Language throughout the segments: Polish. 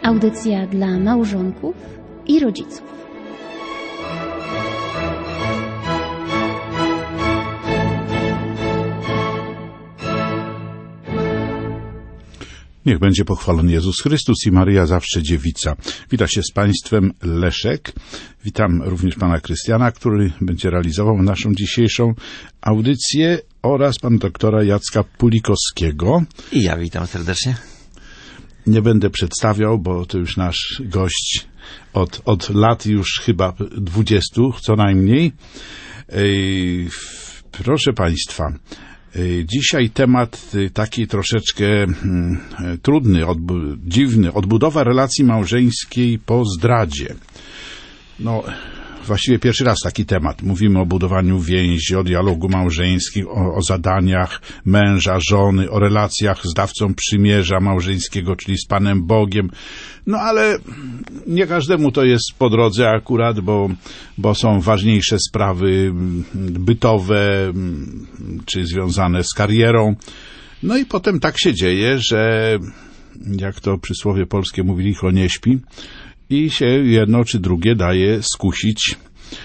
Audycja dla małżonków i rodziców. Niech będzie pochwalony Jezus Chrystus i Maryja zawsze dziewica. Wita się z Państwem Leszek. Witam również Pana Krystiana, który będzie realizował naszą dzisiejszą audycję, oraz Pana doktora Jacka Pulikowskiego. I ja witam serdecznie. Nie będę przedstawiał, bo to już nasz gość od lat już chyba 20 co najmniej. Proszę Państwa, dzisiaj temat taki troszeczkę trudny, dziwny. Odbudowa relacji małżeńskiej po zdradzie. No, właściwie pierwszy raz taki temat. Mówimy o budowaniu więzi, o dialogu małżeńskim, o zadaniach męża, żony, o relacjach z dawcą przymierza małżeńskiego, czyli z Panem Bogiem. No ale nie każdemu to jest po drodze akurat, bo są ważniejsze sprawy bytowe, czy związane z karierą. No i potem tak się dzieje, że jak to przysłowie polskie mówi, licho nie śpi, i się jedno czy drugie daje skusić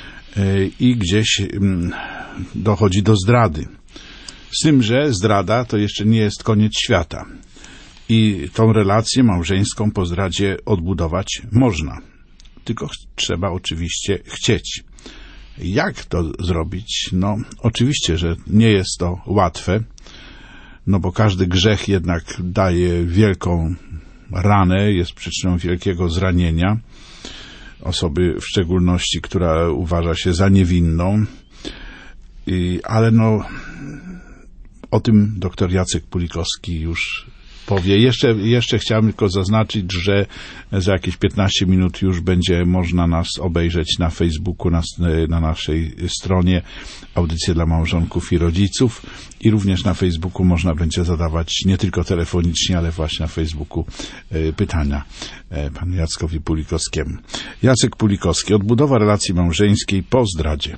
i gdzieś dochodzi do zdrady. Z tym, że zdrada to jeszcze nie jest koniec świata. I tą relację małżeńską po zdradzie odbudować można. Tylko trzeba oczywiście chcieć. Jak to zrobić? No, oczywiście, że nie jest to łatwe, no bo każdy grzech jednak daje wielką ranę, jest przyczyną wielkiego zranienia osoby, w szczególności, która uważa się za niewinną. Ale no, o tym doktor Jacek Pulikowski już powie. Jeszcze chciałem tylko zaznaczyć, że za jakieś 15 minut już będzie można nas obejrzeć na Facebooku, na naszej stronie Audycje dla małżonków i rodziców, i również na Facebooku można będzie zadawać nie tylko telefonicznie, ale właśnie na Facebooku pytania panu Jackowi Pulikowskiemu. Jacek Pulikowski, odbudowa relacji małżeńskiej po zdradzie.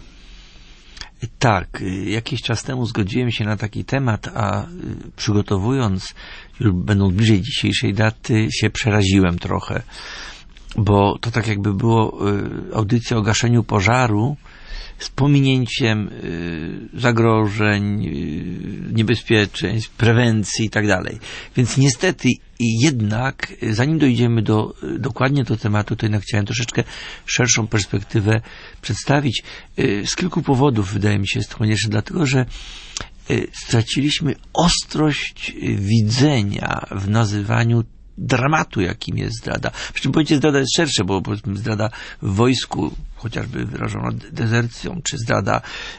Tak, jakiś czas temu zgodziłem się na taki temat, a przygotowując, już będąc bliżej dzisiejszej daty, się przeraziłem trochę, bo to tak jakby było audycja o gaszeniu pożaru z pominięciem zagrożeń, niebezpieczeństw, prewencji i tak dalej. Więc niestety jednak, zanim dojdziemy dokładnie do tematu, to jednak chciałem troszeczkę szerszą perspektywę przedstawić. Z kilku powodów wydaje mi się jest to konieczne, dlatego że straciliśmy ostrość widzenia w nazywaniu dramatu, jakim jest zdrada. Przy czym pojęcie zdrada jest szersze, bo powiedzmy zdrada w wojsku, chociażby wyrażona dezercją, czy zdrada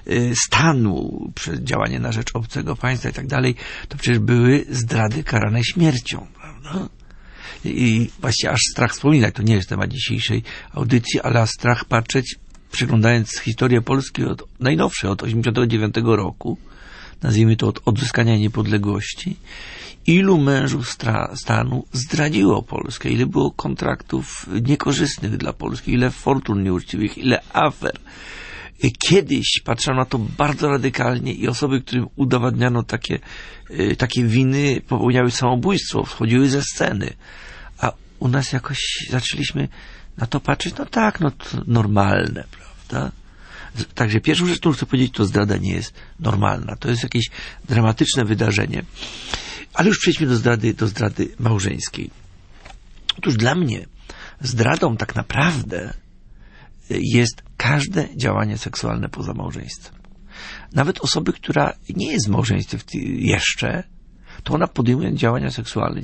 stanu przez działanie na rzecz obcego państwa i tak dalej, to przecież były zdrady karane śmiercią, prawda? I właściwie aż strach wspominać, to nie jest temat dzisiejszej audycji, ale aż strach patrzeć, przeglądając historię Polski najnowszej, od 1989 roku, nazwijmy to od odzyskania niepodległości, ilu mężów stanu zdradziło Polskę, ile było kontraktów niekorzystnych dla Polski, ile fortun nieuczciwych, ile afer. Kiedyś patrzono na to bardzo radykalnie i osoby, którym udowadniano takie winy, popełniały samobójstwo, schodziły ze sceny. A u nas jakoś zaczęliśmy na to patrzeć, no tak, no to normalne, prawda? Także pierwszą rzecz, którą chcę powiedzieć, to zdrada nie jest normalna. To jest jakieś dramatyczne wydarzenie. Ale już przejdźmy do zdrady małżeńskiej. Otóż dla mnie zdradą tak naprawdę jest każde działanie seksualne poza małżeństwem. Nawet osoby, która nie jest w małżeństwie jeszcze, to ona podejmując działania seksualne,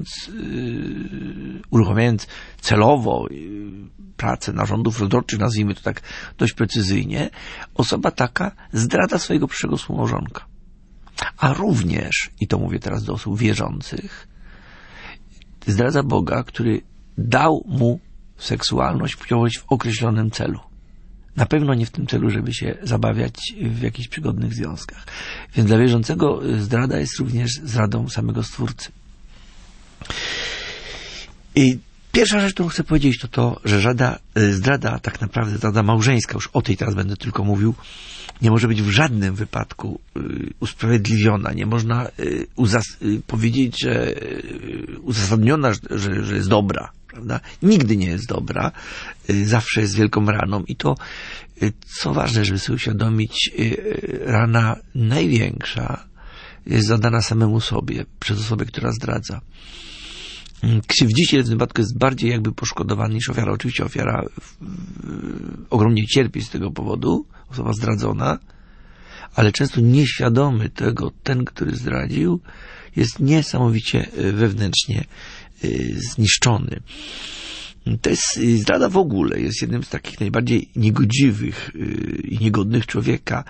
uruchamiając celowo pracę narządów rozrodczych, nazwijmy to tak dość precyzyjnie, osoba taka zdrada swojego przyszłego współmałżonka. A również, i to mówię teraz do osób wierzących, zdradza Boga, który dał mu seksualność, płciowość w określonym celu. Na pewno nie w tym celu, żeby się zabawiać w jakichś przygodnych związkach. Więc dla wierzącego zdrada jest również zdradą samego Stwórcy. I pierwsza rzecz, którą chcę powiedzieć, to, że zdrada, tak naprawdę zdrada małżeńska, już o tej teraz będę tylko mówił, nie może być w żadnym wypadku usprawiedliwiona. Nie można powiedzieć, że uzasadniona, że jest dobra. prawda? Nigdy nie jest dobra, zawsze jest wielką raną i to, co ważne, żeby sobie uświadomić, rana największa jest zadana samemu sobie, przez osobę, która zdradza. Krzywdziciel w tym wypadku jest bardziej jakby poszkodowany niż ofiara. Oczywiście ofiara ogromnie cierpi z tego powodu, osoba zdradzona, ale często nieświadomy tego, ten, który zdradził, jest niesamowicie wewnętrznie zniszczony. To jest, zdrada w ogóle jest jednym z takich najbardziej niegodziwych i niegodnych człowieka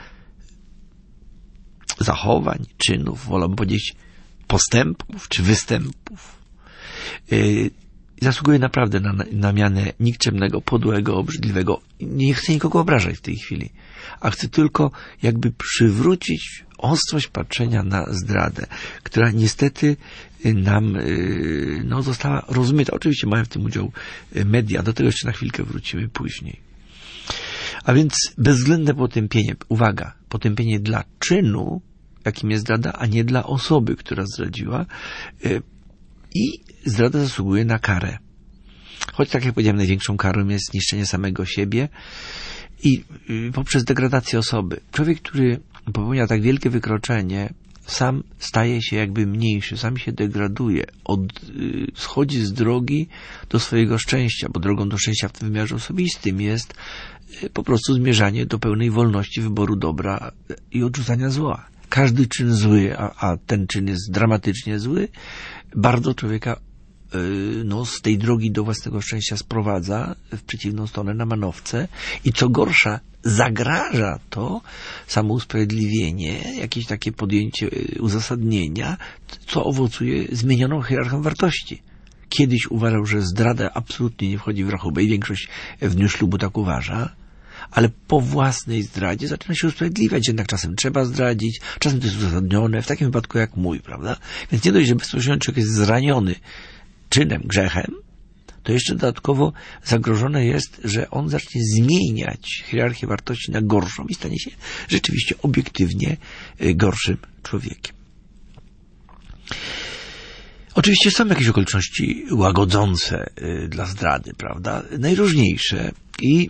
zachowań, czynów, wolałbym powiedzieć postępów czy występów. Zasługuje naprawdę na mianę nikczemnego, podłego, obrzydliwego. Nie chcę nikogo obrażać w tej chwili, a chcę tylko jakby przywrócić ostrość patrzenia na zdradę, która niestety nam została rozmyta. Oczywiście mają w tym udział media, do tego jeszcze na chwilkę wrócimy później. A więc bezwzględne potępienie, uwaga, potępienie dla czynu, jakim jest zdrada, a nie dla osoby, która zdradziła. I zdrada zasługuje na karę. Choć, tak jak powiedziałem, największą karą jest zniszczenie samego siebie i poprzez degradację osoby. Człowiek, który popełnia tak wielkie wykroczenie, sam staje się jakby mniejszy, sam się degraduje, schodzi z drogi do swojego szczęścia, bo drogą do szczęścia w tym wymiarze osobistym jest po prostu zmierzanie do pełnej wolności wyboru dobra i odrzucania zła. Każdy czyn zły, a ten czyn jest dramatycznie zły, bardzo człowieka z tej drogi do własnego szczęścia sprowadza w przeciwną stronę na manowce i co gorsza, zagraża to samousprawiedliwienie, jakieś takie podjęcie uzasadnienia, co owocuje zmienioną hierarchią wartości. Kiedyś uważał, że zdrada absolutnie nie wchodzi w rachubę i większość w dniu ślubu tak uważa, ale po własnej zdradzie zaczyna się usprawiedliwiać, że jednak czasem trzeba zdradzić, czasem to jest uzasadnione, w takim wypadku jak mój, prawda? Więc nie dość, że bezpośrednio człowiek jest zraniony czynem, grzechem, to jeszcze dodatkowo zagrożone jest, że on zacznie zmieniać hierarchię wartości na gorszą i stanie się rzeczywiście obiektywnie gorszym człowiekiem. Oczywiście są jakieś okoliczności łagodzące dla zdrady, prawda? Najróżniejsze i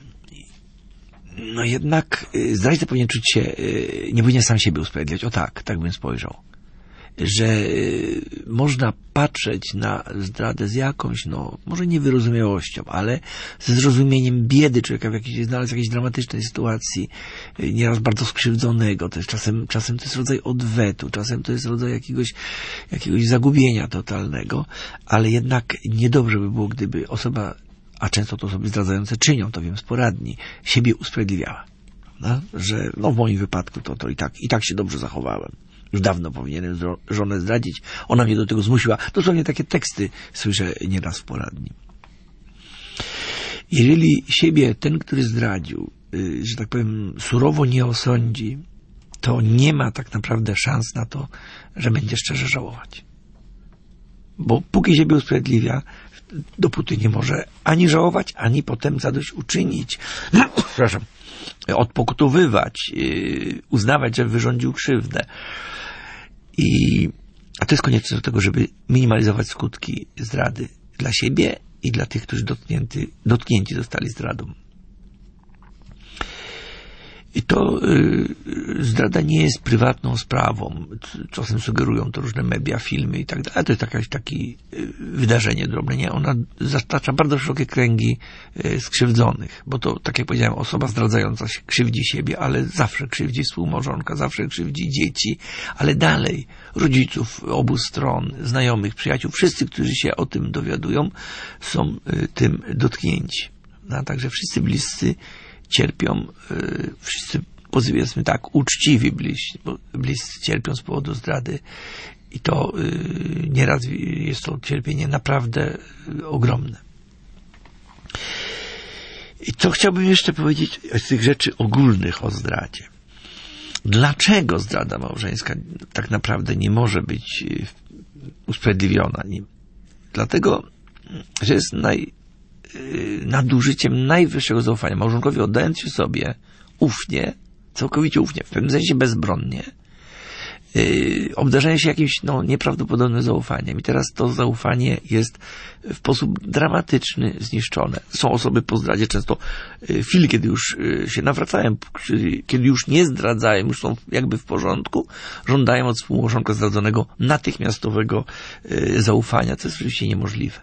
jednak zdrajca powinien czuć się, nie powinien sam siebie usprawiedliwiać. O tak bym spojrzał. Że można patrzeć na zdradę z jakąś, może nie wyrozumiałością, ale ze zrozumieniem biedy człowieka, znalazł w jakiejś dramatycznej sytuacji, nieraz bardzo skrzywdzonego. To jest czasem to jest rodzaj odwetu, czasem to jest rodzaj jakiegoś zagubienia totalnego, ale jednak niedobrze by było, gdyby osoba, a często to osoby zdradzające czynią, to wiem, sporadni, siebie usprawiedliwiała. No? Że w moim wypadku to i tak się dobrze zachowałem. Już dawno powinienem żonę zdradzić. Ona mnie do tego zmusiła. Dosłownie takie teksty słyszę nieraz w poradni. Jeżeli siebie ten, który zdradził, że tak powiem, surowo nie osądzi, to nie ma tak naprawdę szans na to, że będzie szczerze żałować. Bo póki siebie usprawiedliwia, dopóty nie może ani żałować, ani potem zadośćuczynić. Przepraszam. Odpokutowywać, uznawać, że wyrządził krzywdę. A to jest konieczne do tego, żeby minimalizować skutki zdrady dla siebie i dla tych, którzy dotknięci zostali zdradą. I to zdrada nie jest prywatną sprawą. Czasem sugerują to różne media, filmy i tak dalej. Ale to jest takie wydarzenie drobne. Nie? Ona zatacza bardzo szerokie kręgi skrzywdzonych. Bo to, tak jak powiedziałem, osoba zdradzająca się krzywdzi siebie, ale zawsze krzywdzi współmałżonka, zawsze krzywdzi dzieci, ale dalej rodziców obu stron, znajomych, przyjaciół, wszyscy, którzy się o tym dowiadują, są tym dotknięci. No, także wszyscy bliscy cierpią, wszyscy, powiedzmy tak, uczciwi bliscy cierpią z powodu zdrady i to nieraz jest to cierpienie naprawdę ogromne. I co chciałbym jeszcze powiedzieć z tych rzeczy ogólnych o zdradzie. Dlaczego zdrada małżeńska tak naprawdę nie może być usprawiedliwiona? Dlatego, że jest nadużyciem najwyższego zaufania. Małżonkowie, oddając się sobie ufnie, całkowicie ufnie, w pewnym sensie bezbronnie, obdarzają się jakimś nieprawdopodobnym zaufaniem. I teraz to zaufanie jest w sposób dramatyczny zniszczone. Są osoby po zdradzie często w chwili, kiedy już się nawracają, kiedy już nie zdradzają, już są jakby w porządku, żądają od współmałżonka zdradzonego natychmiastowego zaufania, co jest oczywiście niemożliwe.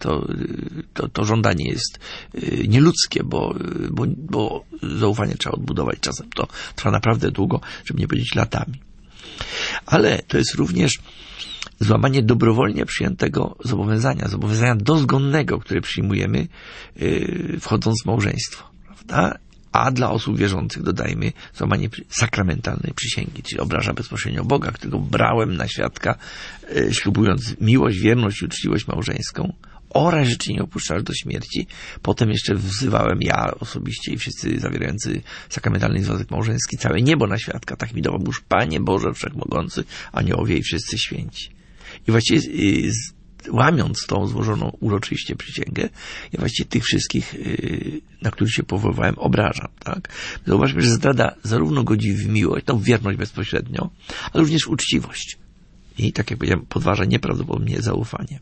To żądanie jest nieludzkie, bo zaufanie trzeba odbudować. Czasem to trwa naprawdę długo, żeby nie powiedzieć latami. Ale to jest również złamanie dobrowolnie przyjętego zobowiązania dozgonnego, które przyjmujemy wchodząc w małżeństwo, prawda? A dla osób wierzących dodajmy złamanie sakramentalnej przysięgi, czyli obraża bezpośrednio Boga, którego brałem na świadka, ślubując miłość, wierność i uczciwość małżeńską, oraz rzeczy nie opuszczasz do śmierci. Potem jeszcze wzywałem ja osobiście i wszyscy zawierający sakramentalny związek małżeński całe niebo na świadka. Tak mi dopomóż Panie Boże Wszechmogący, aniołowie i wszyscy święci. I właściwie łamiąc tą złożoną uroczyście przysięgę, ja właściwie tych wszystkich, na których się powoływałem, obrażam. Tak? Zauważmy, że zdrada zarówno godzi w miłość, w wierność bezpośrednio, ale również uczciwość. I tak jak powiedziałem, podważa nieprawdopodobnie zaufanie.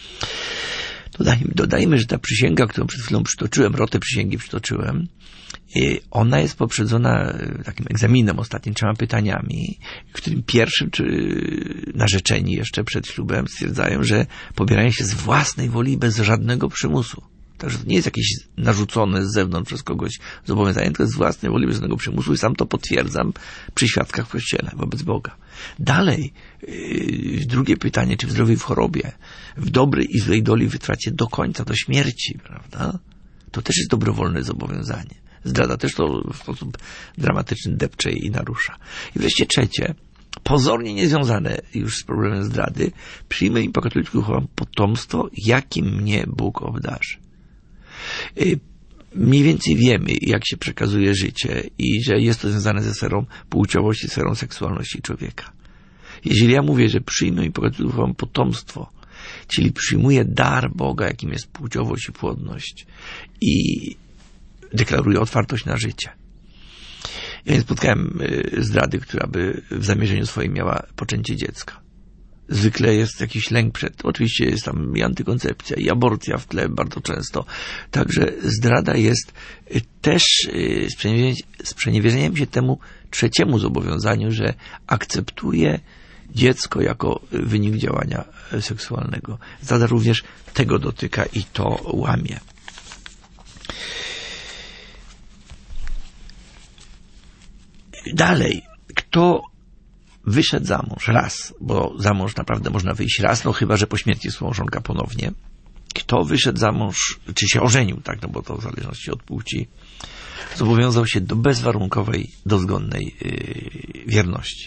Dodajmy, że ta przysięga, którą przed chwilą przytoczyłem, rotę przysięgi przytoczyłem, ona jest poprzedzona takim egzaminem ostatnim, 3 pytaniami, w którym pierwszym narzeczeni jeszcze przed ślubem stwierdzają, że pobierają się z własnej woli bez żadnego przymusu. Także to nie jest jakieś narzucone z zewnątrz przez kogoś zobowiązanie, tylko z własnej woli bez żadnego przymusu i sam to potwierdzam przy świadkach w Kościele wobec Boga. Dalej, drugie pytanie, czy w zdrowiu i w chorobie, w dobrej i złej doli wytrwacie do końca, do śmierci, prawda? To też jest dobrowolne zobowiązanie. Zdrada też to w sposób dramatyczny depcze i narusza. I wreszcie trzecie, pozornie niezwiązane już z problemem zdrady, przyjmę i po katolicku chowam potomstwo, jakim mnie Bóg obdarzy. Mniej więcej wiemy, jak się przekazuje życie i że jest to związane ze sferą płciowości, sferą seksualności człowieka. Jeżeli ja mówię, że przyjmę i po katolicku chowam potomstwo, czyli przyjmuję dar Boga, jakim jest płciowość i płodność i deklaruję otwartość na życie. Ja nie spotkałem zdrady, która by w zamierzeniu swoim miała poczęcie dziecka. Zwykle jest jakiś lęk przed, oczywiście jest tam i antykoncepcja, i aborcja w tle bardzo często. Także zdrada jest też sprzeniewierzeniem się temu trzeciemu zobowiązaniu, że akceptuje dziecko jako wynik działania seksualnego. Zdrada również tego dotyka i to łamie. Dalej, kto wyszedł za mąż raz, bo za mąż naprawdę można wyjść raz, chyba że po śmierci współmałżonka ponownie. Kto wyszedł za mąż, czy się ożenił, tak, bo to w zależności od płci, zobowiązał się do bezwarunkowej, dozgonnej wierności.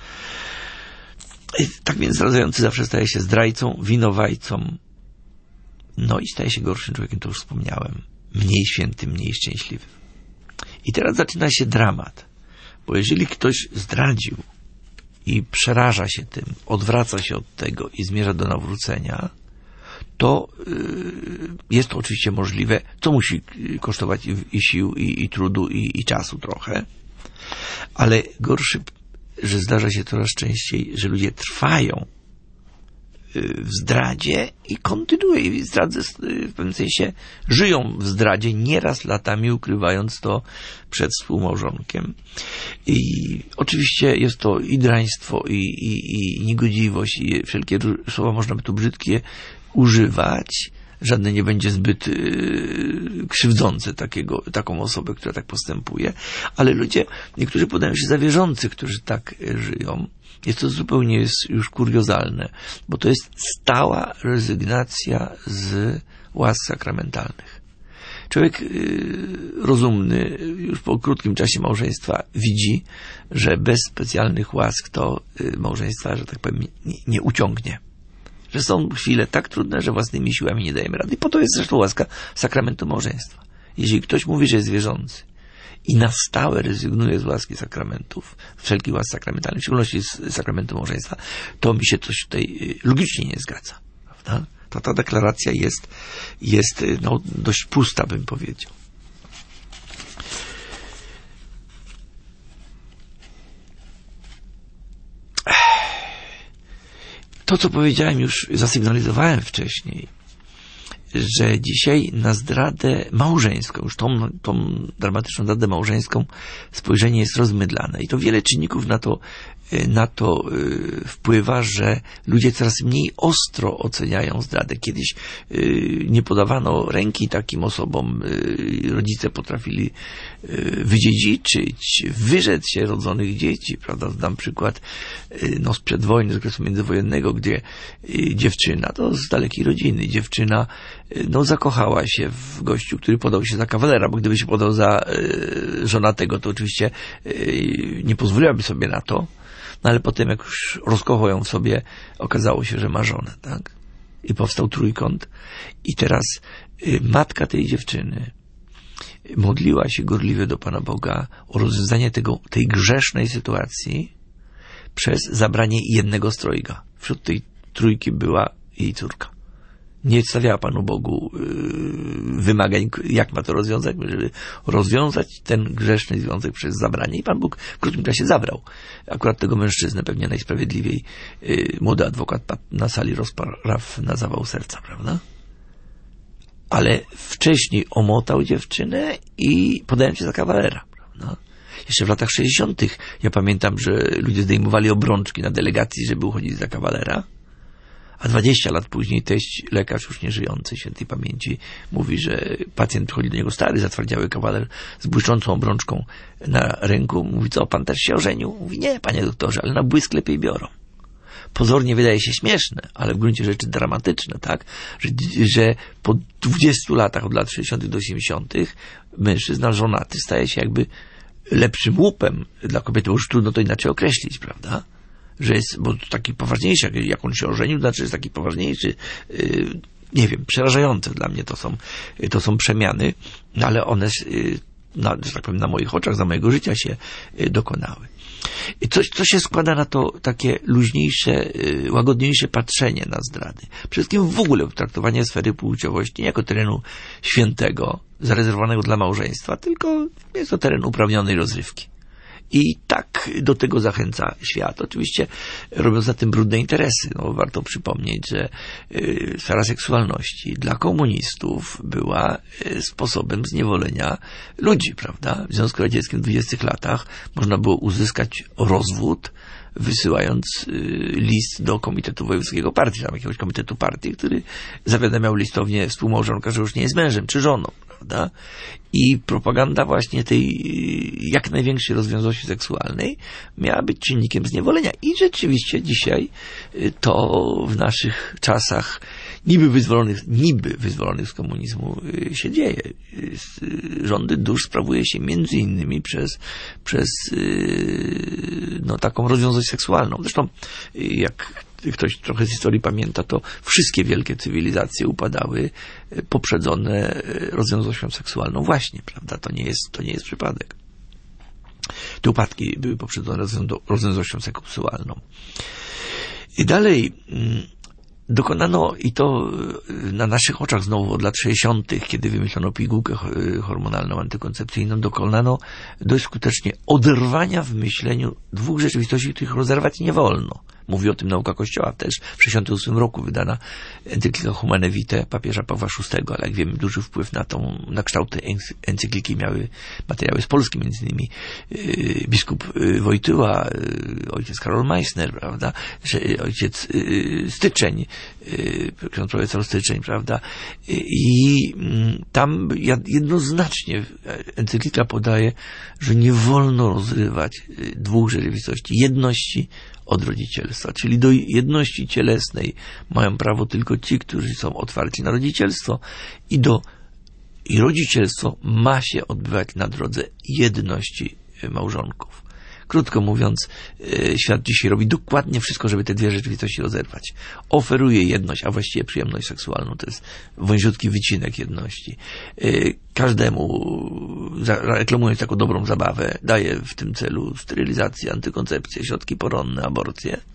Tak więc zdradzający zawsze staje się zdrajcą, winowajcą, i staje się gorszym człowiekiem, to już wspomniałem, mniej świętym, mniej szczęśliwym. I teraz zaczyna się dramat, bo jeżeli ktoś zdradził i przeraża się tym, odwraca się od tego i zmierza do nawrócenia, to jest to oczywiście możliwe, co musi kosztować i sił, i trudu, i czasu trochę, ale gorszy, że zdarza się coraz częściej, że ludzie trwają w zdradzie i kontynuują, i w zdradze w pewnym sensie żyją w zdradzie, nieraz latami ukrywając to przed współmałżonkiem. I oczywiście jest to i draństwo, i niegodziwość, i wszelkie słowa można by tu brzydkie używać. Żadne nie będzie zbyt krzywdzące taką osobę, która tak postępuje, ale ludzie, niektórzy podają się za wierzących, którzy tak żyją. Jest to zupełnie już kuriozalne, bo to jest stała rezygnacja z łask sakramentalnych. Człowiek rozumny już po krótkim czasie małżeństwa widzi, że bez specjalnych łask to małżeństwa, że tak powiem, nie uciągnie. Że są chwile tak trudne, że własnymi siłami nie dajemy rady. I po to jest zresztą łaska sakramentu małżeństwa. Jeżeli ktoś mówi, że jest wierzący i na stałe rezygnuje z łaski sakramentów, wszelkich łask sakramentalnych, w szczególności z sakramentu małżeństwa, to mi się coś tutaj logicznie nie zgadza. Prawda? Ta deklaracja jest dość pusta, bym powiedział. To, co powiedziałem już, zasygnalizowałem wcześniej, że dzisiaj na zdradę małżeńską, już tą dramatyczną zdradę małżeńską spojrzenie jest rozmydlane. I to wiele czynników na to wpływa, że ludzie coraz mniej ostro oceniają zdradę. Kiedyś nie podawano ręki takim osobom. Rodzice potrafili wydziedziczyć, wyrzec się rodzonych dzieci, prawda? Dam przykład sprzed wojny, z okresu międzywojennego, gdzie dziewczyna, to z dalekiej rodziny, dziewczyna zakochała się w gościu, który podał się za kawalera, bo gdyby się podał za żonatego, to oczywiście nie pozwoliłaby sobie na to. No ale potem, jak już rozkochał ją w sobie, okazało się, że ma żonę, tak? I powstał trójkąt. I teraz matka tej dziewczyny modliła się gorliwie do Pana Boga o rozwiązanie tej grzesznej sytuacji przez zabranie jednego strojga. Wśród tej trójki była jej córka. Nie stawiała Panu Bogu wymagań, jak ma to rozwiązać, żeby rozwiązać ten grzeszny związek przez zabranie. I Pan Bóg w krótkim czasie zabrał akurat tego mężczyznę, pewnie najsprawiedliwiej. Młody adwokat na sali rozpraw na zawał serca, prawda? Ale wcześniej omotał dziewczynę i podając się za kawalera, prawda? Jeszcze w latach 60. ja pamiętam, że ludzie zdejmowali obrączki na delegacji, żeby uchodzić za kawalera. A 20 lat później teść, lekarz już nieżyjący, świętej pamięci, mówi, że pacjent przychodzi do niego stary, zatwardziały kawaler z błyszczącą obrączką na ręku. Mówi, co, pan też się ożenił? Mówi, nie, panie doktorze, ale na błysk lepiej biorą. Pozornie wydaje się śmieszne, ale w gruncie rzeczy dramatyczne, tak? Że po 20 latach, od lat 60. do 80. mężczyzna żonaty staje się jakby lepszym łupem dla kobiety, bo już trudno to inaczej określić, prawda? Że jest, bo taki poważniejszy, jak on się ożenił, znaczy jest taki poważniejszy, nie wiem, przerażające dla mnie to są przemiany, ale one, że tak powiem, na moich oczach, za mojego życia się dokonały. Co się składa na to takie luźniejsze, łagodniejsze patrzenie na zdrady? Przede wszystkim w ogóle traktowanie sfery płciowości nie jako terenu świętego, zarezerwowanego dla małżeństwa, tylko jest to teren uprawnionej rozrywki. I tak do tego zachęca świat. Oczywiście robiąc na tym brudne interesy. Warto przypomnieć, że sfera seksualności dla komunistów była sposobem zniewolenia ludzi, prawda? W Związku Radzieckim w 20 latach można było uzyskać rozwód, wysyłając list do Komitetu Wojewódzkiego Partii, tam jakiegoś Komitetu Partii, który zawiadamiał listownie współmałżonka, że już nie jest mężem czy żoną, prawda? I propaganda właśnie tej jak największej rozwiązłości seksualnej miała być czynnikiem zniewolenia. I rzeczywiście dzisiaj to w naszych czasach niby wyzwolonych z komunizmu się dzieje. Rządy dusz sprawuje się między innymi przez taką rozwiązłość seksualną. Zresztą jak ktoś trochę z historii pamięta, to wszystkie wielkie cywilizacje upadały poprzedzone rozwiązłością seksualną właśnie, prawda? To nie jest przypadek. Te upadki były poprzedzone rozwiązłością seksualną. I dalej dokonano, i to na naszych oczach znowu od lat 60., kiedy wymyślono pigułkę hormonalną, antykoncepcyjną, dokonano dość skutecznie oderwania w myśleniu dwóch rzeczywistości, których rozerwać nie wolno. Mówi o tym nauka Kościoła też. W 1968 roku wydana encyklika Humane Vitae papieża Pawła VI, ale jak wiemy, duży wpływ na kształt encykliki miały materiały z Polski, między innymi biskup Wojtyła, ojciec Karol Meissner, prawda, ojciec Styczeń, ksiądz profesor Styczeń, prawda, i tam jednoznacznie encyklika podaje, że nie wolno rozrywać dwóch rzeczywistości, jedności od rodzicielstwa, czyli do jedności cielesnej mają prawo tylko ci, którzy są otwarci na rodzicielstwo i rodzicielstwo ma się odbywać na drodze jedności małżonków. Krótko mówiąc, świat dzisiaj robi dokładnie wszystko, żeby te dwie rzeczywistości rozerwać. Oferuje jedność, a właściwie przyjemność seksualną. To jest wąziutki wycinek jedności. Każdemu, reklamując taką dobrą zabawę, daje w tym celu sterylizację, antykoncepcję, środki poronne, aborcję.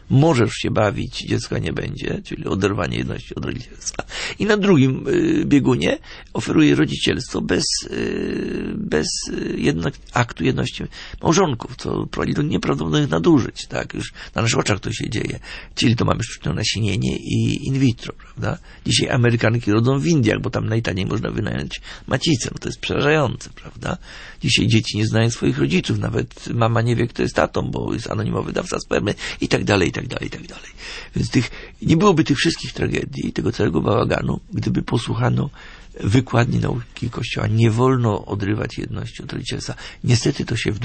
możesz się bawić, dziecka nie będzie, czyli oderwanie jedności od rodzicielstwa. I na drugim biegunie oferuje rodzicielstwo bez aktu jedności małżonków, co prowadzi do nieprawdopodobnych nadużyć, tak? Już na naszych oczach to się dzieje. Czyli to mamy sztuczne nasienienie i in vitro, prawda? Dzisiaj Amerykanki rodzą w Indiach, bo tam najtaniej można wynająć macicę. No to jest przerażające, prawda? Dzisiaj dzieci nie znają swoich rodziców, nawet mama nie wie, kto jest tatą, bo jest anonimowy dawca spermy i tak dalej, i tak dalej, i tak dalej. Więc nie byłoby tych wszystkich tragedii, tego całego bałaganu, gdyby posłuchano wykładni nauki Kościoła. Nie wolno odrywać jedności od rodzicielstwa. Niestety to się w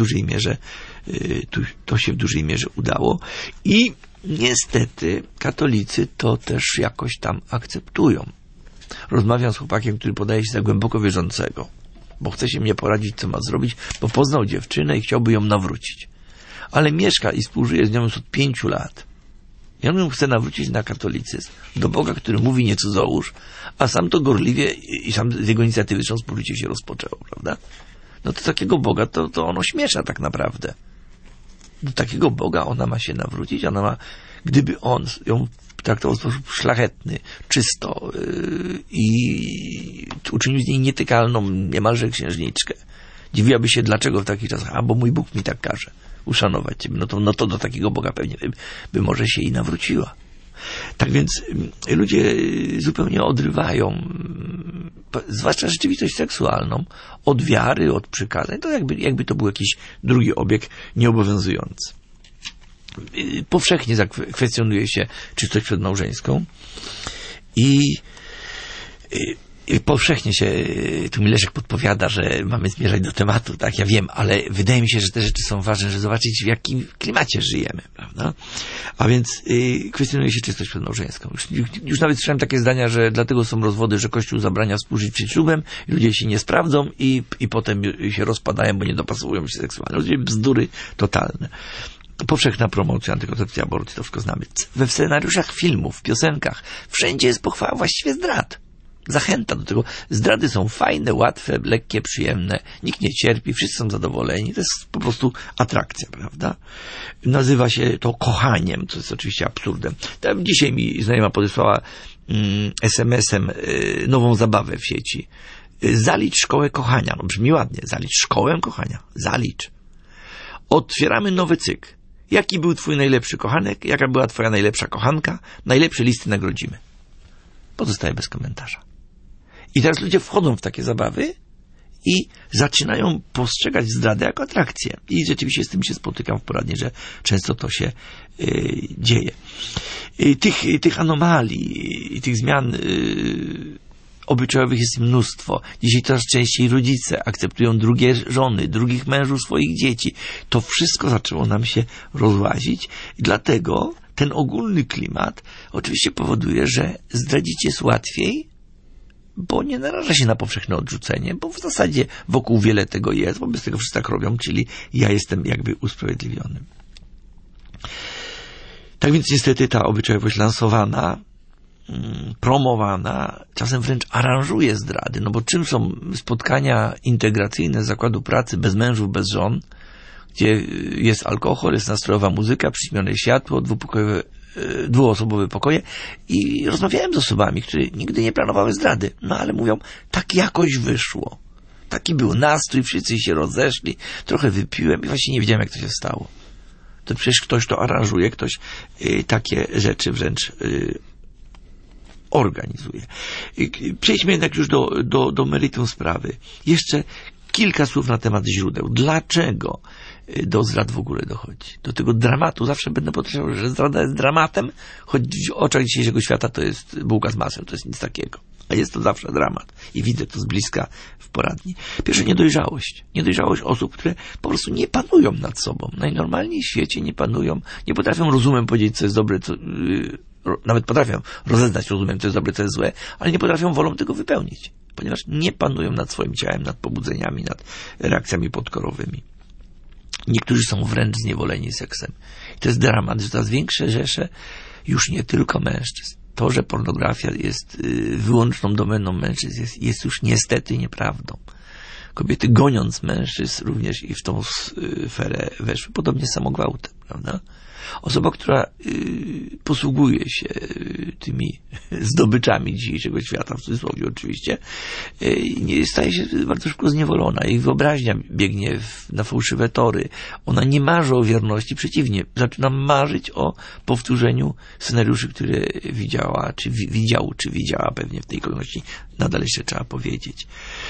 dużej mierze udało i niestety katolicy to też jakoś tam akceptują. Rozmawiam z chłopakiem, który podaje się za głęboko wierzącego, bo chce się mnie poradzić, co ma zrobić, bo poznał dziewczynę i chciałby ją nawrócić. Ale mieszka i współżyje z nią już od 5 lat. I on ją chce nawrócić na katolicyzm, do Boga, który mówi nie cudzołóż, a sam to gorliwie i sam z jego inicjatywy współżycie się rozpoczęło, prawda? No to takiego Boga to on ośmiesza tak naprawdę. Do takiego Boga ona ma się nawrócić, ona ma, gdyby on ją traktował w sposób szlachetny, czysto i uczynił z niej nietykalną, niemalże księżniczkę. Dziwiłaby się, dlaczego w takich czasach, bo mój Bóg mi tak każe uszanować Ciebie. No to do takiego Boga pewnie by może się i nawróciła. Tak więc ludzie zupełnie odrywają, zwłaszcza rzeczywistość seksualną, od wiary, od przykazań. To jakby to był jakiś drugi obieg nieobowiązujący. Powszechnie kwestionuje się czystość przedmałżeńską i powszechnie się tu mi Leszek podpowiada, że mamy zmierzać do tematu, tak, ja wiem, ale wydaje mi się, że te rzeczy są ważne, żeby zobaczyć, w jakim klimacie żyjemy, prawda? A więc kwestionuje się czystość przedmałżeńską. Już nawet słyszałem takie zdania, że dlatego są rozwody, że Kościół zabrania współżyć przed ślubem, ludzie się nie sprawdzą i potem się rozpadają, bo nie dopasowują się seksualnie. Bzdury totalne. Powszechna promocja antykoncepcji, aborcji, to wszystko znamy. We scenariuszach filmów, w piosenkach, wszędzie jest pochwała właściwie zdrad. Zachęta do tego. Zdrady są fajne, łatwe, lekkie, przyjemne. Nikt nie cierpi, wszyscy są zadowoleni. To jest po prostu atrakcja, prawda? Nazywa się to kochaniem, co jest oczywiście absurdem. Dzisiaj mi znajoma podesłała SMS-em nową zabawę w sieci. Zalicz szkołę kochania. No brzmi ładnie. Zalicz szkołę kochania. Zalicz. Otwieramy nowy cykl. Jaki był twój najlepszy kochanek? Jaka była twoja najlepsza kochanka? Najlepsze listy nagrodzimy. Pozostaje bez komentarza. I teraz ludzie wchodzą w takie zabawy i zaczynają postrzegać zdradę jako atrakcję. I rzeczywiście z tym się spotykam w poradni, że często to się dzieje. Tych anomalii i tych zmian obyczajowych jest mnóstwo. Dzisiaj coraz częściej rodzice akceptują drugie żony, drugich mężów swoich dzieci. To wszystko zaczęło nam się rozłazić i dlatego ten ogólny klimat oczywiście powoduje, że zdradzić jest łatwiej, bo nie naraża się na powszechne odrzucenie, bo w zasadzie wokół wiele tego jest, wobec tego wszyscy tak robią, czyli ja jestem jakby usprawiedliwiony. Tak więc niestety ta obyczajowość lansowana, promowana, czasem wręcz aranżuje zdrady, no bo czym są spotkania integracyjne z zakładu pracy bez mężów, bez żon, gdzie jest alkohol, jest nastrojowa muzyka, przyćmione światło, dwuosobowe pokoje i rozmawiałem z osobami, które nigdy nie planowały zdrady, no ale mówią, tak jakoś wyszło. Taki był nastrój, wszyscy się rozeszli, trochę wypiłem i właśnie nie wiedziałem, jak to się stało. To przecież ktoś to aranżuje, ktoś takie rzeczy wręcz organizuje. Przejdźmy jednak już do meritum sprawy. Jeszcze kilka słów na temat źródeł. Dlaczego do zdrad w ogóle dochodzi? Do tego dramatu. Zawsze będę podkreślał, że zdrada jest dramatem, choć w oczach dzisiejszego świata to jest bułka z masłem, to jest nic takiego. A jest to zawsze dramat. I widzę to z bliska w poradni. Pierwsze, niedojrzałość. Niedojrzałość osób, które po prostu nie panują nad sobą. Najnormalniej w świecie nie panują, nie potrafią rozumem powiedzieć, co jest dobre, nawet potrafią rozeznać rozumem, co jest dobre, co jest złe, ale nie potrafią wolą tego wypełnić, ponieważ nie panują nad swoim ciałem, nad pobudzeniami, nad reakcjami podkorowymi. Niektórzy są wręcz zniewoleni seksem. I to jest dramat, że coraz większe rzesze już nie tylko mężczyzn. To, że pornografia jest wyłączną domeną mężczyzn, jest już niestety nieprawdą. Kobiety, goniąc mężczyzn, również i w tą sferę weszły. Podobnie z samogwałtem, prawda? Osoba, która posługuje się tymi zdobyczami dzisiejszego świata, w cudzysłowie oczywiście, staje się bardzo szybko zniewolona. Jej wyobraźnia biegnie na fałszywe tory. Ona nie marzy o wierności, przeciwnie, zaczyna marzyć o powtórzeniu scenariuszy, które widziała, czy widziała pewnie w tej kolejności, nadal jeszcze trzeba powiedzieć.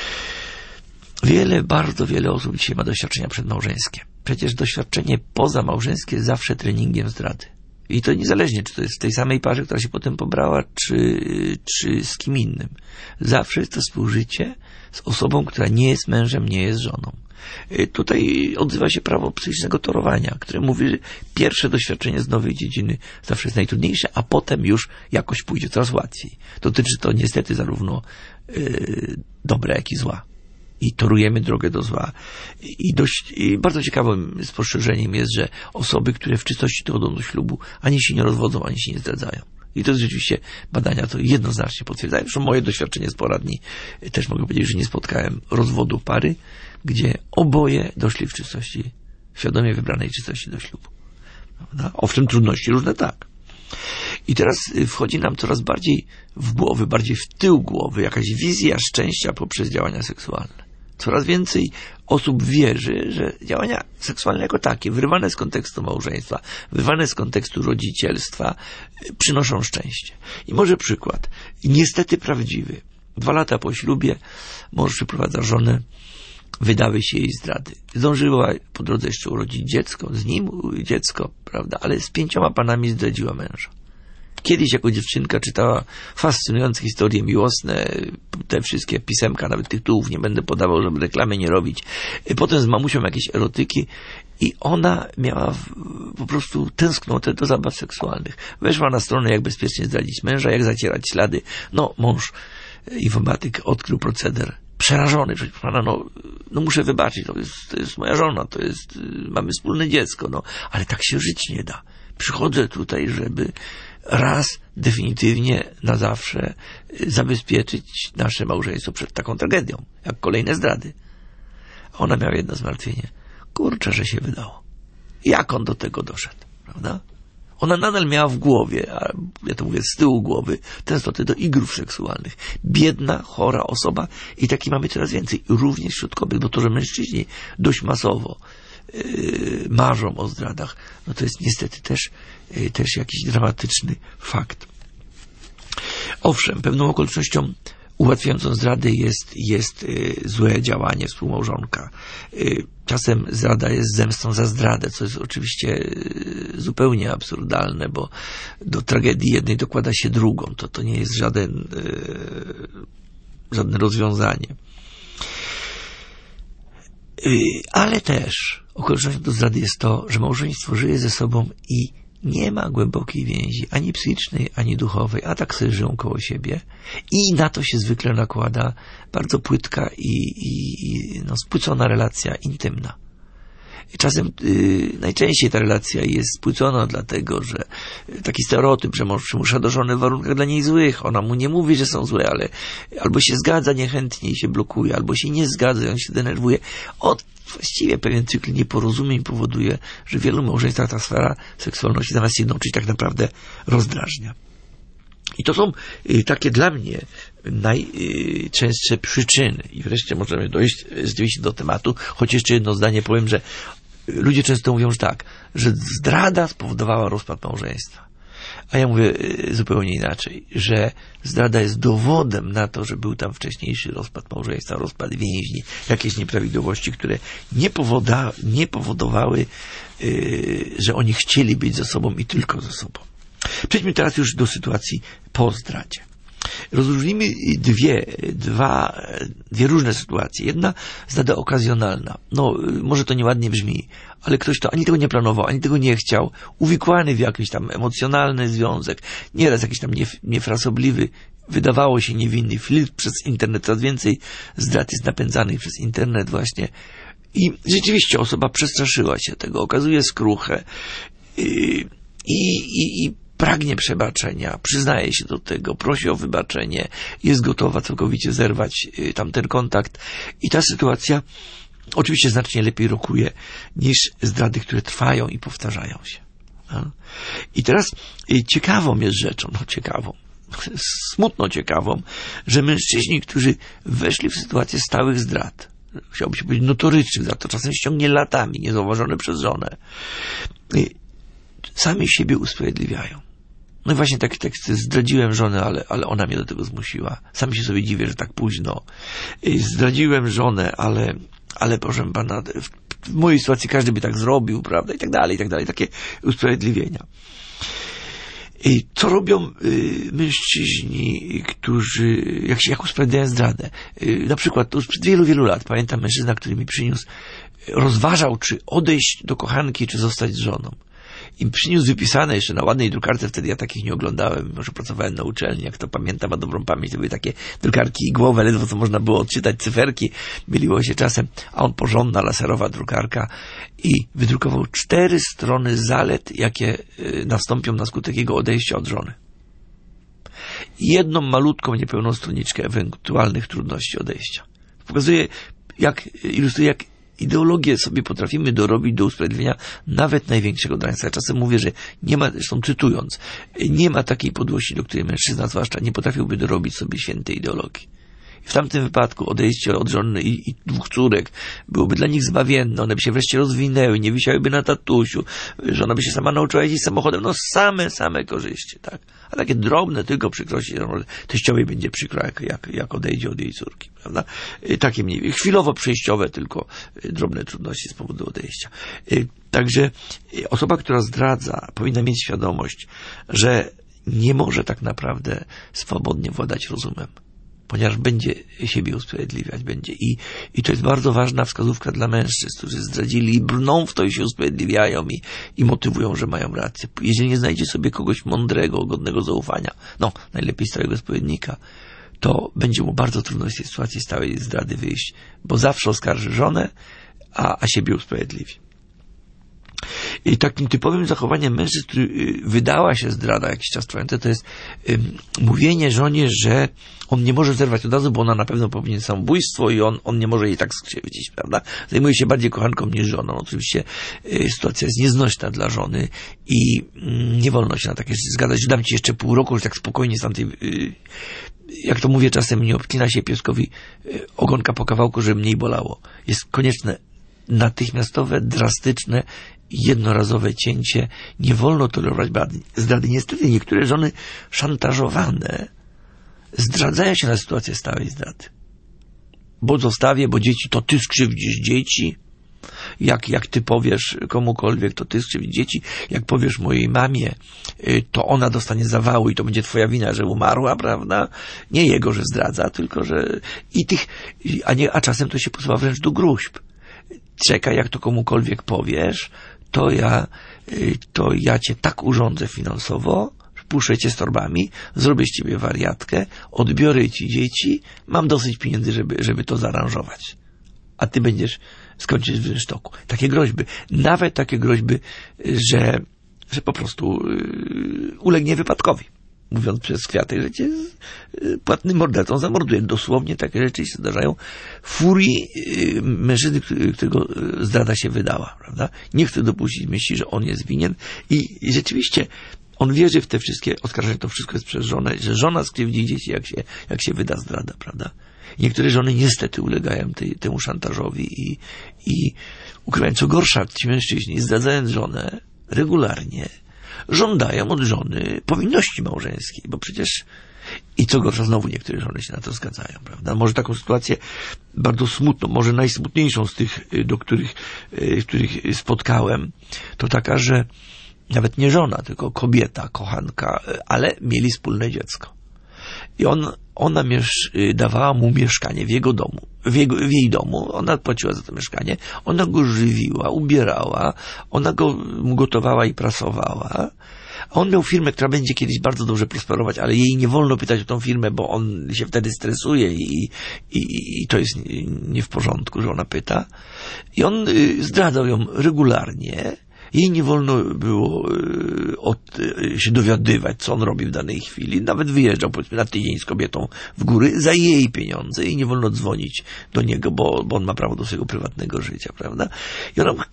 Bardzo wiele osób dzisiaj ma doświadczenia przedmałżeńskie. Przecież doświadczenie pozamałżeńskie zawsze treningiem zdrady. I to niezależnie, czy to jest w tej samej parze, która się potem pobrała, czy z kim innym. Zawsze jest to współżycie z osobą, która nie jest mężem, nie jest żoną. Tutaj odzywa się prawo psychicznego torowania, które mówi, że pierwsze doświadczenie z nowej dziedziny zawsze jest najtrudniejsze, a potem już jakoś pójdzie coraz łatwiej. Dotyczy to niestety zarówno dobra, jak i zła. I torujemy drogę do zła. I bardzo ciekawym spostrzeżeniem jest, że osoby, które w czystości dochodzą do ślubu, ani się nie rozwodzą, ani się nie zdradzają. I to jest rzeczywiście, badania to jednoznacznie potwierdzają. Zresztą moje doświadczenie z poradni też mogę powiedzieć, że nie spotkałem rozwodu pary, gdzie oboje doszli w czystości, świadomie wybranej czystości do ślubu. Prawda? Owszem, trudności różne, tak. I teraz wchodzi nam coraz bardziej w głowę, bardziej w tył głowy jakaś wizja szczęścia poprzez działania seksualne. Coraz więcej osób wierzy, że działania seksualne jako takie, wyrwane z kontekstu małżeństwa, wyrwane z kontekstu rodzicielstwa, przynoszą szczęście. I może przykład, niestety prawdziwy. 2 lata po ślubie mąż przyprowadza żonę, wydały się jej zdrady. Zdążyła po drodze jeszcze urodzić dziecko, z nim dziecko, prawda, ale z 5 panami zdradziła męża. Kiedyś jako dziewczynka czytała fascynujące historie miłosne, te wszystkie pisemka, nawet tytułów nie będę podawał, żeby reklamy nie robić. Potem z mamusią jakieś erotyki i ona miała po prostu tęsknotę do zabaw seksualnych. Weszła na stronę, jak bezpiecznie zdradzić męża, jak zacierać ślady. No, mąż informatyk odkrył proceder. Przerażony, przecież pana, no muszę wybaczyć, to jest moja żona, mamy wspólne dziecko, ale tak się żyć nie da. Przychodzę tutaj, żeby raz definitywnie na zawsze zabezpieczyć nasze małżeństwo przed taką tragedią, jak kolejne zdrady. A ona miała jedno zmartwienie. Kurczę, że się wydało. Jak on do tego doszedł, prawda? Ona nadal miała w głowie, a ja to mówię z tyłu głowy, tęsknotę do igrów seksualnych. Biedna, chora osoba i taki mamy coraz więcej. Również wśród kobiet, bo to, że mężczyźni dość masowo marzą o zdradach, to jest niestety też jakiś dramatyczny fakt. Owszem, pewną okolicznością ułatwiającą zdrady jest złe działanie współmałżonka. Czasem zdrada jest zemstą za zdradę, co jest oczywiście zupełnie absurdalne, bo do tragedii jednej dokłada się drugą. To nie jest żadne rozwiązanie. Ale też okolicznością do zdrady jest to, że małżeństwo żyje ze sobą i nie ma głębokiej więzi, ani psychicznej, ani duchowej, a tak sobie żyją koło siebie i na to się zwykle nakłada bardzo płytka i spłycona relacja intymna. Czasem najczęściej ta relacja jest spłycona dlatego, że taki stereotyp, że mąż przymusza do żony w warunkach dla niej złych, ona mu nie mówi, że są złe, ale albo się zgadza niechętnie i się blokuje, albo się nie zgadza i on się denerwuje. Właściwie pewien cykl nieporozumień powoduje, że w wielu małżeństwach ta sfera seksualności zamiast jednoczyć tak naprawdę rozdrażnia. I to są takie dla mnie najczęstsze przyczyny. I wreszcie możemy dojść rzeczywiście do tematu, choć jeszcze jedno zdanie powiem, że ludzie często mówią, że tak, że zdrada spowodowała rozpad małżeństwa. A ja mówię zupełnie inaczej, że zdrada jest dowodem na to, że był tam wcześniejszy rozpad małżeństwa, rozpad więźni, jakieś nieprawidłowości, które nie powodowały, że oni chcieli być ze sobą i tylko ze sobą. Przejdźmy teraz już do sytuacji po zdradzie. Rozróżnimy dwie różne sytuacje. Jedna zdrada okazjonalna. Może to nieładnie brzmi, ale ktoś to ani tego nie planował, ani tego nie chciał, uwikłany w jakiś tam emocjonalny związek, nieraz jakiś tam niefrasobliwy, wydawało się niewinny flirt przez internet. Coraz więcej zdrad jest napędzanych przez internet właśnie. I rzeczywiście osoba przestraszyła się tego, okazuje skruchę i pragnie przebaczenia, przyznaje się do tego, prosi o wybaczenie, jest gotowa całkowicie zerwać tamten kontakt i ta sytuacja oczywiście znacznie lepiej rokuje niż zdrady, które trwają i powtarzają się. I teraz ciekawą jest rzeczą, smutno ciekawą, że mężczyźni, którzy weszli w sytuację stałych zdrad, chciałby się powiedzieć notorycznych, za to czasem ściągnie latami, niezauważone przez żonę, sami siebie usprawiedliwiają. No i właśnie taki tekst: zdradziłem żonę, ale ona mnie do tego zmusiła. Sami się sobie dziwię, że tak późno. Zdradziłem żonę, ale proszę pana, w mojej sytuacji każdy by tak zrobił, prawda? I tak dalej. Takie usprawiedliwienia. I co robią mężczyźni, którzy, jak usprawiedliwiają zdradę? Na przykład już przed wielu lat pamiętam mężczyzna, który mi przyniósł, rozważał, czy odejść do kochanki, czy zostać z żoną. I przyniósł wypisane jeszcze na ładnej drukarce, wtedy ja takich nie oglądałem, może pracowałem na uczelni, jak to pamiętam, ma dobrą pamięć, to były takie drukarki igłowe, ledwo co można było odczytać, cyferki, myliło się czasem, a on porządna laserowa drukarka i wydrukował 4 strony zalet, jakie nastąpią na skutek jego odejścia od żony. I jedną malutką, niepełną stroniczkę ewentualnych trudności odejścia. Ilustruje, jak ideologię sobie potrafimy dorobić do usprawiedliwienia nawet największego draństwa. Ja czasem mówię, że nie ma, zresztą cytując, nie ma takiej podłości, do której mężczyzna zwłaszcza nie potrafiłby dorobić sobie świętej ideologii. W tamtym wypadku odejście od żony i 2 córek byłoby dla nich zbawienne, one by się wreszcie rozwinęły, nie wisiałyby na tatusiu, żona by się sama nauczyła jeździć samochodem, same korzyści, tak. A takie drobne tylko przykrości, teściowej będzie przykro, jak odejdzie od jej córki, prawda. Takie mniej, chwilowo przejściowe tylko drobne trudności z powodu odejścia. Także osoba, która zdradza, powinna mieć świadomość, że nie może tak naprawdę swobodnie władać rozumem, ponieważ będzie siebie usprawiedliwiać, I to jest bardzo ważna wskazówka dla mężczyzn, którzy zdradzili i brną w to i się usprawiedliwiają i motywują, że mają rację. Jeżeli nie znajdzie sobie kogoś mądrego, godnego zaufania, najlepiej stałego spowiednika, to będzie mu bardzo trudno z tej sytuacji stałej zdrady wyjść, bo zawsze oskarży żonę, a siebie usprawiedliwi. I takim typowym zachowaniem mężczyzn, który wydała się zdrada jakiś czas trwające, to jest mówienie żonie, że on nie może zerwać od razu, bo ona na pewno popełni samobójstwo i on nie może jej tak skrzywdzić, prawda? Zajmuje się bardziej kochanką niż żoną. Oczywiście sytuacja jest nieznośna dla żony i nie wolno się na takie rzeczy zgadzać. Dam ci jeszcze pół roku, że tak spokojnie z tamtej... Jak to mówię czasem, nie obcina się pieskowi ogonka po kawałku, żeby mniej bolało. Jest konieczne natychmiastowe, drastyczne, jednorazowe cięcie. Nie wolno tolerować zdrady. Niestety niektóre żony szantażowane zdradzają się na sytuację stałej zdrady. Bo zostawię, bo dzieci, to ty skrzywdzisz dzieci. Jak ty powiesz komukolwiek, to ty skrzywdzisz dzieci. Jak powiesz mojej mamie, to ona dostanie zawału i to będzie twoja wina, że umarła, prawda? Nie jego, że zdradza, tylko że... A czasem to się posuwa wręcz do gróźb. Czekaj, jak to komukolwiek powiesz, to ja cię tak urządzę finansowo, puszczę cię z torbami, zrobię z ciebie wariatkę, odbiorę ci dzieci, mam dosyć pieniędzy, żeby to zaaranżować. A ty skończysz w rynsztoku. Takie groźby. Nawet takie groźby, że po prostu ulegnie wypadkowi. Mówiąc przez kwiaty, że cię płatnym mordercą zamorduje. Dosłownie takie rzeczy się zdarzają. Furii mężczyzny, którego zdrada się wydała, prawda? Nie chce dopuścić myśli, że on jest winien i rzeczywiście on wierzy w te wszystkie oskarżenia, to wszystko jest przez żonę, że żona skrzywdzi dzieci, jak się wyda zdrada, prawda? Niektóre żony niestety ulegają temu szantażowi i ukrywają, co gorsza, ci mężczyźni, zdradzając żonę regularnie, żądają od żony powinności małżeńskiej, bo przecież i co gorsza, znowu niektóre żony się na to zgadzają, prawda? Może taką sytuację bardzo smutną, może najsmutniejszą z tych, których spotkałem, to taka, że nawet nie żona, tylko kobieta, kochanka, ale mieli wspólne dziecko. I ona dawała mu mieszkanie w jego domu, w jej domu, ona płaciła za to mieszkanie, ona go żywiła, ubierała, ona mu gotowała i prasowała, a on miał firmę, która będzie kiedyś bardzo dobrze prosperować, ale jej nie wolno pytać o tą firmę, bo on się wtedy stresuje i to jest nie w porządku, że ona pyta. I on zdradzał ją regularnie, Jej nie wolno było się dowiadywać, co on robi w danej chwili. Nawet wyjeżdżał, powiedzmy, na tydzień z kobietą w góry za jej pieniądze i nie wolno dzwonić do niego, bo on ma prawo do swojego prywatnego życia, prawda? I ona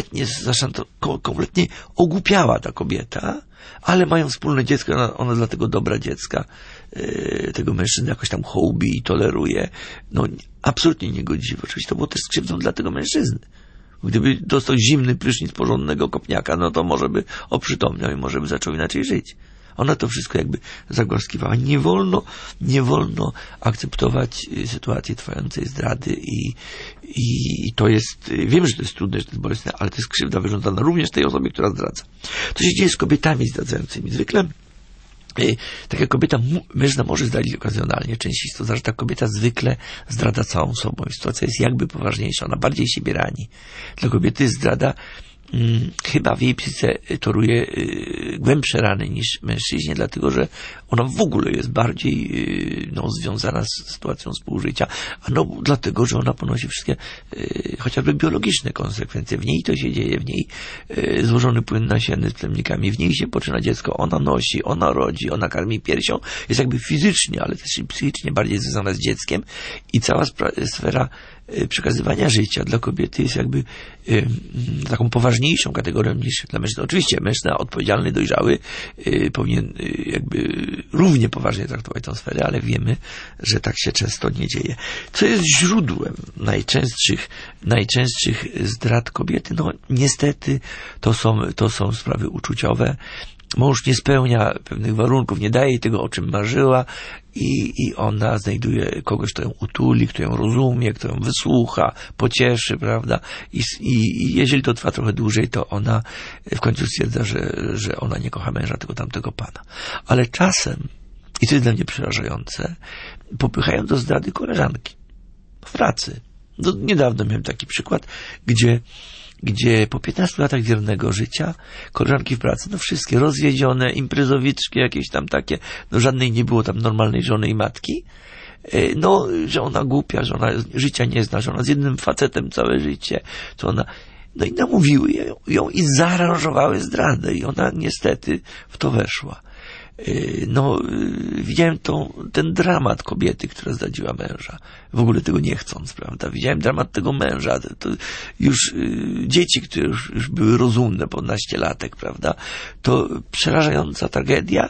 kompletnie ogłupiała, ta kobieta, ale mają wspólne dziecko, ona dla tego dobra dziecka tego mężczyzny jakoś tam hołubi i toleruje. No, absolutnie niegodziwe. Oczywiście to było też skrzywdą dla tego mężczyzny. Gdyby dostał zimny prysznic porządnego kopniaka, no to może by oprzytomniał i może by zaczął inaczej żyć. Ona to wszystko jakby zagłaskiwała. Nie wolno akceptować sytuacji trwającej zdrady i to jest, wiem, że to jest trudne, że to jest bolesne, ale to jest krzywda wyrządzana również tej osobie, która zdradza. To się dzieje z kobietami zdradzającymi. Zwykle taka kobieta, mężczyzna może zdradzić okazjonalnie, częściej to znaczy, ta kobieta zwykle zdradza całą sobą. Sytuacja jest jakby poważniejsza, ona bardziej siebie rani. Dla kobiety zdrada chyba w jej psychice toruje głębsze rany niż mężczyźnie, dlatego że ona w ogóle jest bardziej związana z sytuacją współżycia, dlatego, że ona ponosi wszystkie chociażby biologiczne konsekwencje. W niej to się dzieje, w niej złożony płyn nasienny z plemnikami, w niej się poczyna dziecko, ona nosi, ona rodzi, ona karmi piersią, jest jakby fizycznie, ale też i psychicznie bardziej związana z dzieckiem i cała sfera przekazywania życia dla kobiety jest jakby taką poważniejszą kategorią niż dla mężczyzny. Oczywiście mężczyzna odpowiedzialny, dojrzały powinien jakby równie poważnie traktować tę sferę, ale wiemy, że tak się często nie dzieje. Co jest źródłem najczęstszych zdrad kobiety? No niestety to są sprawy uczuciowe. Mąż nie spełnia pewnych warunków, nie daje jej tego, o czym marzyła i ona znajduje kogoś, kto ją utuli, kto ją rozumie, kto ją wysłucha, pocieszy, prawda? I jeżeli to trwa trochę dłużej, to ona w końcu stwierdza, że ona nie kocha męża, tylko tamtego pana. Ale czasem, i to jest dla mnie przerażające, popychają do zdrady koleżanki w pracy. Niedawno miałem taki przykład, gdzie po 15 latach wiernego życia koleżanki w pracy, wszystkie rozwiedzione, imprezowiczki jakieś tam takie, żadnej nie było tam normalnej żony i matki, że ona głupia, że ona życia nie zna, że ona z jednym facetem całe życie, i namówiły ją i zaaranżowały zdradę i ona niestety w to weszła. Widziałem ten dramat kobiety, która zdradziła męża. W ogóle tego nie chcąc, prawda? Widziałem dramat tego męża. To już dzieci, które już były rozumne po 12 latek, prawda? To przerażająca tragedia.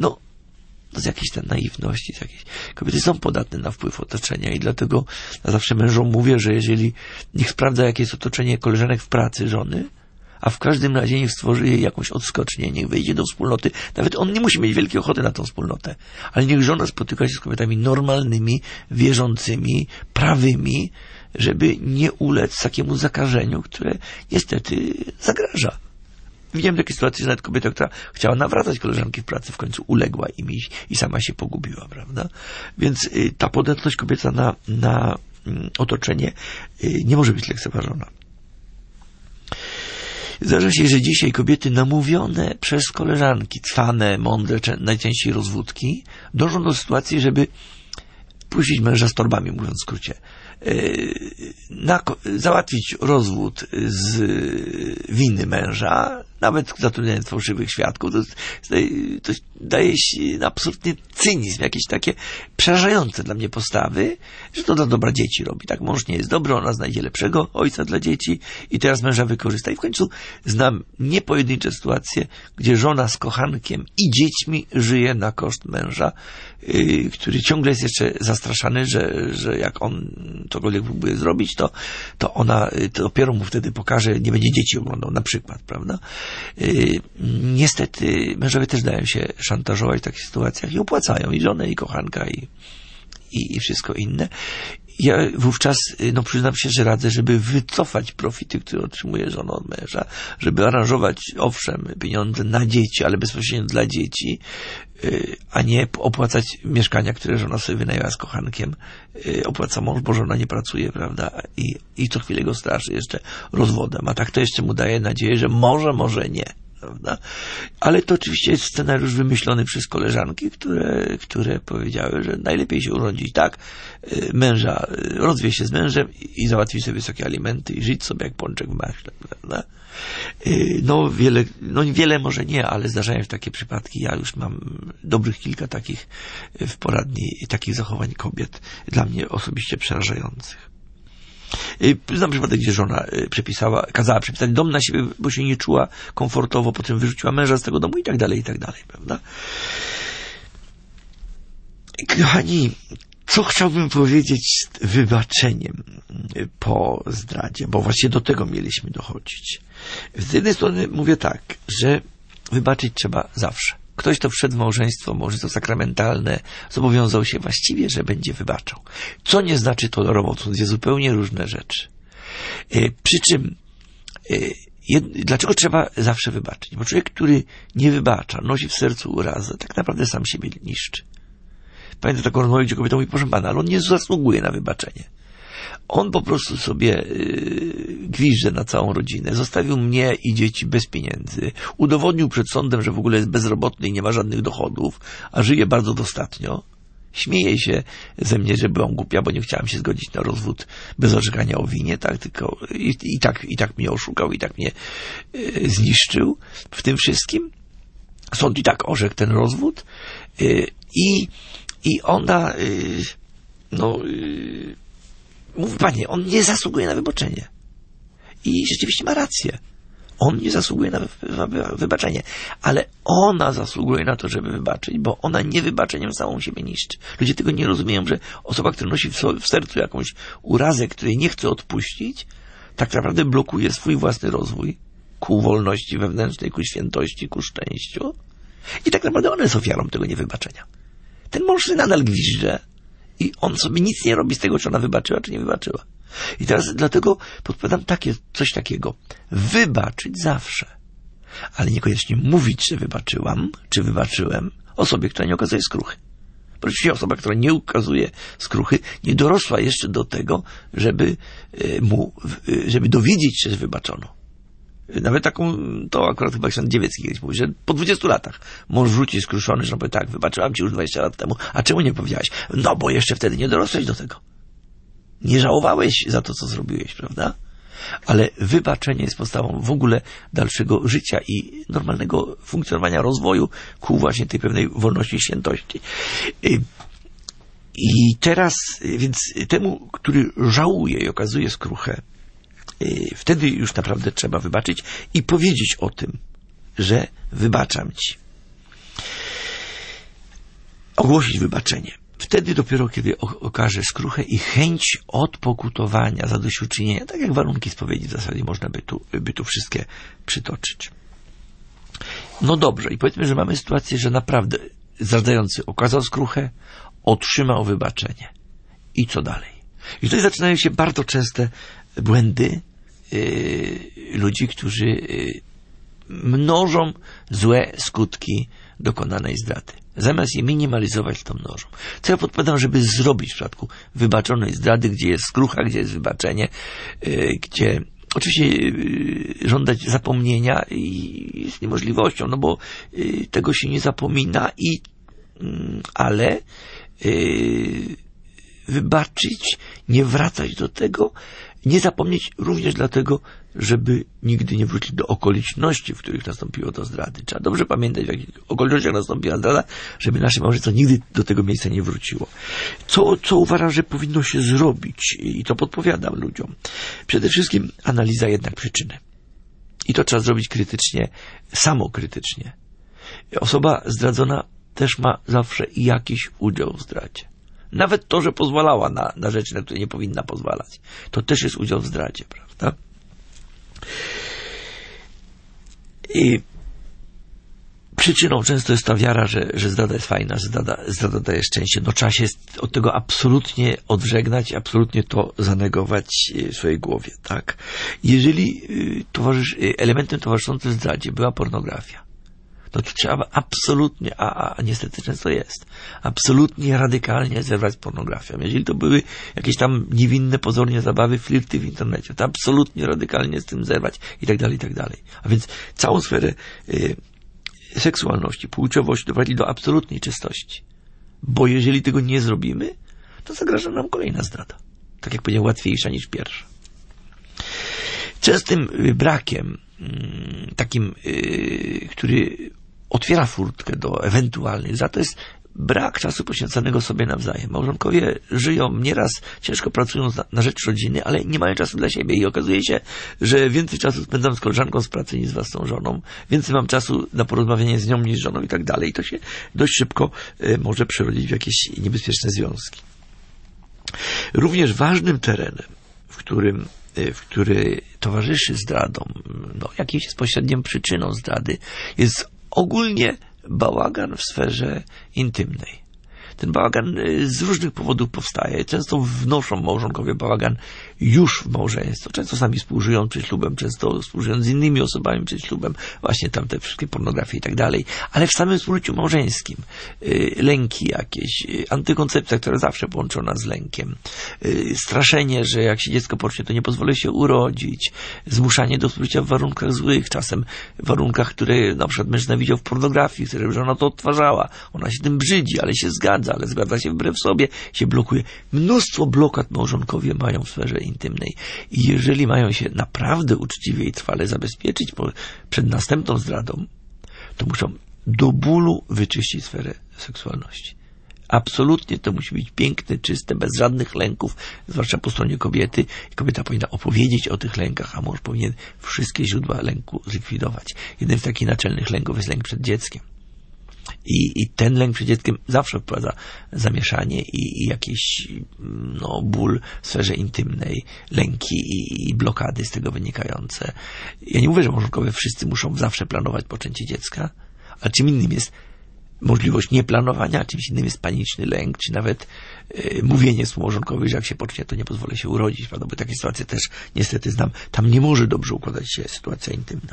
Z jakiejś tam naiwności. Kobiety są podatne na wpływ otoczenia i dlatego ja zawsze mężom mówię, że jeżeli niech sprawdza, jakie jest otoczenie koleżanek w pracy żony, a w każdym razie niech stworzy jej jakąś odskocznię, niech wejdzie do wspólnoty. Nawet on nie musi mieć wielkiej ochoty na tą wspólnotę, ale niech żona spotyka się z kobietami normalnymi, wierzącymi, prawymi, żeby nie ulec takiemu zakażeniu, które niestety zagraża. Widziałem takie sytuacje, że nawet kobieta, która chciała nawracać koleżanki w pracy, w końcu uległa im i sama się pogubiła, prawda? Więc ta podatność kobieca na otoczenie nie może być lekceważona. Zdarza się, że dzisiaj kobiety namówione przez koleżanki, cwane, mądre, najczęściej rozwódki, dążą do sytuacji, żeby puścić męża z torbami, mówiąc w skrócie. Załatwić rozwód z winy męża, nawet zatrudniając fałszywych świadków. To daje się absolutnie cynizm, jakieś takie przerażające dla mnie postawy, że to dla dobra dzieci robi. Tak, mąż nie jest dobry, ona znajdzie lepszego ojca dla dzieci i teraz męża wykorzysta. I w końcu znam niepojedyncze sytuacje, gdzie żona z kochankiem i dziećmi żyje na koszt męża, który ciągle jest jeszcze zastraszany, że jak on cokolwiek próbuje zrobić, to ona dopiero mu wtedy pokaże, nie będzie dzieci oglądał, na przykład, prawda? Niestety mężowie też dają się szantażować w takich sytuacjach i opłacają i żonę, i kochanka, i wszystko inne. Ja wówczas, przyznam się, że radzę, żeby wycofać profity, które otrzymuje żona od męża, żeby aranżować, owszem, pieniądze na dzieci, ale bezpośrednio dla dzieci, a nie opłacać mieszkania, które żona sobie wynajęła z kochankiem, opłaca mąż, bo żona nie pracuje, prawda, i co chwilę go straszy jeszcze rozwodem, a tak to jeszcze mu daje nadzieję, że może nie. prawda? Ale to oczywiście jest scenariusz wymyślony przez koleżanki, które powiedziały, że najlepiej się urodzić tak, męża, rozwie się z mężem i załatwi sobie wysokie alimenty i żyć sobie jak pączek w maśle, prawda? Wiele może nie, ale zdarzają się takie przypadki. Ja już mam dobrych kilka takich w poradni, takich zachowań kobiet, dla mnie osobiście przerażających. Znam przypadek, gdzie żona kazała przepisać dom na siebie, bo się nie czuła komfortowo, potem wyrzuciła męża z tego domu i tak dalej, prawda? Kochani, co chciałbym powiedzieć z wybaczeniem po zdradzie, bo właśnie do tego mieliśmy dochodzić. Z jednej strony mówię tak, że wybaczyć trzeba zawsze. Ktoś, kto wszedł w małżeństwo sakramentalne, zobowiązał się właściwie, że będzie wybaczał. Co nie znaczy tolerował, to są dwie zupełnie różne rzeczy. Przy czym, dlaczego trzeba zawsze wybaczyć? Bo człowiek, który nie wybacza, nosi w sercu urazę, tak naprawdę sam siebie niszczy. Pamiętam taką rozmowę, gdzie kobieta mówi, proszę pana, ale on nie zasługuje na wybaczenie. On po prostu sobie gwizdże na całą rodzinę. Zostawił mnie i dzieci bez pieniędzy. Udowodnił przed sądem, że w ogóle jest bezrobotny i nie ma żadnych dochodów, a żyje bardzo dostatnio. Śmieje się ze mnie, że byłam głupia, bo nie chciałam się zgodzić na rozwód bez orzekania o winie, tak? Tylko i tak mnie oszukał, i tak mnie zniszczył w tym wszystkim. Sąd i tak orzekł ten rozwód i ona mówi, panie, on nie zasługuje na wybaczenie. I rzeczywiście ma rację. On nie zasługuje na wybaczenie. Ale ona zasługuje na to, żeby wybaczyć, bo ona niewybaczeniem samą siebie niszczy. Ludzie tego nie rozumieją, że osoba, która nosi w sercu jakąś urazę, której nie chce odpuścić, tak naprawdę blokuje swój własny rozwój ku wolności wewnętrznej, ku świętości, ku szczęściu. I tak naprawdę ona jest ofiarą tego niewybaczenia. Ten mąż nadal gwizdże i on sobie nic nie robi z tego, czy ona wybaczyła, czy nie wybaczyła. I teraz dlatego podpowiadam coś takiego. Wybaczyć zawsze. Ale niekoniecznie mówić, że wybaczyłam, czy wybaczyłem osobie, która nie okazuje skruchy. Bo oczywiście osoba, która nie ukazuje skruchy, nie dorosła jeszcze do tego, żeby dowiedzieć się, że wybaczono. Nawet taką, to akurat chyba ksiądz Dziewiecki kiedyś mówi, że po 20 latach mąż wróci skruszony, że powie tak, wybaczyłam ci już 20 lat temu, a czemu nie powiedziałaś? No bo jeszcze wtedy nie dorosłeś do tego. Nie żałowałeś za to, co zrobiłeś, prawda? Ale wybaczenie jest podstawą w ogóle dalszego życia i normalnego funkcjonowania rozwoju ku właśnie tej pewnej wolności i świętości. I teraz, więc temu, który żałuje i okazuje skruchę, wtedy już naprawdę trzeba wybaczyć i powiedzieć o tym, że wybaczam ci. Ogłosić wybaczenie. Wtedy dopiero, kiedy okaże skruchę i chęć odpokutowania, zadośćuczynienia, tak jak warunki spowiedzi w zasadzie można by tu wszystkie przytoczyć. No dobrze, i powiedzmy, że mamy sytuację, że naprawdę zdradzający okazał skruchę, otrzymał wybaczenie. I co dalej? I tutaj zaczynają się bardzo częste błędy ludzi, którzy mnożą złe skutki dokonanej zdrady. Zamiast je minimalizować, to mnożą. Co ja podpowiadam, żeby zrobić w przypadku wybaczonej zdrady, gdzie jest skrucha, gdzie jest wybaczenie, gdzie oczywiście żądać zapomnienia jest niemożliwością, no bo tego się nie zapomina, ale wybaczyć, nie wracać do tego, nie zapomnieć również dlatego, żeby nigdy nie wrócić do okoliczności, w których nastąpiło to zdrady. Trzeba dobrze pamiętać, w jakich okolicznościach nastąpiła zdrada, żeby nasze małżeństwo nigdy do tego miejsca nie wróciło. Co uważam, że powinno się zrobić i to podpowiadam ludziom. Przede wszystkim analiza jednak przyczyny. I to trzeba zrobić krytycznie, samokrytycznie. Osoba zdradzona też ma zawsze jakiś udział w zdradzie. Nawet to, że pozwalała na rzeczy, na które nie powinna pozwalać. To też jest udział w zdradzie, prawda? I przyczyną często jest ta wiara, że zdrada jest fajna, że zdrada daje szczęście. No trzeba się od tego absolutnie odżegnać, absolutnie to zanegować w swojej głowie, tak? Jeżeli elementem towarzyszącym zdradzie była pornografia, to trzeba absolutnie, a niestety często jest, absolutnie radykalnie zerwać z pornografią. Jeżeli to były jakieś tam niewinne, pozornie zabawy, flirty w internecie, to absolutnie radykalnie z tym zerwać i tak dalej, i tak dalej. A więc całą sferę seksualności, płciowości doprowadzić do absolutnej czystości. Bo jeżeli tego nie zrobimy, to zagraża nam kolejna zdrada. Tak jak powiedziałem, łatwiejsza niż pierwsza. Częstym brakiem, takim, który otwiera furtkę do ewentualnych zdrad, to jest brak czasu poświęconego sobie nawzajem. Małżonkowie żyją nieraz, ciężko pracując na rzecz rodziny, ale nie mają czasu dla siebie i okazuje się, że więcej czasu spędzam z koleżanką z pracy niż z własną żoną, więcej mam czasu na porozmawianie z nią niż z żoną i tak dalej. I to się dość szybko może przerodzić w jakieś niebezpieczne związki. Również ważnym terenem, który towarzyszy zdradom, jakimś jest pośrednią przyczyną zdrady, jest ogólnie bałagan w sferze intymnej. Ten bałagan z różnych powodów powstaje. Często wnoszą małżonkowie bałagan już w małżeństwo. Często sami współżyją przed ślubem, często współżyją z innymi osobami przed ślubem. Właśnie tam te wszystkie pornografie i tak dalej. Ale w samym współżyciu małżeńskim lęki jakieś, antykoncepcja, która zawsze połączona z lękiem, straszenie, że jak się dziecko pocznie, to nie pozwolę się urodzić, zmuszanie do współżycia w warunkach złych, czasem w warunkach, które na przykład mężczyzna widział w pornografii, które żona to odtwarzała. Ona się tym brzydzi, ale się zgadza, ale zgadza się wbrew sobie, się blokuje. Mnóstwo blokad małżonkowie mają w sferze intymnej. I jeżeli mają się naprawdę uczciwie i trwale zabezpieczyć przed następną zdradą, to muszą do bólu wyczyścić sferę seksualności. Absolutnie to musi być piękne, czyste, bez żadnych lęków, zwłaszcza po stronie kobiety. Kobieta powinna opowiedzieć o tych lękach, a mąż powinien wszystkie źródła lęku zlikwidować. Jednym z takich naczelnych lęków jest lęk przed dzieckiem. I ten lęk przed dzieckiem zawsze wprowadza zamieszanie i jakiś ból w sferze intymnej, lęki i blokady z tego wynikające. Ja nie mówię, że małżonkowie wszyscy muszą zawsze planować poczęcie dziecka, ale czym innym jest możliwość nieplanowania, a czymś innym jest paniczny lęk, czy nawet mówienie współmałżonkowi, że jak się pocznie, to nie pozwolę się urodzić, prawda? Bo takie sytuacje też niestety znam. Tam nie może dobrze układać się sytuacja intymna.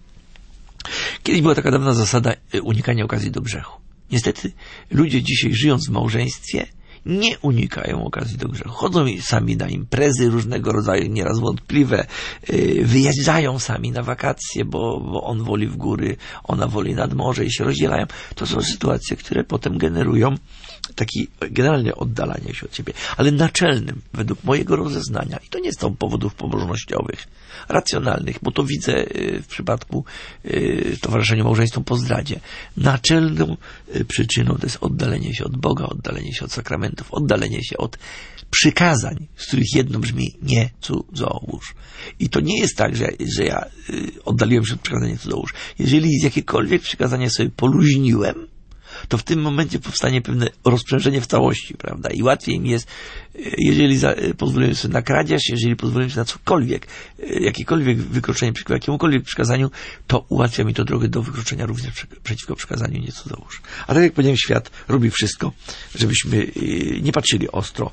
Kiedyś była taka dawna zasada unikania okazji do grzechu. Niestety ludzie dzisiaj, żyjąc w małżeństwie, nie unikają okazji do grzechu. Chodzą sami na imprezy różnego rodzaju, nieraz wątpliwe, wyjeżdżają sami na wakacje, bo on woli w góry, ona woli nad morze i się rozdzielają. To są sytuacje, które potem generują takie generalnie oddalanie się od siebie. Ale naczelnym, według mojego rozeznania, i to nie z powodów pobożnościowych, racjonalnych, bo to widzę w przypadku towarzyszenia małżeństwu po zdradzie, naczelną przyczyną to jest oddalenie się od Boga, oddalenie się od sakramentów, oddalenie się od przykazań, z których jedno brzmi: nie cudzołóż. I to nie jest tak, że ja oddaliłem się od przykazania cudzołóż. Jeżeli z jakiekolwiek przykazania sobie poluźniłem, to w tym momencie powstanie pewne rozprzężenie w całości, prawda? I łatwiej mi jest, jeżeli pozwoliłem sobie na kradzież, jeżeli pozwoliłem sobie na cokolwiek, jakiekolwiek wykroczenie przeciwko jakiemukolwiek przykazaniu, to ułatwia mi to drogę do wykroczenia również przeciwko przykazaniu nie cudzołóż. A tak jak powiedziałem, świat robi wszystko, żebyśmy nie patrzyli ostro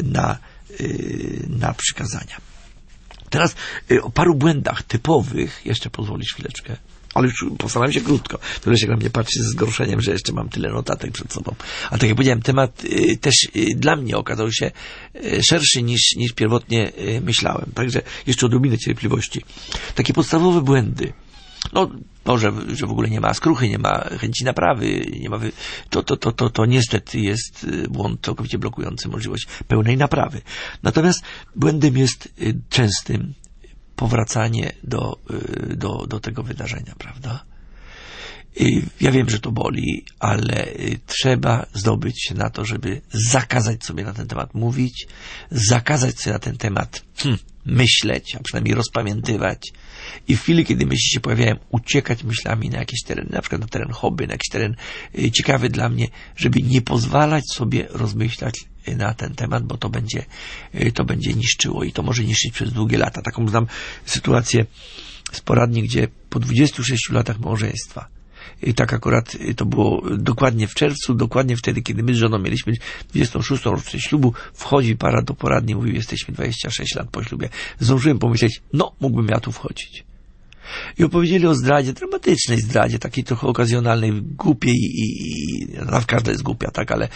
na przykazania. Teraz o paru błędach typowych, jeszcze pozwolisz chwileczkę, ale już postaram się krótko. To się na mnie patrzy ze zgorszeniem, że jeszcze mam tyle notatek przed sobą. Ale tak jak powiedziałem, temat też dla mnie okazał się szerszy niż pierwotnie myślałem. Także jeszcze odrobinę cierpliwości. Takie podstawowe błędy. To, że w ogóle nie ma skruchy, nie ma chęci naprawy, nie ma to niestety jest błąd całkowicie blokujący możliwość pełnej naprawy. Natomiast błędem jest częstym powracanie do tego wydarzenia, prawda? Ja wiem, że to boli, ale trzeba zdobyć się na to, żeby zakazać sobie na ten temat mówić, zakazać sobie na ten temat myśleć, a przynajmniej rozpamiętywać i w chwili, kiedy myśli się pojawiają, uciekać myślami na jakiś teren, na przykład na teren hobby, na jakiś teren ciekawy dla mnie, żeby nie pozwalać sobie rozmyślać na ten temat, bo to będzie niszczyło i to może niszczyć przez długie lata. Taką znam sytuację sporadnie, gdzie po 26 latach małżeństwa, i tak akurat to było dokładnie w czerwcu, dokładnie wtedy, kiedy my z żoną mieliśmy 26. rocznicę ślubu, wchodzi para do poradni, mówił: jesteśmy 26 lat po ślubie. Zdążyłem pomyśleć, mógłbym ja tu wchodzić. I opowiedzieli o zdradzie, dramatycznej zdradzie, takiej trochę okazjonalnej, głupiej i każda jest głupia, tak, ale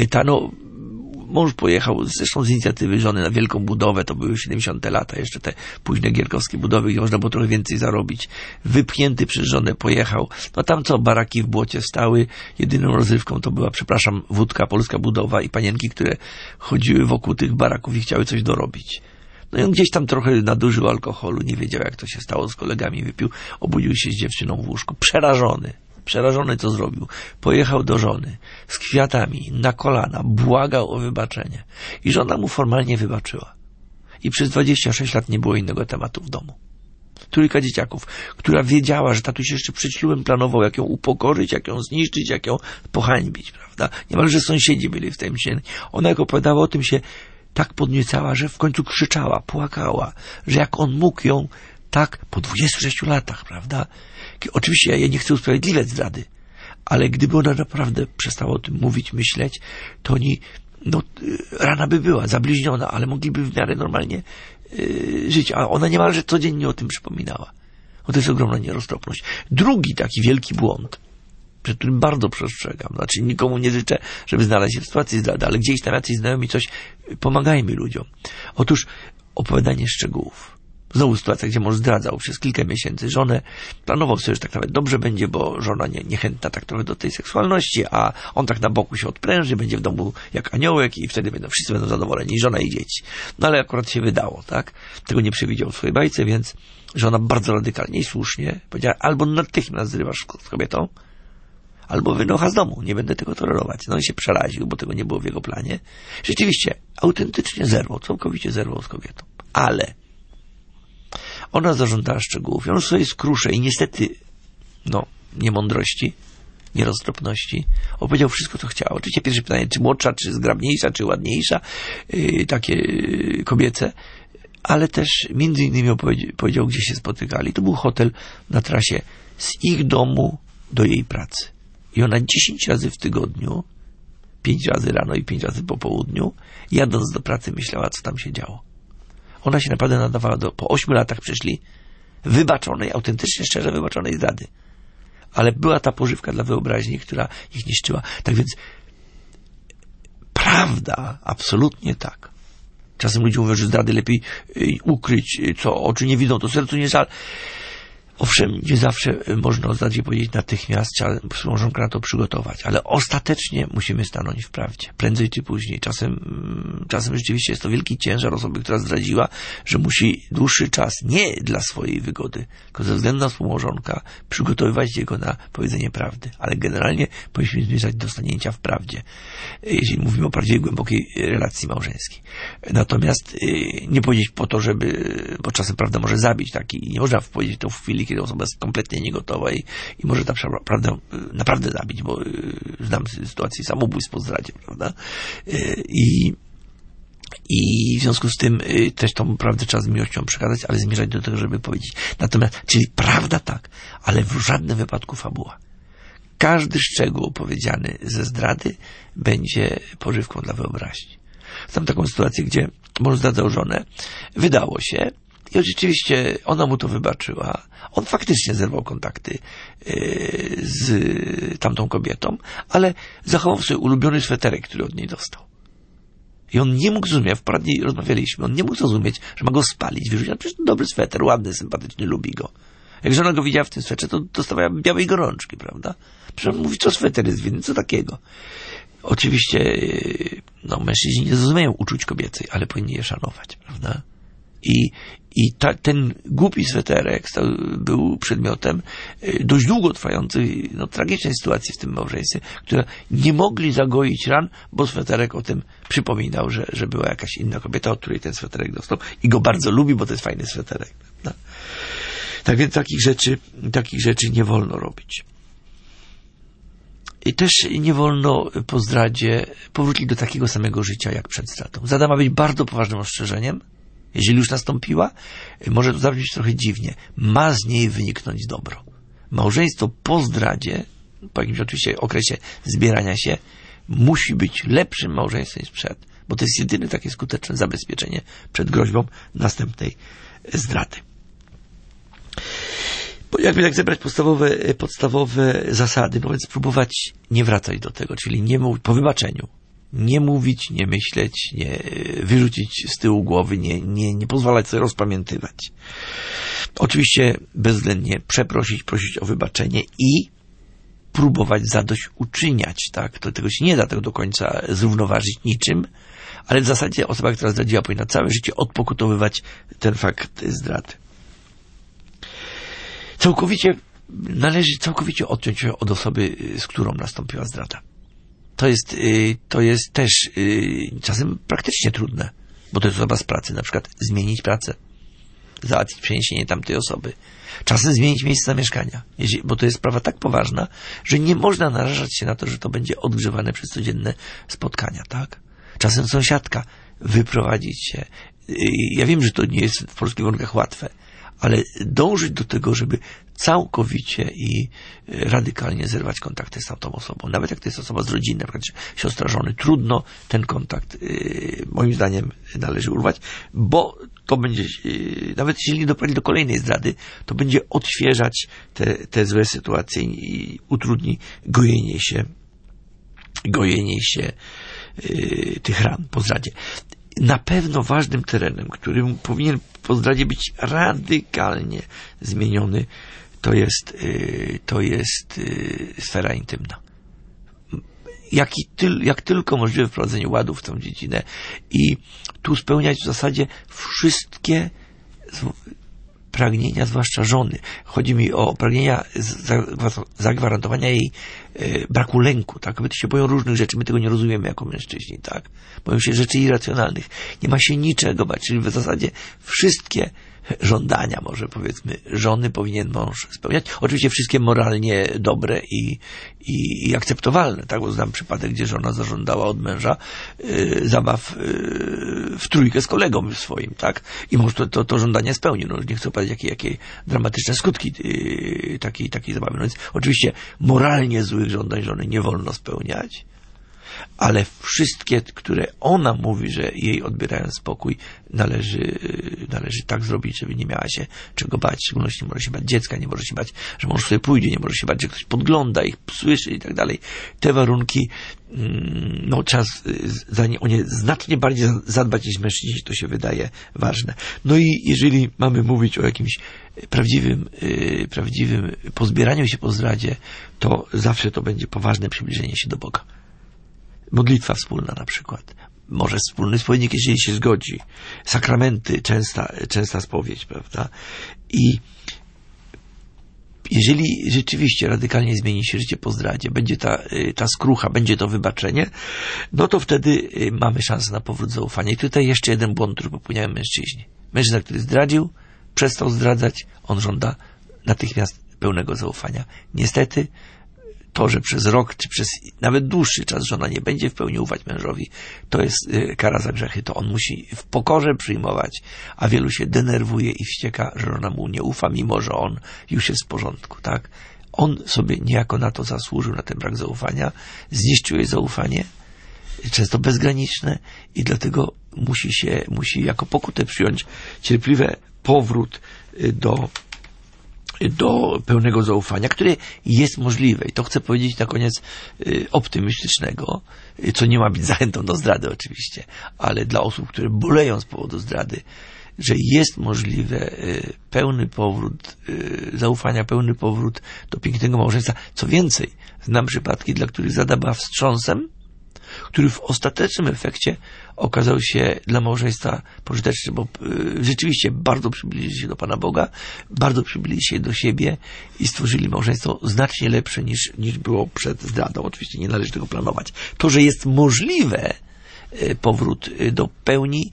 mąż pojechał zresztą z inicjatywy żony na wielką budowę, to były 70. lata, jeszcze te późne gierkowskie budowy, gdzie można było trochę więcej zarobić. Wypchnięty przez żonę pojechał, tam baraki w błocie stały, jedyną rozrywką to była, wódka, polska budowa i panienki, które chodziły wokół tych baraków i chciały coś dorobić. No i on gdzieś tam trochę nadużył alkoholu, nie wiedział jak to się stało, z kolegami wypił, obudził się z dziewczyną w łóżku, przerażony co zrobił. Pojechał do żony z kwiatami, na kolana, błagał o wybaczenie. I żona mu formalnie wybaczyła. I przez 26 lat nie było innego tematu w domu. Trójka dzieciaków, która wiedziała, że tatuś jeszcze przed ślubem planował, jak ją upokorzyć, jak ją zniszczyć, jak ją pohańbić, prawda? Niemalże sąsiedzi byli w tym się. Ona jak opowiadała o tym się tak podniecała, że w końcu krzyczała, płakała, że jak on mógł ją tak po 26 latach, prawda? Oczywiście ja nie chcę usprawiedliwiać zdrady, ale gdyby ona naprawdę przestała o tym mówić, myśleć, to oni, rana by była, zabliźniona, ale mogliby w miarę normalnie żyć, a ona niemalże codziennie o tym przypominała. To jest ogromna nieroztropność. Drugi taki wielki błąd, przed którym bardzo przestrzegam, znaczy nikomu nie życzę, żeby znaleźć się w sytuacji zdrady, ale gdzieś tam jacyś znajomi coś, pomagajmy ludziom. Otóż opowiadanie szczegółów. Znowu sytuacja, gdzie mąż zdradzał przez kilka miesięcy żonę, planował sobie, że tak nawet dobrze będzie, bo żona niechętna tak trochę do tej seksualności, a on tak na boku się odpręży, będzie w domu jak aniołek i wtedy wszyscy będą zadowoleni, żona i dzieci. No ale akurat się wydało, tak? Tego nie przewidział w swojej bajce, więc żona bardzo radykalnie i słusznie powiedziała, albo natychmiast zrywasz z kobietą, albo wynocha z domu, nie będę tego tolerować. No i się przeraził, bo tego nie było w jego planie. Rzeczywiście, autentycznie zerwał, całkowicie zerwał z kobietą. Ale ona zażądała szczegółów. I on w swojej skrusze i niestety, niemądrości, nieroztropności, opowiedział wszystko, co chciała. Oczywiście pierwsze pytanie, czy młodsza, czy zgrabniejsza, czy ładniejsza, takie kobiece, ale też między innymi powiedział, gdzie się spotykali. To był hotel na trasie z ich domu do jej pracy. I ona 10 razy w tygodniu, 5 razy rano i 5 razy po południu, jadąc do pracy, myślała, co tam się działo. Ona się naprawdę nadawała po 8 latach przyszli wybaczonej, autentycznie, szczerze wybaczonej zdrady. Ale była ta pożywka dla wyobraźni, która ich niszczyła. Tak więc prawda, absolutnie tak. Czasem ludzie mówią, że zdrady lepiej ukryć, co oczy nie widzą, to sercu nie żal. Owszem, nie zawsze można o zdradzie powiedzieć natychmiast, trzeba małżonka na to przygotować, ale ostatecznie musimy stanąć w prawdzie, prędzej czy później. Czasem rzeczywiście jest to wielki ciężar osoby, która zdradziła, że musi dłuższy czas, nie dla swojej wygody, tylko ze względu na współmałżonka, przygotowywać jego na powiedzenie prawdy. Ale generalnie powinniśmy zmierzać do stanięcia w prawdzie, jeśli mówimy o prawdziwej, głębokiej relacji małżeńskiej. Natomiast nie powiedzieć po to, bo czasem prawda może zabić, tak, i nie można powiedzieć to w chwili, kiedy osoba jest kompletnie niegotowa i może ta prawda naprawdę zabić, bo znam sytuację samobójstw po zdradzie, prawda? I w związku z tym też tą prawdę trzeba z miłością przekazać, ale zmierzać do tego, żeby powiedzieć. Natomiast, czyli prawda tak, ale w żadnym wypadku fabuła. Każdy szczegół opowiedziany ze zdrady będzie pożywką dla wyobraźni. Znam taką sytuację, gdzie mąż zdradzał żonę, wydało się, i rzeczywiście ona mu to wybaczyła. On faktycznie zerwał kontakty z tamtą kobietą, ale zachował sobie ulubiony sweterek, który od niej dostał. I on nie mógł zrozumieć, wprawdzie rozmawialiśmy, on nie mógł zrozumieć, że ma go spalić, wyrzucić. Przecież to dobry sweter, ładny, sympatyczny, lubi go. Jak żona go widziała w tym swetrze, to dostawała białej gorączki, prawda? Przecież on mówi, co sweter jest winny, co takiego. Oczywiście, mężczyźni nie zrozumieją uczuć kobiecych, ale powinni je szanować, prawda? Ten głupi sweterek był przedmiotem dość długotrwającej, tragicznej sytuacji w tym małżeństwie, które nie mogli zagoić ran, bo sweterek o tym przypominał, że była jakaś inna kobieta, od której ten sweterek dostał i go bardzo lubi, bo to jest fajny sweterek. Prawda? Tak więc takich rzeczy nie wolno robić. I też nie wolno po zdradzie powrócić do takiego samego życia jak przed zdradą. Zdrada ma być bardzo poważnym ostrzeżeniem. Jeżeli już nastąpiła, może to zabrzmieć trochę dziwnie. Ma z niej wyniknąć dobro. Małżeństwo po zdradzie, po jakimś oczywiście okresie zbierania się, musi być lepszym małżeństwem niż przed. Bo to jest jedyne takie skuteczne zabezpieczenie przed groźbą następnej zdrady. Bo jakby tak zebrać podstawowe zasady, no więc próbować nie wracać do tego, czyli nie mówić po wybaczeniu. Nie mówić, nie myśleć, nie wyrzucić z tyłu głowy, nie pozwalać sobie rozpamiętywać. Oczywiście bezwzględnie przeprosić, prosić o wybaczenie i próbować zadośćuczyniać, tak? Tego się nie da tego do końca zrównoważyć niczym, ale w zasadzie osoba, która zdradziła, powinna całe życie odpokutowywać ten fakt zdrady. Należy całkowicie odciąć się od osoby, z którą nastąpiła zdrada. To jest też czasem praktycznie trudne, bo to jest osoba z pracy, na przykład zmienić pracę, załatwić przeniesienie tamtej osoby, czasem zmienić miejsce zamieszkania, bo to jest sprawa tak poważna, że nie można narażać się na to, że to będzie odgrzewane przez codzienne spotkania, tak? Czasem sąsiadka, wyprowadzić się. Ja wiem, że to nie jest w polskich warunkach łatwe, ale dążyć do tego, żeby całkowicie i radykalnie zerwać kontakty z tą osobą. Nawet jak to jest osoba z rodziny, na przykład siostra żony, trudno ten kontakt, moim zdaniem, należy urwać, bo to będzie, nawet jeśli nie doprowadzi do kolejnej zdrady, to będzie odświeżać te złe sytuacje i utrudni gojenie się tych ran po zdradzie. Na pewno ważnym terenem, którym powinien po zdradzie być radykalnie zmieniony, to jest sfera intymna. Jak tylko możliwe wprowadzenie ładu w tę dziedzinę i tu spełniać w zasadzie wszystkie pragnienia, zwłaszcza żony. Chodzi mi o pragnienia zagwarantowania jej braku lęku, tak? Kobiety się boją różnych rzeczy, my tego nie rozumiemy jako mężczyźni, tak? Boją się rzeczy irracjonalnych. Nie ma się niczego bać, czyli w zasadzie wszystkie żądania, może powiedzmy, żony powinien mąż spełniać. Oczywiście wszystkie moralnie dobre i akceptowalne, tak? Bo znam przypadek, gdzie żona zażądała od męża zabaw w trójkę z kolegą swoim, tak? I mąż to żądanie spełnił. No, nie chcę powiedzieć, jakie dramatyczne skutki takiej zabawy. No więc oczywiście moralnie złych żądań żony nie wolno spełniać, ale wszystkie, które ona mówi, że jej odbierają spokój, należy tak zrobić, żeby nie miała się czego bać. W szczególności nie może się bać dziecka, nie może się bać, że mąż sobie pójdzie, nie może się bać, że ktoś podgląda ich, słyszy i tak dalej. Te warunki, no trzeba o nie znacznie bardziej zadbać niż mężczyźni, to się wydaje ważne. No i jeżeli mamy mówić o jakimś prawdziwym pozbieraniu się po zdradzie, to zawsze to będzie poważne przybliżenie się do Boga. Modlitwa wspólna na przykład. Może wspólny spowiednik, jeżeli się zgodzi. Sakramenty, częsta spowiedź, prawda? I jeżeli rzeczywiście radykalnie zmieni się życie po zdradzie, będzie ta skrucha, będzie to wybaczenie, no to wtedy mamy szansę na powrót zaufania. I tutaj jeszcze jeden błąd, który popełniają mężczyźni. Mężczyzna, który zdradził, przestał zdradzać, on żąda natychmiast pełnego zaufania. Niestety, to, że przez rok, czy przez nawet dłuższy czas żona nie będzie w pełni ufać mężowi, to jest kara za grzechy. To on musi w pokorze przyjmować, a wielu się denerwuje i wścieka, że żona mu nie ufa, mimo że on już jest w porządku, tak? On sobie niejako na to zasłużył, na ten brak zaufania, zniszczył jej zaufanie, często bezgraniczne, i dlatego musi jako pokutę przyjąć cierpliwy powrót do pełnego zaufania, które jest możliwe. I to chcę powiedzieć na koniec optymistycznego, co nie ma być zachętą do zdrady oczywiście, ale dla osób, które boleją z powodu zdrady, że jest możliwe pełny powrót zaufania, pełny powrót do pięknego małżeństwa. Co więcej, znam przypadki, dla których zdrada była wstrząsem, który w ostatecznym efekcie okazał się dla małżeństwa pożyteczny, bo rzeczywiście bardzo przybliżyli się do Pana Boga, bardzo przybliżyli się do siebie i stworzyli małżeństwo znacznie lepsze niż było przed zdradą. Oczywiście nie należy tego planować. To, że jest możliwe powrót do pełni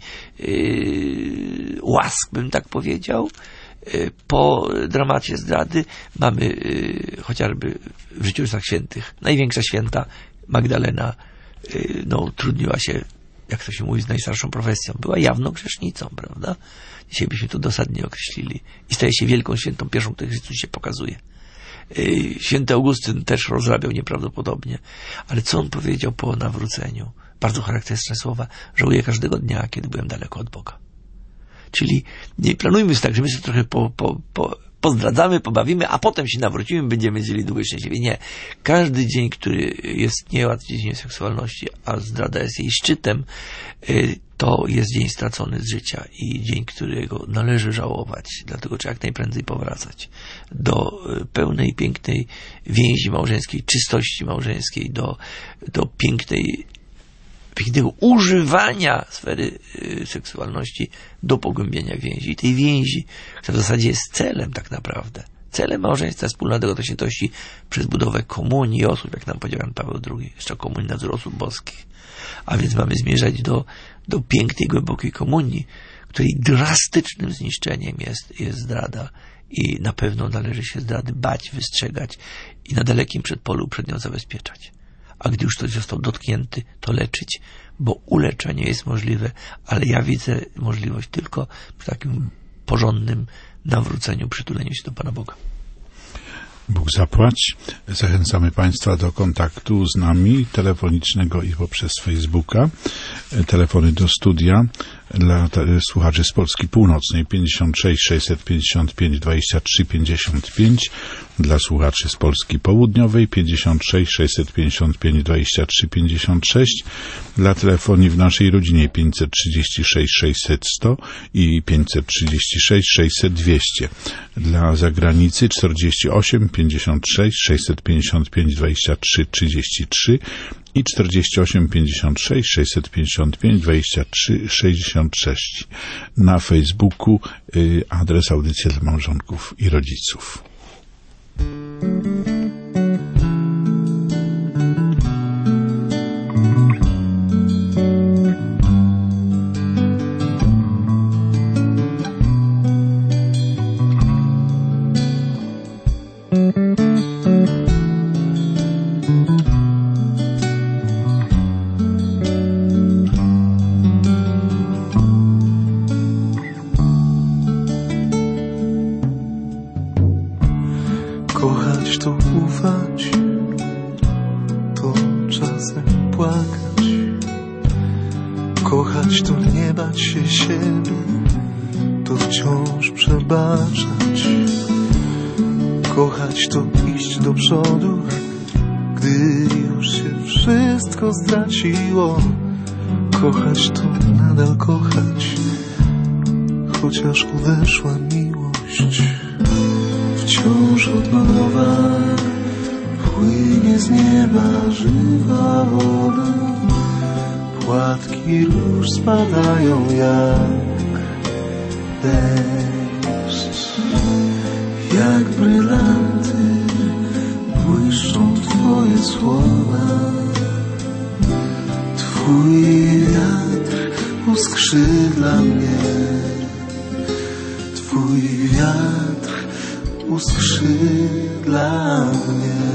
łask, bym tak powiedział, po dramacie zdrady mamy chociażby w życiorysach świętych. Największa święta Magdalena trudniła się, jak to się mówi, z najstarszą profesją. Była jawną grzesznicą, prawda? Dzisiaj byśmy to dosadnie określili. I staje się wielką świętą, pierwszą, której Chrystus się pokazuje. Święty Augustyn też rozrabiał nieprawdopodobnie. Ale co on powiedział po nawróceniu? Bardzo charakterystyczne słowa. Żałuję każdego dnia, kiedy byłem daleko od Boga. Czyli nie planujmy tak, że my się trochę pozdradzamy, pobawimy, a potem się nawrócimy, będziemy dzieli długo i szczęśliwie. Nie. Każdy dzień, który jest nieład w dziedzinie seksualności, a zdrada jest jej szczytem, to jest dzień stracony z życia i dzień, którego należy żałować. Dlatego trzeba jak najprędzej powracać do pełnej, pięknej więzi małżeńskiej, czystości małżeńskiej, do pięknego używania sfery seksualności do pogłębienia więzi. I tej więzi, która w zasadzie jest celem tak naprawdę. Celem małżeństwa jest wspólna dogotowitości przez budowę komunii osób, jak nam powiedział Jan Paweł II, jeszcze komunii nadzór osób boskich. A więc mamy zmierzać do pięknej, głębokiej komunii, której drastycznym zniszczeniem jest zdrada. I na pewno należy się zdrady bać, wystrzegać i na dalekim przedpolu przed nią zabezpieczać. A gdy już ktoś został dotknięty, to leczyć, bo uleczenie jest możliwe, ale ja widzę możliwość tylko w takim porządnym nawróceniu, przytuleniu się do Pana Boga. Bóg zapłać. Zachęcamy Państwa do kontaktu z nami telefonicznego i poprzez Facebooka. Telefony do studia dla słuchaczy z Polski Północnej 56 655 23 55, dla słuchaczy z Polski Południowej 56 655 23 56, dla telefonii w naszej rodzinie 536 600 100 i 536 600 200, dla zagranicy 48 56 655 23 33 i 48 56 655 23 66. Na Facebooku adres Audycja dla małżonków i rodziców. Kochać to ufać, to czasem płakać. Kochać to nie bać się siebie, to wciąż przebaczać. Kochać to iść do przodu, gdy już się wszystko straciło. Kochać to nadal kochać, chociaż odeszła miłość. Wciąż od nowa płynie z nieba żywa woda. Płatki róż spadają jak deszcz. Jak brylanty błyszczą Twoje słowa. Twój wiatr uskrzydla mnie. Twój wiatr uskrzydla mnie.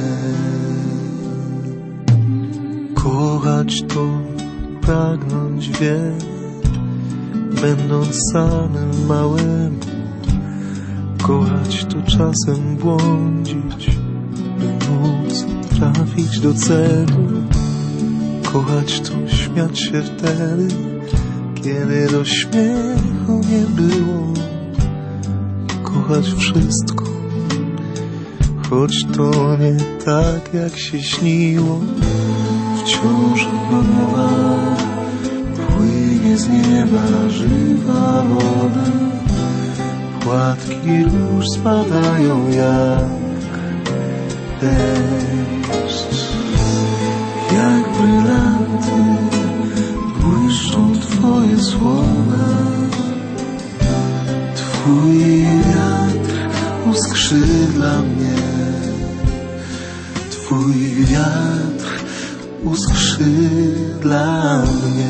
Kochać to pragnąć wiele, będąc samym małym. Kochać to czasem błądzić, by móc trafić do celu. Kochać to śmiać się wtedy, kiedy do śmiechu nie było. Kochać wszystko, choć to nie tak jak się śniło. Wciąż od nowa płynie z nieba żywa woda. Płatki róż spadają jak deszcz. Jak brylanty błyszczą Twoje słowa. Twój wiatr uskrzydla mnie. Twój wiatr uskrzydla mnie.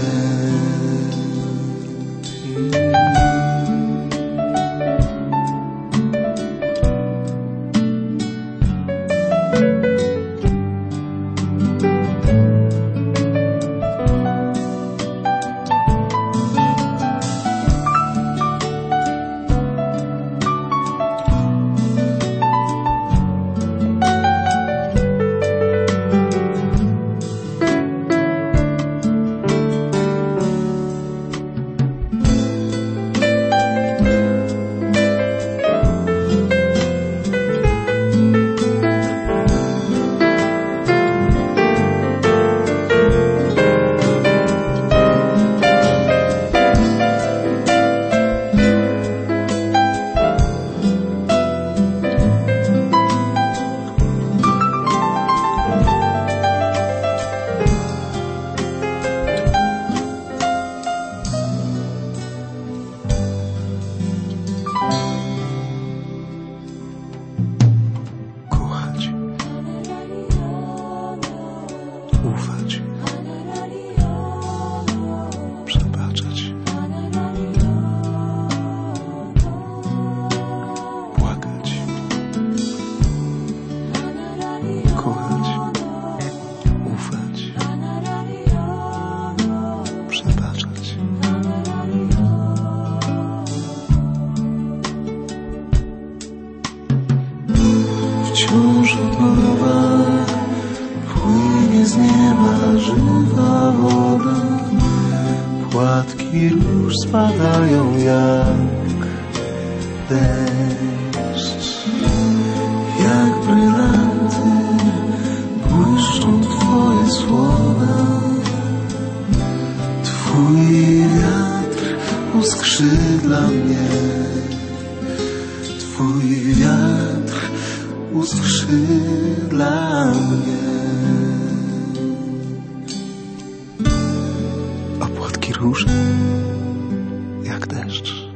wciąż od nowa płynie z nieba żywa woda. Płatki róż spadają jak deszcz, jak brylanty błyszczą twoje słowa. Twój wiatr uskrzydla mnie, twój wiatr uskrzydla mnie. A płatki róż jak deszcz.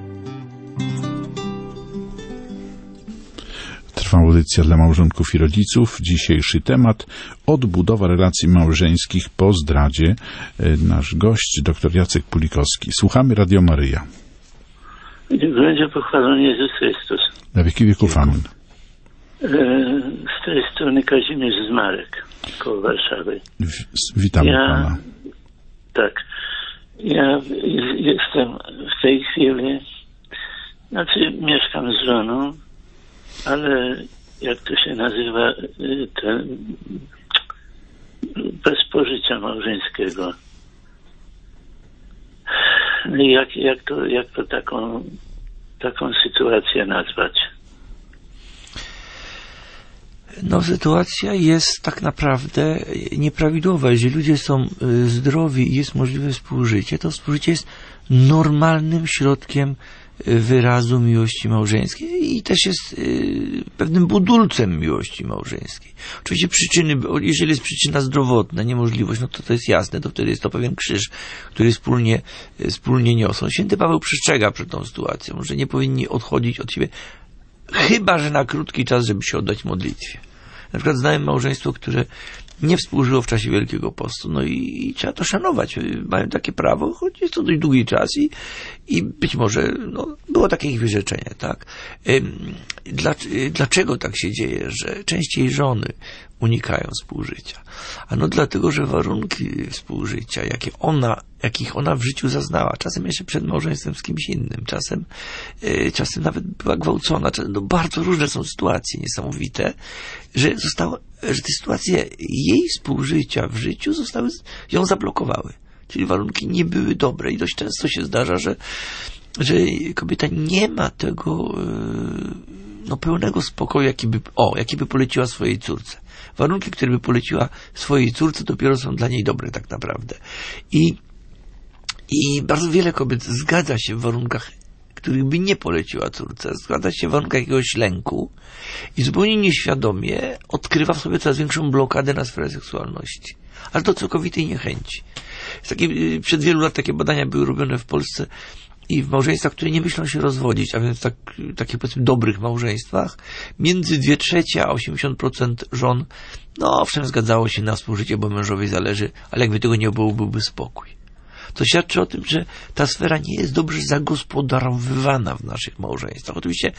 Trwa audycja dla małżonków i rodziców. Dzisiejszy temat: odbudowa relacji małżeńskich po zdradzie. Nasz gość, dr Jacek Pulikowski. Słuchamy Radio Maryja. Niech będzie pochwalony Jezus Chrystus. Na wieki wieków amen. Z tej strony Kazimierz Zmarek, koło Warszawy. Witamy pana. Tak. Ja jestem w tej chwili, mieszkam z żoną, ale jak to się nazywa, bez pożycia małżeńskiego. No i jak to taką sytuację nazwać? No, sytuacja jest tak naprawdę nieprawidłowa. Jeżeli ludzie są zdrowi i jest możliwe współżycie, to współżycie jest normalnym środkiem wyrazu miłości małżeńskiej i też jest pewnym budulcem miłości małżeńskiej. Oczywiście przyczyny, jeżeli jest przyczyna zdrowotna, niemożliwość, no to jest jasne, to wtedy jest to pewien krzyż, który wspólnie niosą. Święty Paweł przestrzega przed tą sytuacją, że nie powinni odchodzić od siebie, chyba że na krótki czas, żeby się oddać modlitwie. Na przykład znałem małżeństwo, które nie współżyło w czasie Wielkiego Postu. No i trzeba to szanować. Mają takie prawo, choć jest to dość długi czas i być może było takie ich wyrzeczenie, tak? Dlaczego tak się dzieje, że częściej żony unikają współżycia? Ano dlatego, że warunki współżycia, jakich ona w życiu zaznała, czasem jeszcze przed małżeństwem z kimś innym, czasem nawet była gwałcona, bardzo różne są sytuacje niesamowite, że te sytuacje jej współżycia w życiu ją zablokowały. Czyli warunki nie były dobre i dość często się zdarza, że kobieta nie ma tego pełnego spokoju, jaki by poleciła swojej córce. Warunki, które by poleciła swojej córce, dopiero są dla niej dobre tak naprawdę. I bardzo wiele kobiet zgadza się w warunkach, których by nie poleciła córce. Zgadza się w warunkach jakiegoś lęku i zupełnie nieświadomie odkrywa w sobie coraz większą blokadę na sferę seksualności. Ale do całkowitej niechęci. Przed wielu lat takie badania były robione w Polsce i w małżeństwach, które nie myślą się rozwodzić, a więc takich powiedzmy dobrych małżeństwach, między 2/3 a 80% żon, owszem, zgadzało się na współżycie, bo mężowi zależy, ale jakby tego nie było, byłby spokój. To świadczy o tym, że ta sfera nie jest dobrze zagospodarowywana w naszych małżeństwach. Oczywiście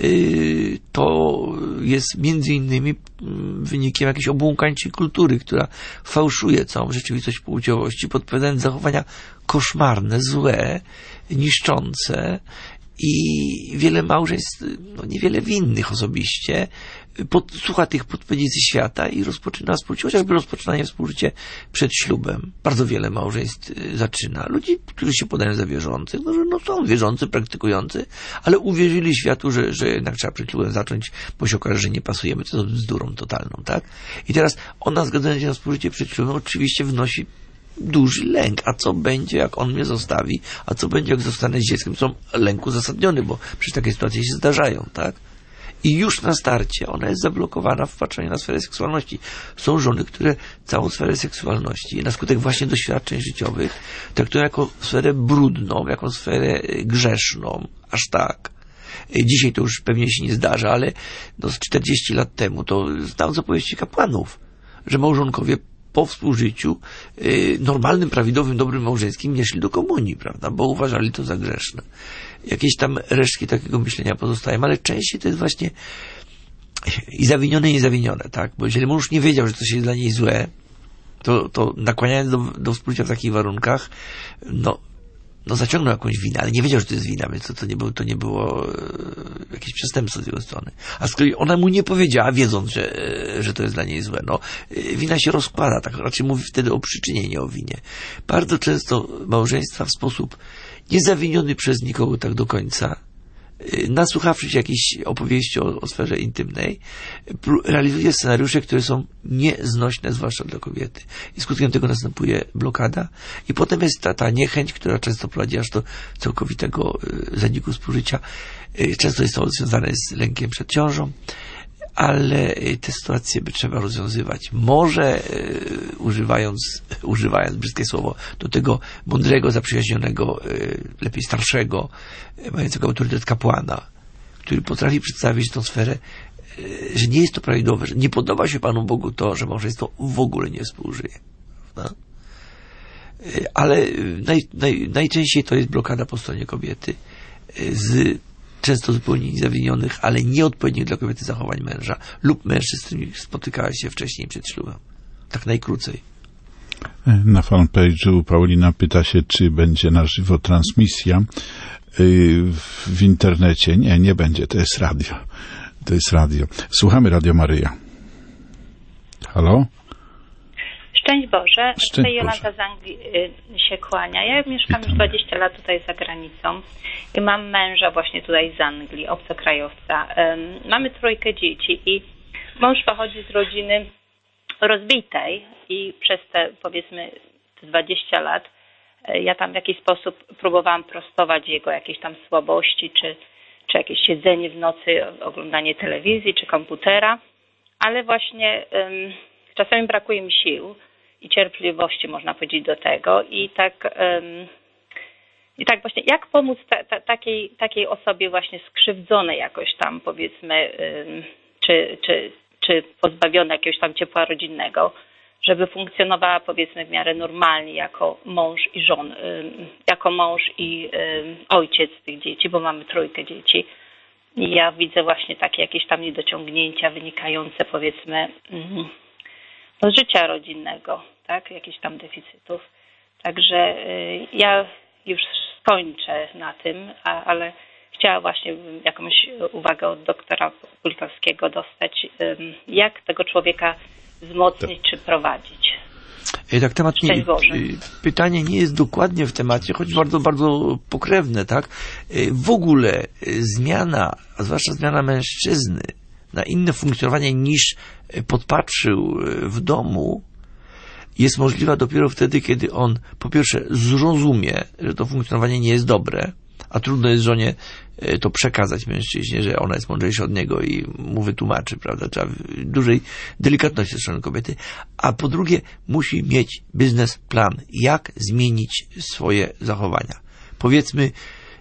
to jest między innymi wynikiem jakiejś obłąkańczej kultury, która fałszuje całą rzeczywistość płciowości, podpowiadając zachowania koszmarne, złe, niszczące i wiele małżeństw, niewiele winnych osobiście, słucha tych podpowiedzi ze świata i rozpoczyna współżycie, chociażby rozpoczynanie współżycia przed ślubem. Bardzo wiele małżeństw zaczyna. Ludzi, którzy się podają za wierzących, że są wierzący, praktykujący, ale uwierzyli światu, że jednak trzeba przed ślubem zacząć, bo się okaże, że nie pasujemy. To jest bzdurą totalną, tak? I teraz ona, zgadzając się na współżycie przed ślubem, oczywiście wnosi duży lęk. A co będzie, jak on mnie zostawi? A co będzie, jak zostanę z dzieckiem? Są lęku uzasadnione, bo przecież takie sytuacje się zdarzają, tak? I już na starcie ona jest zablokowana w patrzeniu na sferę seksualności. Są żony, które całą sferę seksualności na skutek właśnie doświadczeń życiowych traktują jako sferę brudną, jako sferę grzeszną. Aż tak. Dzisiaj to już pewnie się nie zdarza, ale z 40 lat temu to znam z opowieści kapłanów, że małżonkowie po współżyciu normalnym, prawidłowym, dobrym małżeńskim nie szli do komunii, prawda, bo uważali to za grzeszne. Jakieś tam resztki takiego myślenia pozostają, ale częściej to jest właśnie i zawinione, i niezawinione, tak? Bo jeżeli mąż nie wiedział, że coś jest dla niej złe, to nakłaniając do współżycia w takich warunkach, zaciągnął jakąś winę, ale nie wiedział, że to jest wina, więc to nie było jakieś przestępstwo z jego strony. A z kolei ona mu nie powiedziała, wiedząc, że to jest dla niej złe. Wina się rozkłada, tak raczej mówi wtedy o przyczynie, nie o winie. Bardzo często małżeństwa w sposób niezawiniony przez nikogo tak do końca, nasłuchawszy się jakiejś opowieści o sferze intymnej, realizuje scenariusze, które są nieznośne, zwłaszcza dla kobiety. I skutkiem tego następuje blokada i potem jest ta niechęć, która często prowadzi aż do całkowitego zaniku współżycia. Często jest to związane z lękiem przed ciążą, ale te sytuacje by trzeba rozwiązywać. Może używając brzydkie słowo, do tego mądrego, zaprzyjaźnionego, lepiej starszego, mającego autorytet kapłana, który potrafi przedstawić tę sferę, że nie jest to prawidłowe, że nie podoba się Panu Bogu to, że małżeństwo w ogóle nie współżyje. No? Ale najczęściej to jest blokada po stronie kobiety z często zupełnie niezawinionych, ale nieodpowiednich dla kobiety zachowań męża lub mężczyzn, z którymi spotykała się wcześniej przed ślubem. Tak najkrócej. Na fanpage'u Paulina pyta się, czy będzie na żywo transmisja w internecie. Nie będzie, to jest radio. To jest radio. Słuchamy Radio Maryja. Halo? Szczęść Boże. Tutaj Jolanta Boże. z Anglii się kłania. Ja mieszkam już 20 lat tutaj za granicą i mam męża właśnie tutaj z Anglii, obcokrajowca. Mamy 3 dzieci i mąż pochodzi z rodziny rozbitej i przez te, powiedzmy, 20 lat ja tam w jakiś sposób próbowałam prostować jego jakieś tam słabości, czy jakieś siedzenie w nocy, oglądanie telewizji, czy komputera, ale właśnie czasami brakuje mi sił i cierpliwości, można powiedzieć, do tego. I tak właśnie, jak pomóc takiej osobie właśnie skrzywdzonej jakoś tam, powiedzmy, czy pozbawionej jakiegoś tam ciepła rodzinnego, żeby funkcjonowała, powiedzmy, w miarę normalnie jako mąż i jako mąż i ojciec tych dzieci, bo mamy 3 dzieci. I ja widzę właśnie takie jakieś tam niedociągnięcia wynikające, powiedzmy, z życia rodzinnego, tak, jakichś tam deficytów. Także ja już skończę na tym, ale chciała właśnie jakąś uwagę od doktora Kulkowskiego dostać, jak tego człowieka wzmocnić czy prowadzić. Tak, pytanie nie jest dokładnie w temacie, choć bardzo, bardzo pokrewne, tak? W ogóle zmiana, a zwłaszcza zmiana mężczyzny na inne funkcjonowanie niż podpatrzył w domu, jest możliwa dopiero wtedy, kiedy on po pierwsze zrozumie, że to funkcjonowanie nie jest dobre, a trudno jest żonie to przekazać mężczyźnie, że ona jest mądrzejsza od niego i mu wytłumaczy, prawda? Trzeba dużej delikatności ze strony kobiety. A po drugie, musi mieć biznesplan, jak zmienić swoje zachowania. Powiedzmy,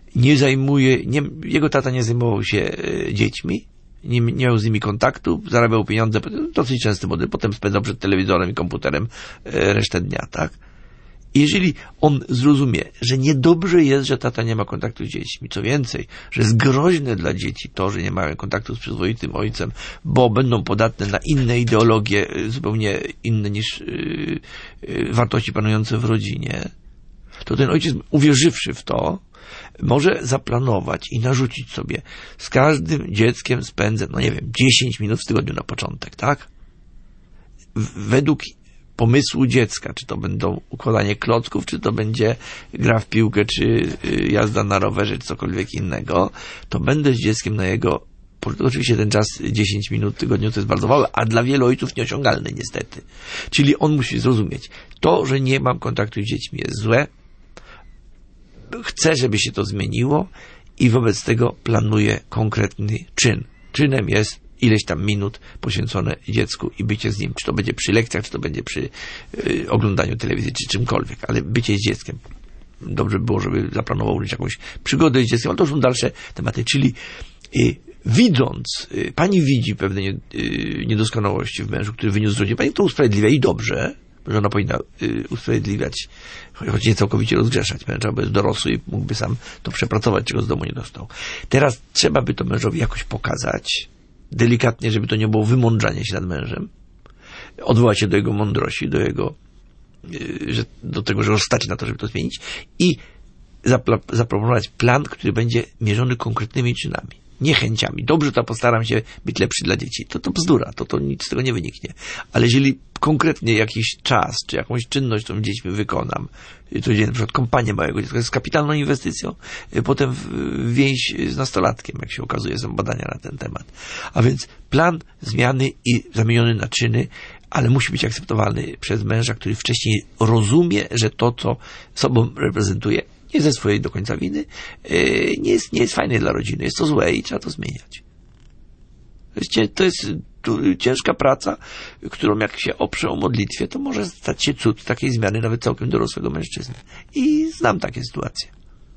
jego tata nie zajmował się dziećmi, nie miał z nimi kontaktu, zarabiał pieniądze, dosyć częsty model, potem spędzał przed telewizorem i komputerem resztę dnia, tak? Jeżeli on zrozumie, że niedobrze jest, że tata nie ma kontaktu z dziećmi, co więcej, że jest groźne dla dzieci to, że nie mają kontaktu z przyzwoitym ojcem, bo będą podatne na inne ideologie, zupełnie inne niż wartości panujące w rodzinie, to ten ojciec, uwierzywszy w to, może zaplanować i narzucić sobie, z każdym dzieckiem spędzę, 10 minut w tygodniu na początek, tak? Według pomysłu dziecka, czy to będą układanie klocków, czy to będzie gra w piłkę, czy jazda na rowerze, czy cokolwiek innego, to będę z dzieckiem na jego, oczywiście ten czas 10 minut w tygodniu to jest bardzo mało, a dla wielu ojców nieosiągalny niestety. Czyli on musi zrozumieć, to, że nie mam kontaktu z dziećmi jest złe, chcę, żeby się to zmieniło i wobec tego planuję konkretny czyn. Czynem jest ileś tam minut poświęcone dziecku i bycie z nim, czy to będzie przy lekcjach, czy to będzie przy oglądaniu telewizji, czy czymkolwiek, ale bycie z dzieckiem. Dobrze by było, żeby zaplanował również jakąś przygodę z dzieckiem, ale to są dalsze tematy, czyli widząc, pani widzi pewne niedoskonałości w mężu, który wyniósł z rodziny, pani to usprawiedliwia i dobrze, że ona powinna usprawiedliwiać, choć nie całkowicie rozgrzeszać męża, bo jest dorosły i mógłby sam to przepracować, czego z domu nie dostał. Teraz trzeba by to mężowi jakoś pokazać, delikatnie, żeby to nie było wymądrzanie się nad mężem, odwołać się do jego mądrości, do tego, że go stać na to, żeby to zmienić i zaproponować plan, który będzie mierzony konkretnymi czynami, nie chęciami. Dobrze, to postaram się być lepszy dla dzieci. To bzdura, to nic z tego nie wyniknie. Ale jeżeli konkretnie jakiś czas, czy jakąś czynność, którą dziećmi wykonam, to jest na przykład kąpanie małego dziecka, jest kapitalną inwestycją, potem więź z nastolatkiem, jak się okazuje, są badania na ten temat. A więc plan zmiany i zamieniony na czyny, ale musi być akceptowalny przez męża, który wcześniej rozumie, że to, co sobą reprezentuje, nie ze swojej do końca winy, nie jest fajne dla rodziny, jest to złe i trzeba to zmieniać. To jest ciężka praca, którą jak się oprze o modlitwie, to może stać się cud takiej zmiany nawet całkiem dorosłego mężczyzny. I znam takie sytuacje.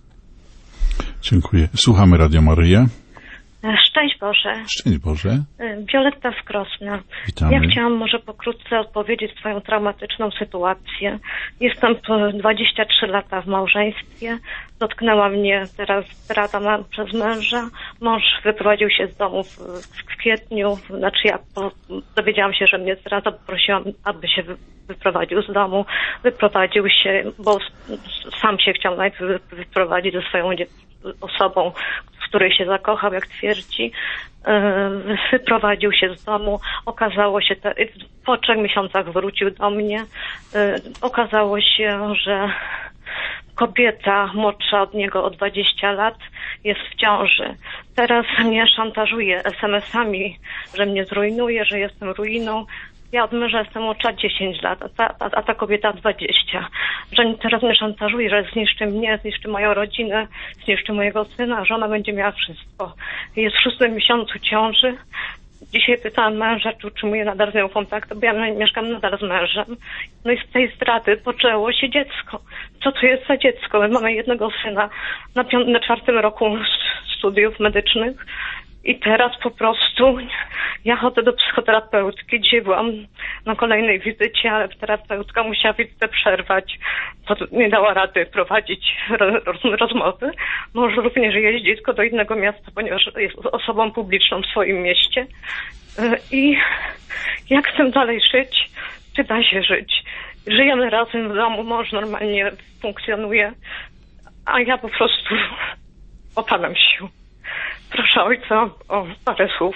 Dziękuję. Słuchamy Radio Maryję. Szczęść Boże. Szczęść Boże. Violetta z Krosna. Witamy. Ja chciałam może pokrótce odpowiedzieć swoją traumatyczną sytuację. Jestem 23 lata w małżeństwie. Dotknęła mnie teraz zdrada przez męża. Mąż wyprowadził się z domu w kwietniu. Znaczy ja dowiedziałam się, że mnie zdradza. Poprosiłam, aby się wyprowadził z domu. Wyprowadził się, bo sam się chciał najpierw wyprowadzić ze swoją osobą, w której się zakochał, jak twierdzi. Wyprowadził się z domu. Okazało się, po 3 miesiącach wrócił do mnie. Okazało się, że kobieta młodsza od niego o 20 lat jest w ciąży. Teraz mnie szantażuje SMS-ami, że mnie zrujnuje, że jestem ruiną. Ja od męża jestem młodsza 10 lat, a ta kobieta 20. Że teraz mnie szantażuje, że zniszczy mnie, zniszczy moją rodzinę, zniszczy mojego syna, że ona będzie miała wszystko. Jest w 6. miesiącu ciąży. Dzisiaj pytałam męża, czy utrzymuje nadal z nią kontakt, bo ja mieszkam nadal z mężem. No i z tej zdrady poczęło się dziecko. Co to jest za dziecko? My mamy jednego syna na 4. roku studiów medycznych. I teraz po prostu ja chodzę do psychoterapeutki. Dzisiaj byłam na kolejnej wizycie, ale terapeutka musiała wizytę przerwać, bo nie dała rady prowadzić rozmowy. Mąż również jeździ tylko do innego miasta, ponieważ jest osobą publiczną w swoim mieście. I jak chcę dalej żyć? Czy da się żyć? Żyjemy razem w domu, mąż normalnie funkcjonuje, a ja po prostu opadam sił. Proszę ojca o parę słów.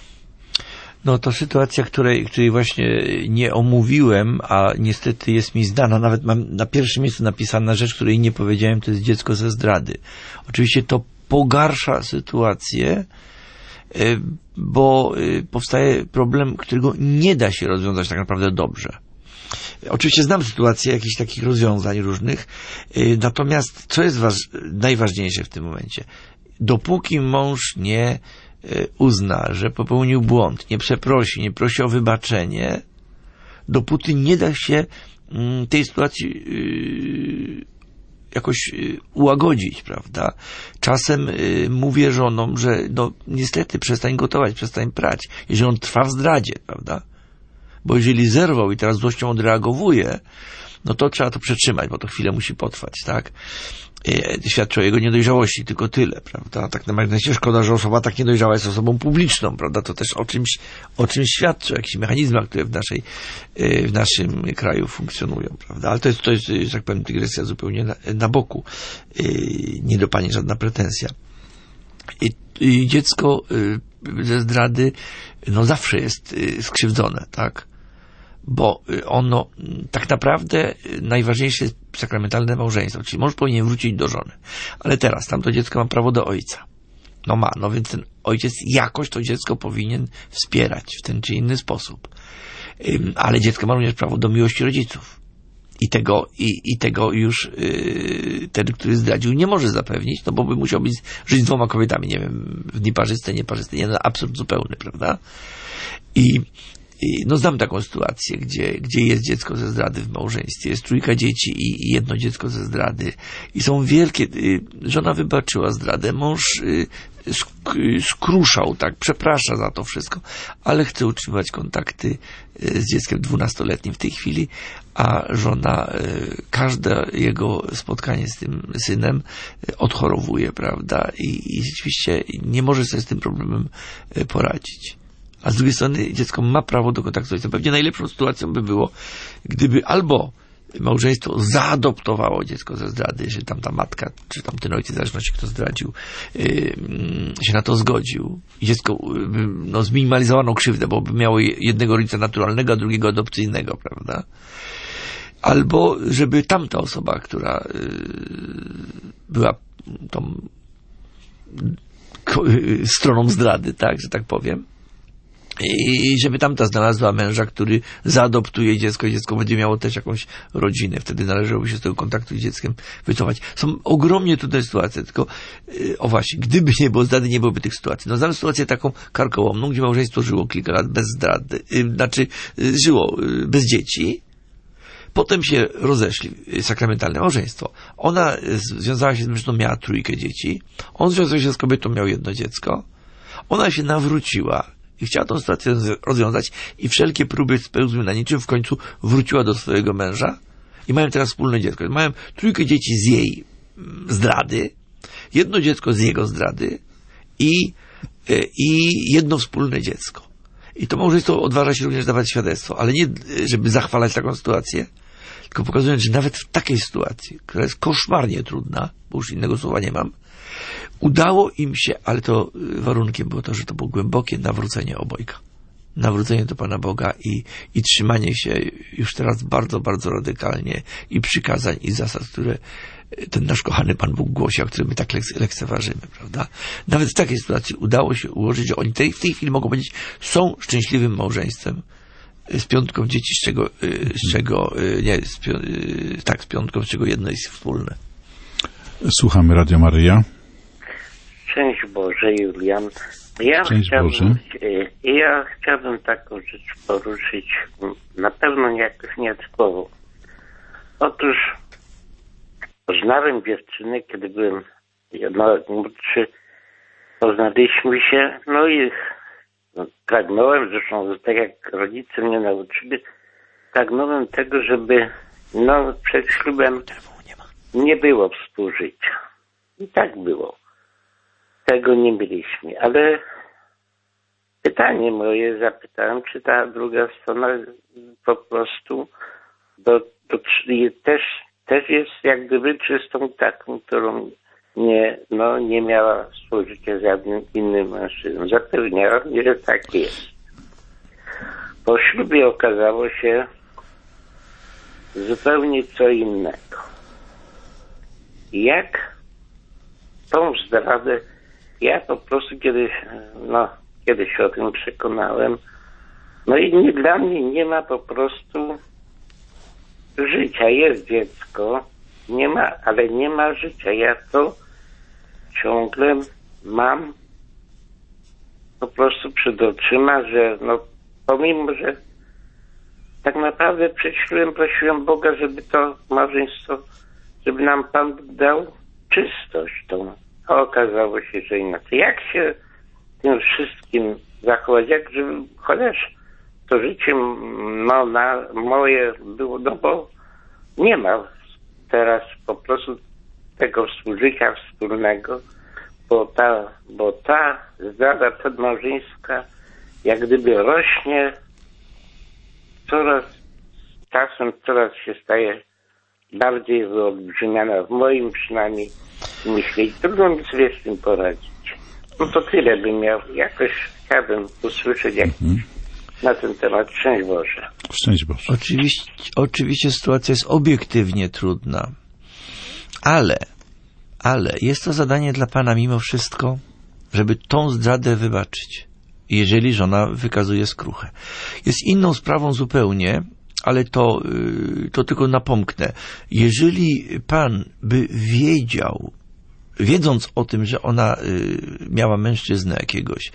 No to sytuacja, której właśnie nie omówiłem, a niestety jest mi znana. Nawet mam na pierwszym miejscu napisana rzecz, której nie powiedziałem, to jest dziecko ze zdrady. Oczywiście to pogarsza sytuację, bo powstaje problem, którego nie da się rozwiązać tak naprawdę dobrze. Oczywiście znam sytuację jakichś takich rozwiązań różnych, natomiast co jest najważniejsze w tym momencie? Dopóki mąż nie uzna, że popełnił błąd, nie przeprosi, nie prosi o wybaczenie, dopóty nie da się tej sytuacji jakoś ułagodzić, prawda? Czasem mówię żonom, że no niestety przestań gotować, przestań prać, jeżeli on trwa w zdradzie, prawda? Bo jeżeli zerwał i teraz złością odreagowuje, no to trzeba to przetrzymać, bo to chwilę musi potrwać, tak? Świadczy o jego niedojrzałości, tylko tyle, prawda? Tak naprawdę szkoda, że osoba tak niedojrzała jest osobą publiczną, prawda? To też o czymś świadczy, o jakichś mechanizmach, które w naszym kraju funkcjonują, prawda? Ale to jest, że tak powiem, dygresja zupełnie na boku. Nie do pani żadna pretensja. I dziecko ze zdrady, no zawsze jest skrzywdzone, tak? Bo ono tak naprawdę najważniejsze jest sakramentalne małżeństwo, czyli mąż powinien wrócić do żony. Ale teraz tamto dziecko ma prawo do ojca. No więc ten ojciec jakoś to dziecko powinien wspierać w ten czy inny sposób. Ale dziecko ma również prawo do miłości rodziców. I tego już ten, który zdradził, nie może zapewnić, no bo by musiał żyć z 2 kobietami, nie wiem, w dni parzyste, nieparzyste, nie, no absurd zupełny, prawda? No znam taką sytuację, gdzie jest dziecko ze zdrady w małżeństwie, jest 3 dzieci i 1 dziecko ze zdrady i są wielkie, żona wybaczyła zdradę, mąż skruszał, tak, przeprasza za to wszystko, ale chce utrzymywać kontakty z dzieckiem 12-letnim w tej chwili, a żona każde jego spotkanie z tym synem odchorowuje, prawda, i rzeczywiście nie może sobie z tym problemem poradzić. A z drugiej strony dziecko ma prawo do kontaktu z ojcem. Pewnie najlepszą sytuacją by było, gdyby albo małżeństwo zaadoptowało dziecko ze zdrady, że tam ta matka, czy tam ten ojciec, w zależności kto zdradził, się na to zgodził. I dziecko zminimalizowano krzywdę, bo by miało jednego rodzica naturalnego, a drugiego adopcyjnego, prawda? Albo żeby tamta osoba, która była tą stroną zdrady, tak, że tak powiem, i żeby tamta znalazła męża, który zaadoptuje dziecko i dziecko będzie miało też jakąś rodzinę. Wtedy należałoby się z tego kontaktu z dzieckiem wycofać. Są ogromnie trudne sytuacje, tylko o właśnie, gdyby nie było zdrady, nie byłoby tych sytuacji. No znam sytuację taką karkołomną, gdzie małżeństwo żyło kilka lat bez zdrady, żyło bez dzieci. Potem się rozeszli, sakramentalne małżeństwo. Ona związała się z mężczyzną, miała 3 dzieci. On związał się z kobietą, miał 1 dziecko. Ona się nawróciła i chciała tą sytuację rozwiązać i wszelkie próby spełzły na niczym. W końcu wróciła do swojego męża i mają teraz wspólne dziecko. Mają 3 dzieci z jej zdrady, 1 dziecko z jego zdrady i 1 wspólne dziecko. I to małżeństwo odważa się również dawać świadectwo, ale nie, żeby zachwalać taką sytuację, tylko pokazując, że nawet w takiej sytuacji, która jest koszmarnie trudna, bo już innego słowa nie mam, udało im się, ale to warunkiem było to, że to było głębokie nawrócenie obojga. Nawrócenie do Pana Boga i trzymanie się już teraz bardzo, bardzo radykalnie i przykazań i zasad, które ten nasz kochany Pan Bóg głosi, o którym my tak lekceważymy, prawda? Nawet w takiej sytuacji udało się ułożyć, że oni w tej chwili mogą powiedzieć, są szczęśliwym małżeństwem z 5 dzieci, z 5, z czego 1 jest wspólne. Słuchamy Radio Maryja. Szczęść Boże, Julian. Ja chciałbym taką rzecz poruszyć, na pewno jakoś nietypowo. Otóż poznałem dziewczynę, kiedy byłem młodszy, poznaliśmy się, no i pragnąłem, zresztą tak jak rodzice mnie nauczyli, pragnąłem tego, żeby przed ślubem nie było współżycia. I tak było. Tego nie mieliśmy, ale pytanie moje zapytałem, czy ta druga strona po prostu też jest jak gdyby czystą taką, którą nie miała współżycia z żadnym innym mężczyzną. Zapewniałem, że tak jest. Po ślubie okazało się zupełnie co innego. Jak tą zdradę ja po prostu kiedyś się o tym przekonałem, i dla mnie nie ma po prostu życia. Jest dziecko, ale nie ma życia. Ja to ciągle mam po prostu przed oczyma, że pomimo, że tak naprawdę przed ślubem prosiłem Boga, żeby to małżeństwo, żeby nam Pan dał czystość tą. A okazało się, że inaczej. Jak się tym wszystkim zachować? Chociaż to życie moje było, bo nie ma teraz po prostu tego współżycia wspólnego, bo ta zdrada przedmałżeńska jak gdyby rośnie, coraz się staje bardziej wyolbrzymiana, w moim przynajmniej myśleć. Trudno mi sobie z tym poradzić. To tyle bym miał. Jakoś chciałbym usłyszeć na ten temat. Szczęść Boże. Szczęść Boże. Oczywiście sytuacja jest obiektywnie trudna. Ale jest to zadanie dla Pana mimo wszystko, żeby tą zdradę wybaczyć, jeżeli żona wykazuje skruchę. Jest inną sprawą zupełnie, ale to tylko napomknę. Jeżeli Pan by wiedząc o tym, że ona miała mężczyznę jakiegoś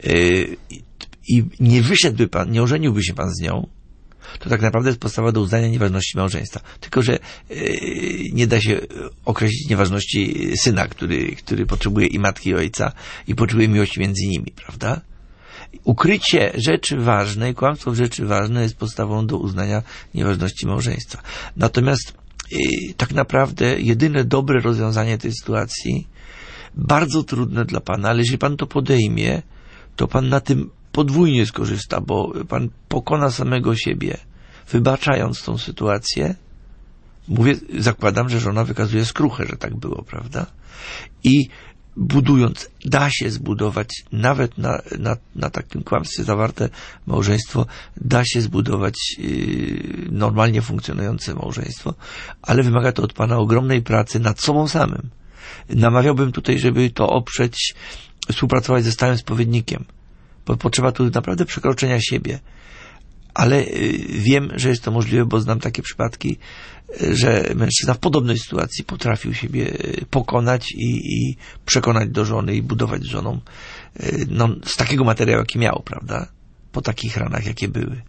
i nie wyszedłby Pan, nie ożeniłby się Pan z nią, to tak naprawdę jest podstawa do uznania nieważności małżeństwa. Tylko że nie da się określić nieważności syna, który potrzebuje i matki, i ojca i potrzebuje miłości między nimi, prawda? Ukrycie rzeczy ważnej, kłamstwo w rzeczy ważnej jest podstawą do uznania nieważności małżeństwa. Natomiast tak naprawdę jedyne dobre rozwiązanie tej sytuacji, bardzo trudne dla Pana, ale jeżeli Pan to podejmie, to Pan na tym podwójnie skorzysta, bo Pan pokona samego siebie, wybaczając tą sytuację zakładam, że żona wykazuje skruchę, że tak było, prawda? I budując, da się zbudować, nawet na takim kłamstwie zawarte małżeństwo, da się zbudować normalnie funkcjonujące małżeństwo, ale wymaga to od pana ogromnej pracy nad sobą samym. Namawiałbym tutaj, żeby to oprzeć, współpracować ze stałym spowiednikiem, bo potrzeba tu naprawdę przekroczenia siebie. Ale wiem, że jest to możliwe, bo znam takie przypadki, że mężczyzna w podobnej sytuacji potrafił siebie pokonać i przekonać do żony i budować z żoną z takiego materiału, jaki miał, prawda? Po takich ranach, jakie były.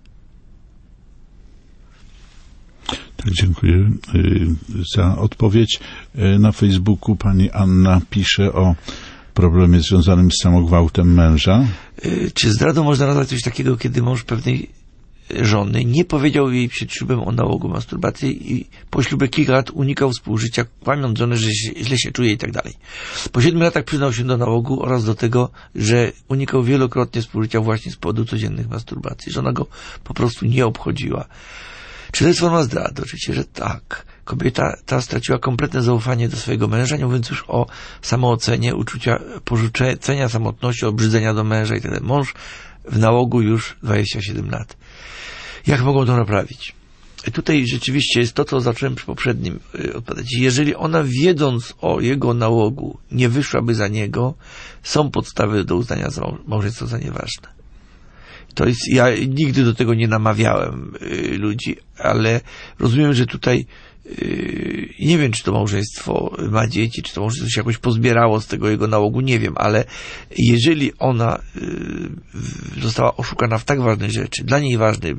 Tak, dziękuję za odpowiedź. Na Facebooku pani Anna pisze o problemie związanym z samogwałtem męża. Czy zdradą można nazwać coś takiego, kiedy mąż pewnej żony nie powiedział jej przed ślubem o nałogu masturbacji i po ślubie kilka lat unikał współżycia, kłamiąc żonę, że źle się czuje i tak dalej. Po 7 latach przyznał się do nałogu oraz do tego, że unikał wielokrotnie współżycia właśnie z powodu codziennych masturbacji. Żona go po prostu nie obchodziła. Czy to jest forma zdrady? Oczywiście, że tak. Kobieta ta straciła kompletne zaufanie do swojego męża, nie mówiąc już o samoocenie, uczucia porzucenia samotności, obrzydzenia do męża i tak dalej. Mąż w nałogu już 27 lat. Jak mogą to naprawić? Tutaj rzeczywiście jest to, co zacząłem przy poprzednim odpowiadać. Jeżeli ona, wiedząc o jego nałogu, nie wyszłaby za niego, są podstawy do uznania małżeństwa za nieważne. To jest, ja nigdy do tego nie namawiałem ludzi, ale rozumiem, że tutaj nie wiem, czy to małżeństwo ma dzieci, czy to małżeństwo się jakoś pozbierało z tego jego nałogu, nie wiem, ale jeżeli ona została oszukana w tak ważnej rzeczy, dla niej ważnej,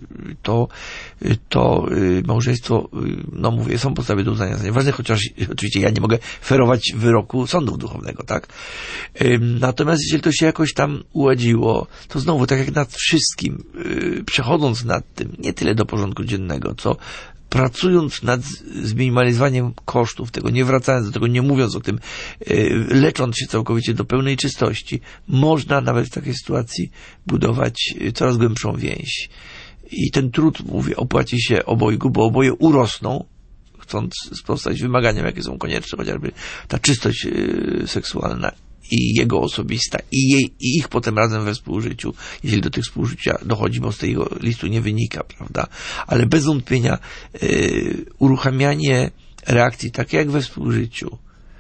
to małżeństwo, no mówię, są podstawy do uznania za nieważne, chociaż oczywiście ja nie mogę ferować wyroku sądu duchownego, tak? Natomiast jeżeli to się jakoś tam uładziło, to znowu, tak jak nad wszystkim, przechodząc nad tym, nie tyle do porządku dziennego, co pracując nad zminimalizowaniem kosztów tego, nie wracając do tego, nie mówiąc o tym, lecząc się całkowicie do pełnej czystości, można nawet w takiej sytuacji budować coraz głębszą więź. I ten trud, mówię, opłaci się obojgu, bo oboje urosną, chcąc sprostać wymaganiom, jakie są konieczne, chociażby ta czystość seksualna i jego osobista, i ich potem razem we współżyciu, jeżeli do tych współżycia dochodzi, bo z tego listu nie wynika, prawda? Ale bez wątpienia uruchamianie reakcji takie jak we współżyciu,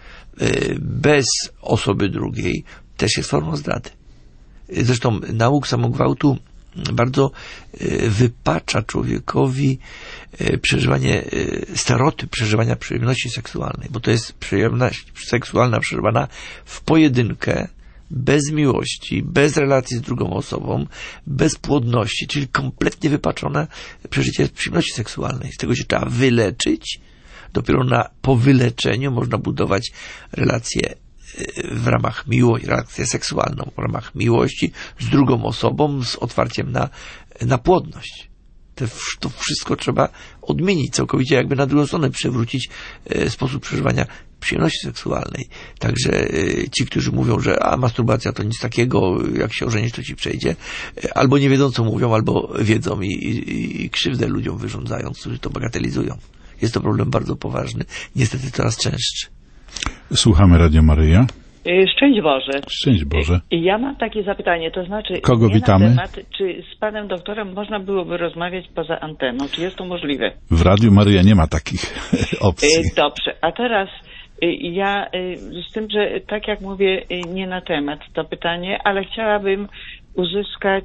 bez osoby drugiej, też jest formą zdrady. Zresztą nauk samogwałtu bardzo wypacza człowiekowi przeżywanie, stereotyp przeżywania przyjemności seksualnej, bo to jest przyjemność seksualna przeżywana w pojedynkę, bez miłości, bez relacji z drugą osobą, bez płodności, czyli kompletnie wypaczone przeżycie przyjemności seksualnej. Z tego się trzeba wyleczyć. Dopiero po wyleczeniu można budować relacje w ramach miłości, relację seksualną w ramach miłości z drugą osobą, z otwarciem na płodność. To wszystko trzeba odmienić całkowicie, jakby na drugą stronę przewrócić sposób przeżywania przyjemności seksualnej. Także ci, którzy mówią, że masturbacja to nic takiego, jak się ożenisz, to ci przejdzie, albo nie wiedzą, co mówią, albo wiedzą i krzywdę ludziom wyrządzają, którzy to bagatelizują. Jest to problem bardzo poważny, niestety coraz częstszy. Słuchamy Radio Maryja. Szczęść Boże. Szczęść Boże. Ja mam takie zapytanie, to znaczy... Kogo witamy? Na temat, czy z panem doktorem można byłoby rozmawiać poza anteną? Czy jest to możliwe? W Radiu Maryja nie ma takich opcji. Dobrze, a teraz ja z tym, że tak jak mówię, nie na temat to pytanie, ale chciałabym uzyskać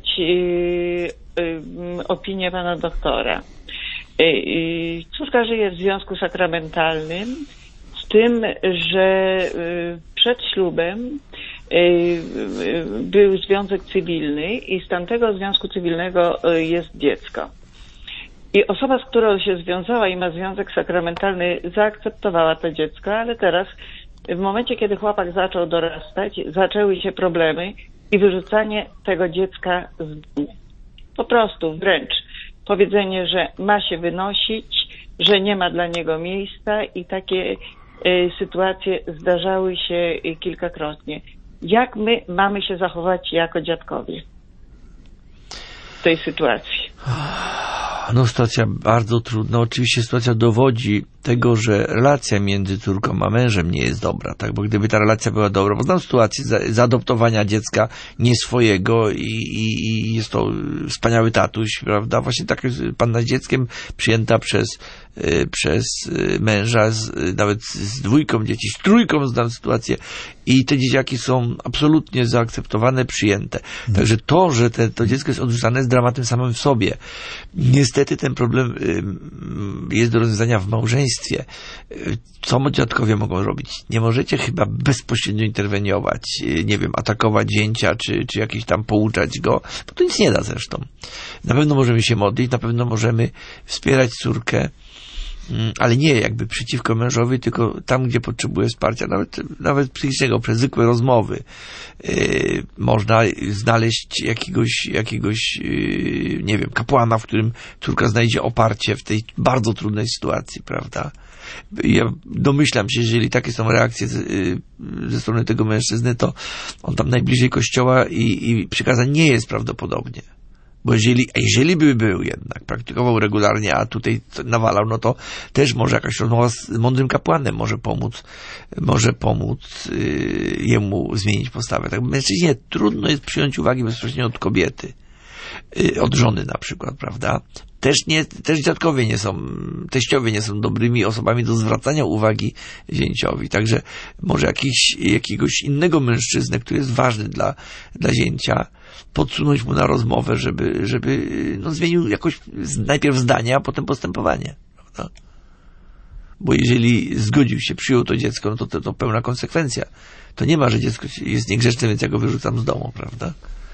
opinię pana doktora. Córka żyje w związku sakramentalnym, z tym, że przed ślubem był związek cywilny i z tamtego związku cywilnego jest dziecko. I osoba, z którą się związała i ma związek sakramentalny, zaakceptowała to dziecko, ale teraz w momencie, kiedy chłopak zaczął dorastać, zaczęły się problemy i wyrzucanie tego dziecka z domu. Po prostu wręcz powiedzenie, że ma się wynosić, że nie ma dla niego miejsca i takie sytuacje zdarzały się kilkakrotnie. Jak my mamy się zachować jako dziadkowie w tej sytuacji? No, sytuacja bardzo trudna. Oczywiście sytuacja dowodzi tego, że relacja między córką a mężem nie jest dobra, tak? Bo gdyby ta relacja była dobra, bo znam sytuację zaadoptowania dziecka nie swojego i jest to wspaniały tatuś, prawda? Właśnie tak jest panna z dzieckiem przyjęta przez męża, nawet z 2 dzieci, z 3 znam sytuację i te dzieciaki są absolutnie zaakceptowane, przyjęte. Także to, że to dziecko jest odrzucane, jest dramatem samym w sobie. Niestety ten problem jest do rozwiązania w małżeństwie. Co dziadkowie mogą robić? Nie możecie chyba bezpośrednio interweniować, nie wiem, atakować zięcia, czy jakieś tam pouczać go, bo to nic nie da zresztą. Na pewno możemy się modlić, na pewno możemy wspierać córkę, ale nie jakby przeciwko mężowi, tylko tam, gdzie potrzebuje wsparcia, nawet psychicznego, przez zwykłe rozmowy. Można znaleźć jakiegoś, nie wiem, kapłana, w którym córka znajdzie oparcie w tej bardzo trudnej sytuacji, prawda? Ja domyślam się, że jeżeli takie są reakcje ze strony tego mężczyzny, to on tam najbliżej kościoła i przykazań nie jest prawdopodobnie. Bo jeżeli by był jednak, praktykował regularnie, a tutaj nawalał, no to też może jakaś rozmowa z mądrym kapłanem może pomóc jemu zmienić postawę. Tak, mężczyźnie trudno jest przyjąć uwagi bezpośrednio od kobiety, od żony na przykład, prawda? Też dziadkowie teściowie nie są dobrymi osobami do zwracania uwagi zięciowi. Także może jakiegoś innego mężczyznę, który jest ważny dla zięcia, podsunąć mu na rozmowę, żeby zmienił jakoś najpierw zdanie, a potem postępowanie. Prawda? Bo jeżeli zgodził się, przyjął to dziecko, no to pełna konsekwencja. To nie ma, że dziecko jest niegrzeczne, więc ja go wyrzucam z domu, prawda?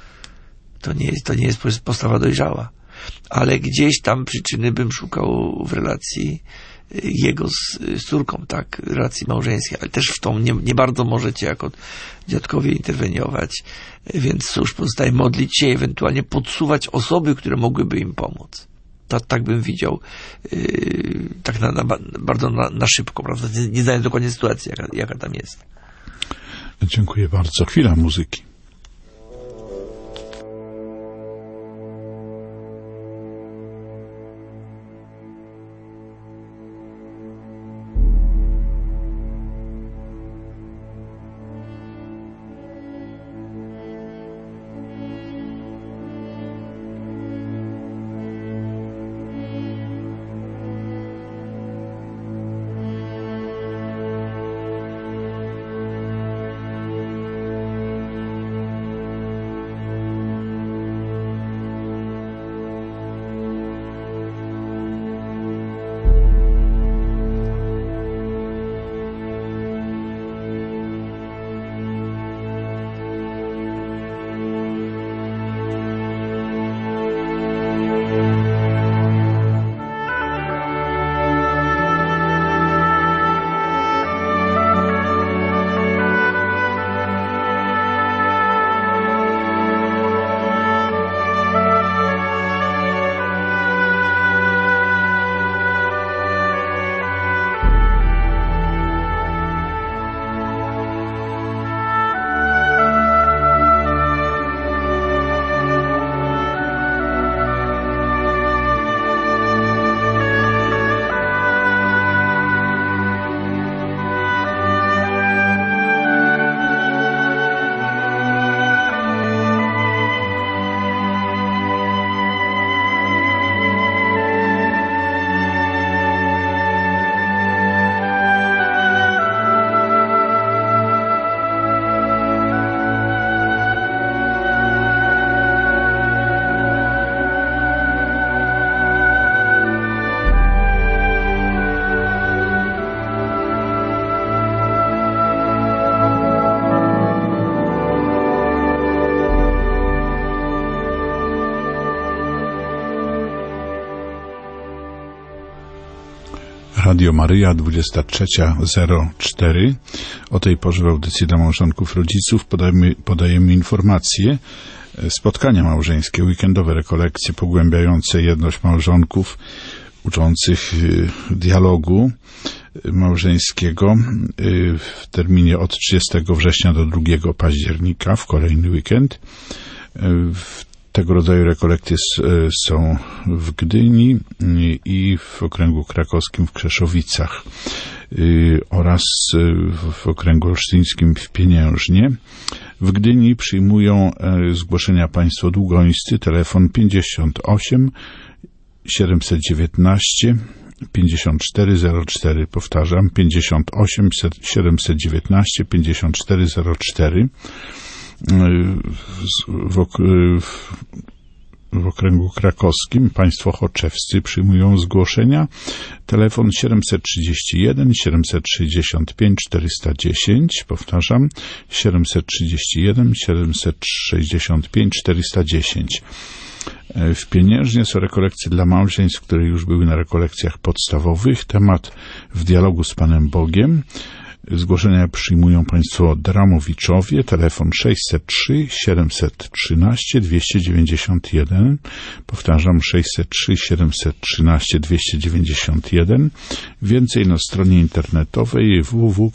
To nie jest postawa dojrzała. Ale gdzieś tam przyczyny bym szukał w relacji jego z córką, tak, relacji małżeńskiej, ale też w tą nie bardzo możecie jako dziadkowie interweniować, więc cóż, pozostaje modlić się i ewentualnie podsuwać osoby, które mogłyby im pomóc. Tak bym widział, tak bardzo na szybko, prawda, nie znając dokładnie sytuacji, jaka tam jest. Dziękuję bardzo. Chwila muzyki. Radio Maryja, 23:04. O tej porze w audycji dla małżonków rodziców podajemy informacje. Spotkania małżeńskie, weekendowe rekolekcje pogłębiające jedność małżonków, uczących dialogu małżeńskiego w terminie od 30 września do 2 października w kolejny weekend. W Tego rodzaju rekolekcje są w Gdyni i w okręgu krakowskim w Krzeszowicach oraz w okręgu olsztyńskim w Pieniężnie. W Gdyni przyjmują zgłoszenia państwo długońscy, telefon 58 719 5404, powtarzam, 58 719 5404. W okręgu krakowskim państwo choczewscy przyjmują zgłoszenia, telefon 731 765 410, powtarzam, 731 765 410. W Pieniężnie są rekolekcje dla małżeństw, które już były na rekolekcjach podstawowych. Temat w dialogu z Panem Bogiem. Zgłoszenia przyjmują państwo Dramowiczowie, telefon 603 713 291, powtarzam 603 713 291, więcej na stronie internetowej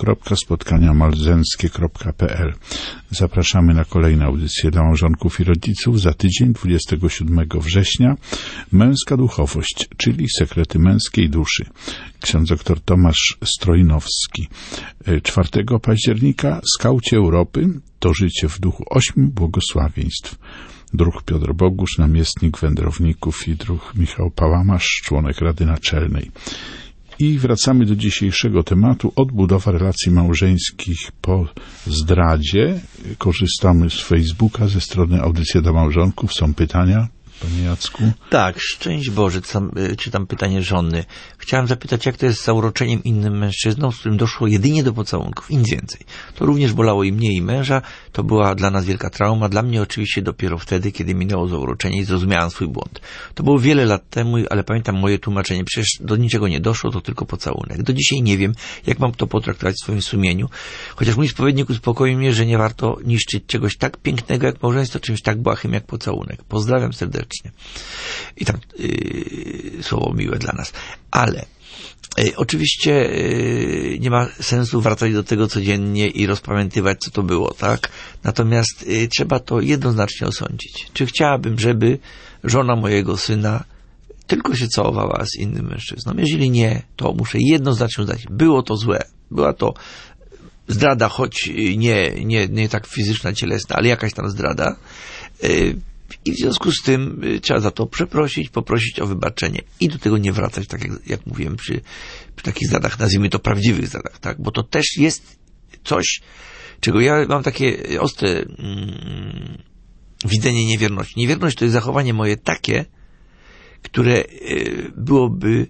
www.spotkaniamalzenckie.pl. Zapraszamy na kolejne audycje dla małżonków i rodziców za tydzień, 27 września. Męska duchowość, czyli sekrety męskiej duszy. Ksiądz dr Tomasz Strojnowski. 4 października Skauci Europy, to życie w duchu 8 błogosławieństw. Druh Piotr Bogusz, namiestnik wędrowników, i druh Michał Pałamasz, członek Rady Naczelnej. I wracamy do dzisiejszego tematu, odbudowa relacji małżeńskich po zdradzie. Korzystamy z Facebooka, ze strony Audycje dla Małżonków. Są pytania, panie Jacku? Tak, szczęść Boże, czytam pytanie żony. Chciałem zapytać, jak to jest z zauroczeniem innym mężczyzną, z którym doszło jedynie do pocałunków i nic więcej. To również bolało i mnie, i męża. To była dla nas wielka trauma. Dla mnie oczywiście dopiero wtedy, kiedy minęło zauroczenie i zrozumiałem swój błąd. To było wiele lat temu, ale pamiętam moje tłumaczenie. Przecież do niczego nie doszło, to tylko pocałunek. Do dzisiaj nie wiem, jak mam to potraktować w swoim sumieniu. Chociaż mój spowiednik uspokoił mnie, że nie warto niszczyć czegoś tak pięknego jak małżeństwo, czymś tak błahym jak pocałunek. Pozdrawiam serdecznie. I tam słowo miłe dla nas. Ale oczywiście nie ma sensu wracać do tego codziennie i rozpamiętywać, co to było, tak? Natomiast trzeba to jednoznacznie osądzić. Czy chciałabym, żeby żona mojego syna tylko się całowała z innym mężczyzną? Jeżeli nie, to muszę jednoznacznie uznać, było to złe. Była to zdrada, choć nie tak fizyczna, cielesna, ale jakaś tam zdrada. I w związku z tym trzeba za to przeprosić, poprosić o wybaczenie i do tego nie wracać, tak jak mówiłem, przy takich zdradach, nazwijmy to prawdziwych zdradach, tak? Bo to też jest coś, czego ja mam takie ostre widzenie niewierności. Niewierność to jest zachowanie moje takie, które byłoby,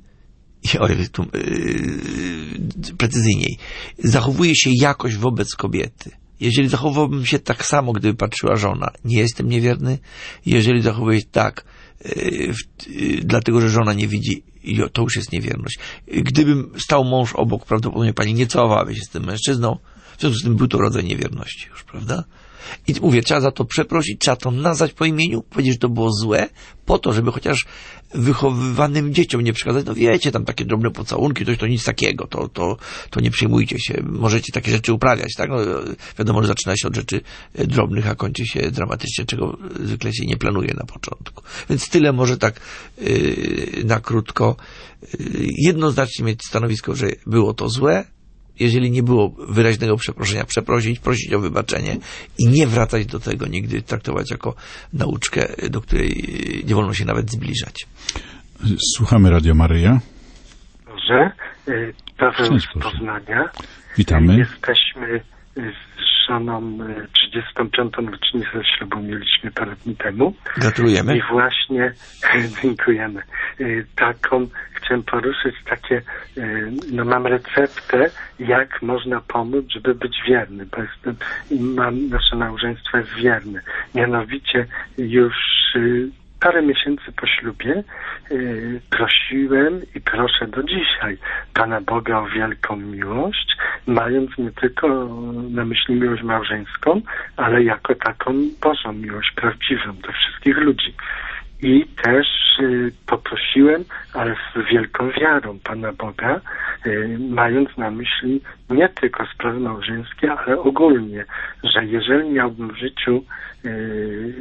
precyzyjniej, zachowuje się jakoś wobec kobiety. Jeżeli zachowałbym się tak samo, gdyby patrzyła żona, nie jestem niewierny. Jeżeli zachowuję się tak, dlatego że żona nie widzi, to już jest niewierność. Gdybym stał mąż obok, prawdopodobnie pani nie całowałaby się z tym mężczyzną, w związku z tym był to rodzaj niewierności już, prawda? I mówię, trzeba za to przeprosić, trzeba to nazwać po imieniu, powiedzieć, że to było złe, po to, żeby chociaż wychowywanym dzieciom nie przekazać, no wiecie, tam takie drobne pocałunki, to nic takiego, to nie przejmujcie się, możecie takie rzeczy uprawiać, tak? No, wiadomo, że zaczyna się od rzeczy drobnych, a kończy się dramatycznie, czego zwykle się nie planuje na początku. Więc tyle może tak na krótko. Jednoznacznie mieć stanowisko, że było to złe. Jeżeli nie było wyraźnego przeproszenia, przeprosić, prosić o wybaczenie i nie wracać do tego, nigdy traktować jako nauczkę, do której nie wolno się nawet zbliżać. Słuchamy Radio Maryja. Dobrze. Paweł z Poznania. Witamy. Jesteśmy z żoną 35. rocznicę ślubu mieliśmy parę dni temu. Gratulujemy. I właśnie dziękujemy. Chciałem poruszyć takie, mam receptę, jak można pomóc, żeby być wierny, bo nasze małżeństwo jest wierne. Mianowicie już parę miesięcy po ślubie prosiłem i proszę do dzisiaj Pana Boga o wielką miłość, mając nie tylko na myśli miłość małżeńską, ale jako taką Bożą miłość, prawdziwą do wszystkich ludzi. I też poprosiłem, ale z wielką wiarą Pana Boga, mając na myśli nie tylko sprawy małżeńskie, ale ogólnie, że jeżeli miałbym w życiu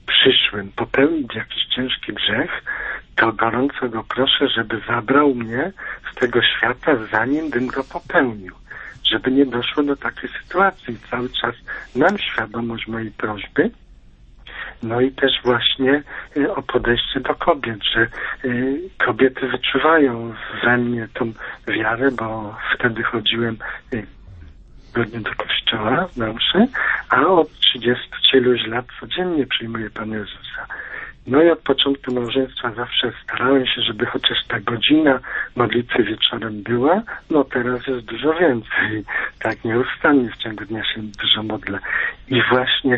przyszłym popełnić jakiś ciężki grzech, to gorąco go proszę, żeby zabrał mnie z tego świata, zanim bym go popełnił. Żeby nie doszło do takiej sytuacji. Cały czas mam świadomość mojej prośby. No i też właśnie o podejście do kobiet, że kobiety wyczuwają we mnie tą wiarę, bo wtedy chodziłem godnie do kościoła na mszy, a od 30 iluś lat codziennie przyjmuję Pana Jezusa. No i od początku małżeństwa zawsze starałem się, żeby chociaż ta godzina modlitwy wieczorem była, no teraz jest dużo więcej. Tak nieustannie w ciągu dnia się dużo modlę. I właśnie...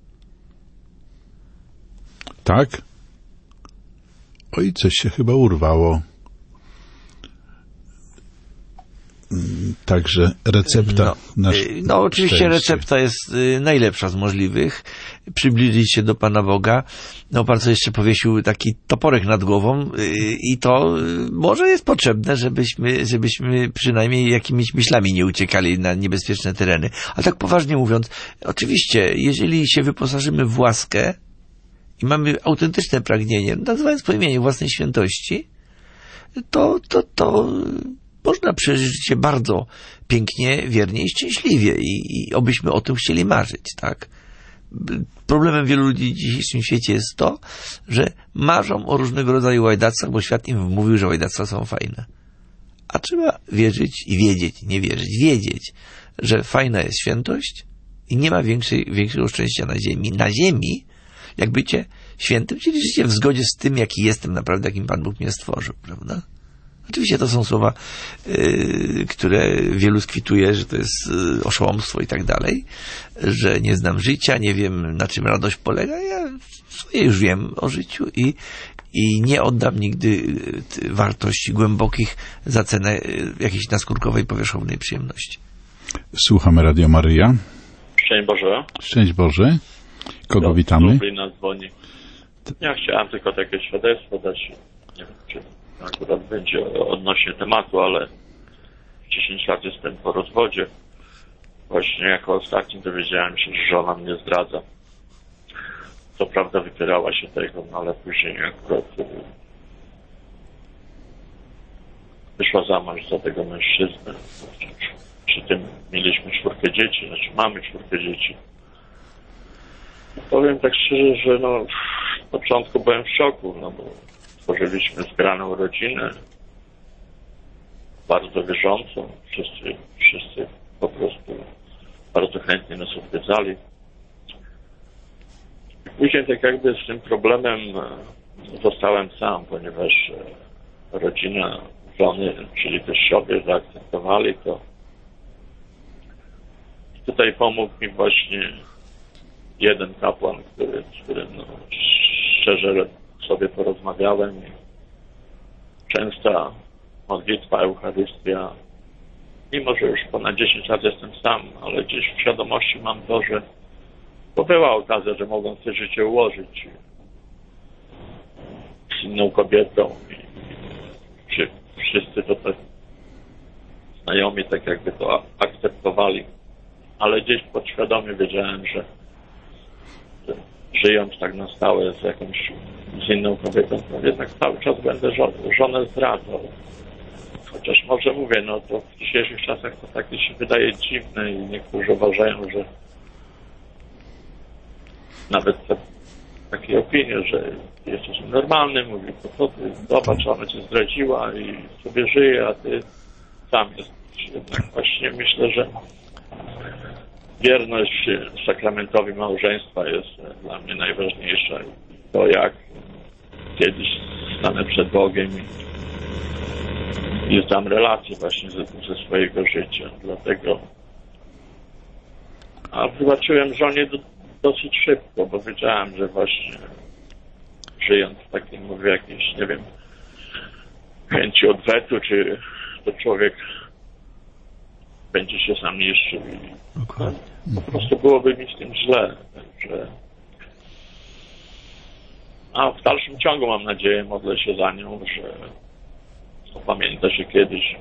Tak? Oj, coś się chyba urwało. Także recepta. No oczywiście recepta jest najlepsza z możliwych. Przybliżyć się do Pana Boga. No Pan co jeszcze powiesił taki toporek nad głową i to może jest potrzebne, żebyśmy przynajmniej jakimiś myślami nie uciekali na niebezpieczne tereny. A tak poważnie mówiąc, oczywiście, jeżeli się wyposażymy w łaskę i mamy autentyczne pragnienie, nazywając po imieniu własnej świętości, to można przeżyć życie bardzo pięknie, wiernie i szczęśliwie i obyśmy o tym chcieli marzyć, tak? Problemem wielu ludzi w dzisiejszym świecie jest to, że marzą o różnego rodzaju łajdactwach, bo świat im wmówił, że łajdactwa są fajne. A trzeba wierzyć i wiedzieć, nie wierzyć, wiedzieć, że fajna jest świętość i nie ma większego szczęścia na ziemi. Na ziemi, jak bycie świętym, czyli życie w zgodzie z tym, jaki jestem naprawdę, jakim Pan Bóg mnie stworzył, prawda? Oczywiście to są słowa, które wielu skwituje, że to jest oszołomstwo i tak dalej, że nie znam życia, nie wiem, na czym radość polega. Ja swoje już wiem o życiu i nie oddam nigdy wartości głębokich za cenę jakiejś naskórkowej, powierzchownej przyjemności. Słuchamy Radio Maryja. Szczęść Boże. Szczęść Boże. Kogo witamy? Lublina dzwoni. Ja chciałem tylko takie świadectwo dać. Nie wiem, czy akurat będzie odnośnie tematu, ale 10 lat jestem po rozwodzie. Właśnie jako ostatni dowiedziałem się, że żona mnie zdradza. Co prawda wypierała się tego, no ale później akurat wyszła za mąż za tego mężczyznę. Przy tym mieliśmy 4 dzieci, znaczy mamy 4 dzieci. Powiem tak szczerze, że no w początku byłem w szoku, no bo tworzyliśmy zgraną rodzinę, bardzo wierzącą, wszyscy po prostu bardzo chętnie nas odwiedzali. I później tak jakby z tym problemem zostałem sam, ponieważ rodzina żony, czyli teściowie zaakceptowali to. Tutaj pomógł mi właśnie jeden kapłan, z którym no, szczerze sobie porozmawiałem. Częsta modlitwa, Eucharystia, mimo że już ponad 10 lat jestem sam, ale gdzieś w świadomości mam to, że bo była okazja, że mogą sobie życie ułożyć z inną kobietą i wszyscy to tak znajomi tak jakby to akceptowali, ale gdzieś podświadomie wiedziałem, że żyjąc tak na stałe z inną kobietą, to jednak cały czas będę żonę zdradzał. Chociaż może mówię, no to w dzisiejszych czasach to takie się wydaje dziwne i niektórzy uważają, że nawet takie opinie, że jesteś normalny, mówi, to co ty, zobacz, ona cię zdradziła i sobie żyje, a ty sam jesteś. Jednak właśnie myślę, że wierność sakramentowi małżeństwa jest dla mnie najważniejsza. To jak kiedyś stanę przed Bogiem i zdam relację właśnie ze swojego życia. Dlatego wybaczyłem żonie dosyć szybko, bo wiedziałem, że właśnie żyjąc w takim, mówię, jakiejś, nie wiem, chęci odwetu, czy to człowiek będzie się sam niszczył i po prostu byłoby mi z tym źle. Także... A w dalszym ciągu mam nadzieję, modlę się za nią, że opamięta się kiedyś.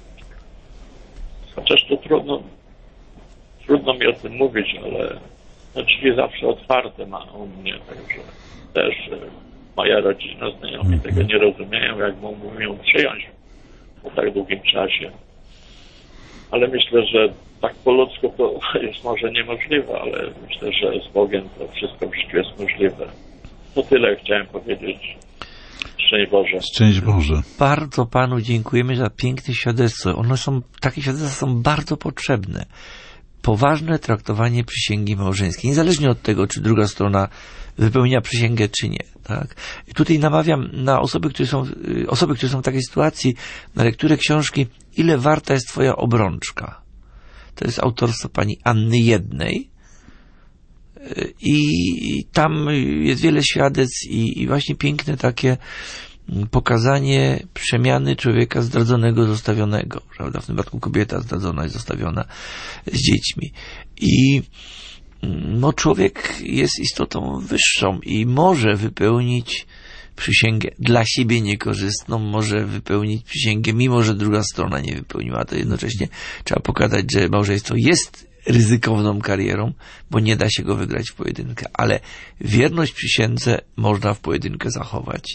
Chociaż to trudno mi o tym mówić, ale drzwi zawsze otwarte ma u mnie, także też moja rodzina, znajomi tego nie rozumieją, jak mógłbym ją przyjąć po tak długim czasie. Ale myślę, że tak po ludzku to jest może niemożliwe, ale myślę, że z Bogiem to wszystko w życiu jest możliwe. To tyle chciałem powiedzieć. Szczęść Boże. Szczęść Boże. Bardzo Panu dziękujemy za piękne świadectwo. Takie świadectwa są bardzo potrzebne. Poważne traktowanie przysięgi małżeńskiej, niezależnie od tego, czy druga strona wypełnia przysięgę, czy nie. Tak? I tutaj namawiam na osoby, które są w takiej sytuacji, na lekturę książki Ile warta jest Twoja obrączka. To jest autorstwo pani Anny Jednej. I tam jest wiele świadectw i właśnie piękne takie pokazanie przemiany człowieka zdradzonego, zostawionego, prawda? W tym przypadku kobieta zdradzona i zostawiona z dziećmi. I człowiek jest istotą wyższą i może wypełnić przysięgę dla siebie niekorzystną, może wypełnić przysięgę, mimo że druga strona nie wypełniła. To jednocześnie trzeba pokazać, że małżeństwo jest ryzykowną karierą, bo nie da się go wygrać w pojedynkę, ale wierność przysiędze można w pojedynkę zachować.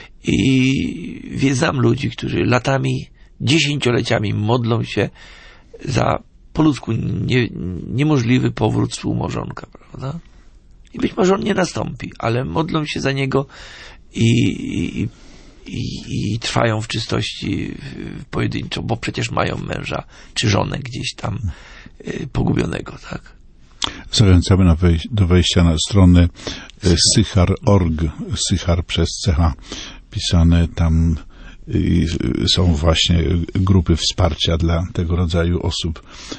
I znam ludzi, którzy latami, dziesięcioleciami modlą się za po ludzku niemożliwy powrót współmałżonka, prawda? I być może on nie nastąpi, ale modlą się za niego i trwają w czystości pojedynczo, bo przecież mają męża czy żonę gdzieś tam pogubionego, tak? Zachęcamy do wejścia na stronę sychar.org, sychar przez CH pisane, tam są właśnie grupy wsparcia dla tego rodzaju osób,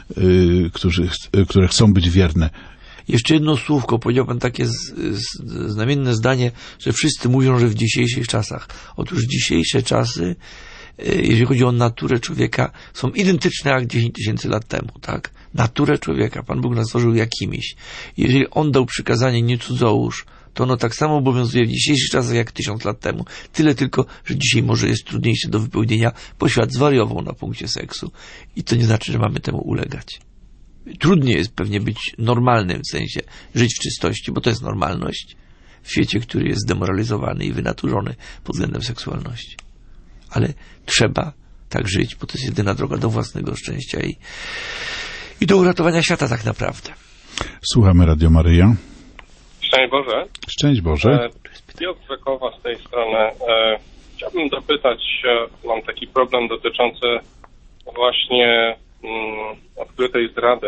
które chcą być wierne. Jeszcze jedno słówko, powiedział Pan takie znamienne zdanie, że wszyscy mówią, że w dzisiejszych czasach. Otóż dzisiejsze czasy, jeżeli chodzi o naturę człowieka, są identyczne jak 10 tysięcy lat temu, tak? Naturę człowieka Pan Bóg nas stworzył jakimiś. Jeżeli On dał przykazanie nie cudzołóż, to ono tak samo obowiązuje w dzisiejszych czasach jak 1000 lat temu. Tyle tylko, że dzisiaj może jest trudniejsze do wypełnienia, bo świat zwariował na punkcie seksu. I to nie znaczy, że mamy temu ulegać. Trudniej jest pewnie być normalnym, w sensie żyć w czystości, bo to jest normalność w świecie, który jest zdemoralizowany i wynaturzony pod względem seksualności. Ale trzeba tak żyć, bo to jest jedyna droga do własnego szczęścia i do uratowania świata tak naprawdę. Słuchamy Radio Maryja. Szczęść Boże. Szczęść Boże. Piotr Rzekowa z tej strony. Chciałbym dopytać, mam taki problem dotyczący właśnie odkrytej zdrady.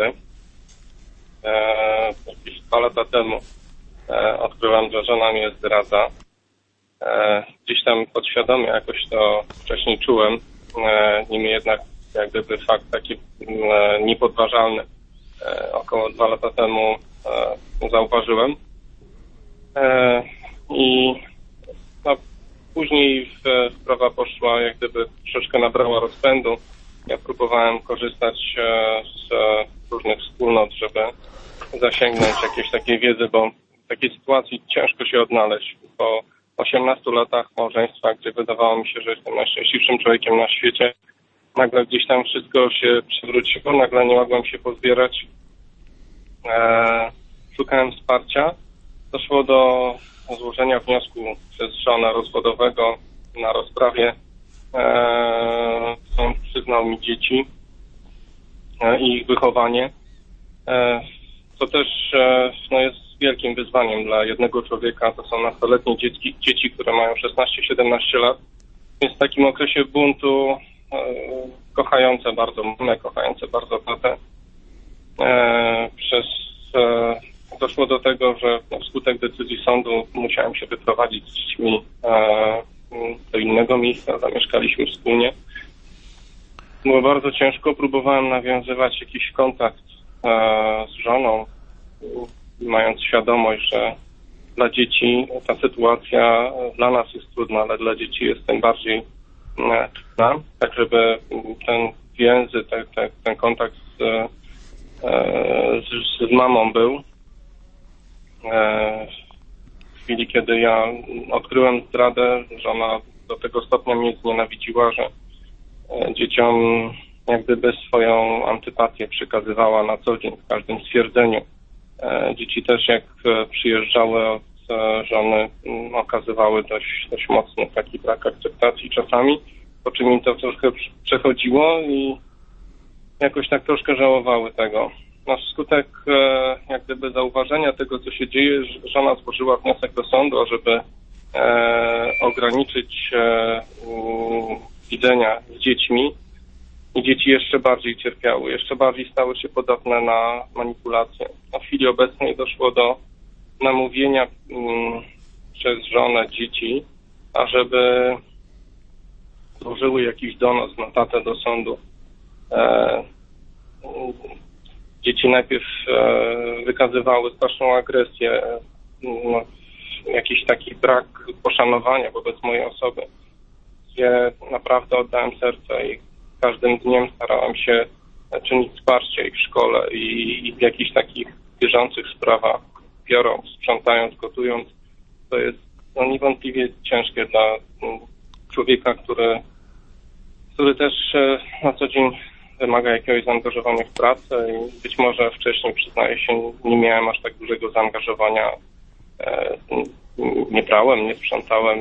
Jakieś 2 lata temu odkryłam, że żona mnie zdradza. Gdzieś tam podświadomie jakoś to wcześniej czułem, niemniej jednak jak gdyby fakt taki niepodważalny około 2 lata temu zauważyłem. I później sprawa poszła, jak gdyby troszeczkę nabrała rozpędu. Ja próbowałem korzystać z różnych wspólnot, żeby zasięgnąć jakiejś takiej wiedzy, bo w takiej sytuacji ciężko się odnaleźć. Po 18 latach małżeństwa, gdzie wydawało mi się, że jestem najszczęśliwszym człowiekiem na świecie, nagle gdzieś tam wszystko się przewróciło, nagle nie mogłem się pozbierać. Szukałem wsparcia. Doszło do złożenia wniosku przez żonę rozwodowego na rozprawie. Sąd przyznał mi dzieci i ich wychowanie, co też jest wielkim wyzwaniem dla jednego człowieka. To są nastoletnie dzieci, które mają 16-17 lat. Więc w takim okresie buntu kochające bardzo mamę, kochające bardzo tatę, doszło do tego, że wskutek decyzji sądu musiałem się wyprowadzić z dziećmi do innego miejsca, zamieszkaliśmy wspólnie. Było bardzo ciężko, próbowałem nawiązywać jakiś kontakt z żoną, mając świadomość, że dla dzieci ta sytuacja dla nas jest trudna, ale dla dzieci jest tym bardziej trudna, tak żeby ten więzy, ten kontakt z mamą był. W chwili, kiedy ja odkryłem zdradę, żona do tego stopnia mnie znienawidziła, że dzieciom jak gdyby swoją antypatię przekazywała na co dzień w każdym stwierdzeniu. Dzieci też jak przyjeżdżały od żony, okazywały dość mocny taki brak akceptacji czasami, po czym im to troszkę przechodziło i jakoś tak troszkę żałowały tego. Na wskutek jak gdyby zauważenia tego, co się dzieje, żona złożyła wniosek do sądu, żeby ograniczyć widzenia z dziećmi i dzieci jeszcze bardziej cierpiały, jeszcze bardziej stały się podatne na manipulacje. Na chwili obecnej doszło do namówienia przez żonę dzieci, ażeby złożyły jakiś donos na tatę do sądu. Dzieci najpierw wykazywały straszną agresję, jakiś taki brak poszanowania wobec mojej osoby, gdzie naprawdę oddałem serce i każdym dniem starałem się czynić wsparcie i w szkole i w jakichś takich bieżących sprawach, biorąc, sprzątając, gotując. To jest niewątpliwie ciężkie dla człowieka, który też na co dzień wymaga jakiegoś zaangażowania w pracę i być może wcześniej, przyznaję się, nie miałem aż tak dużego zaangażowania. Nie prałem, nie sprzątałem.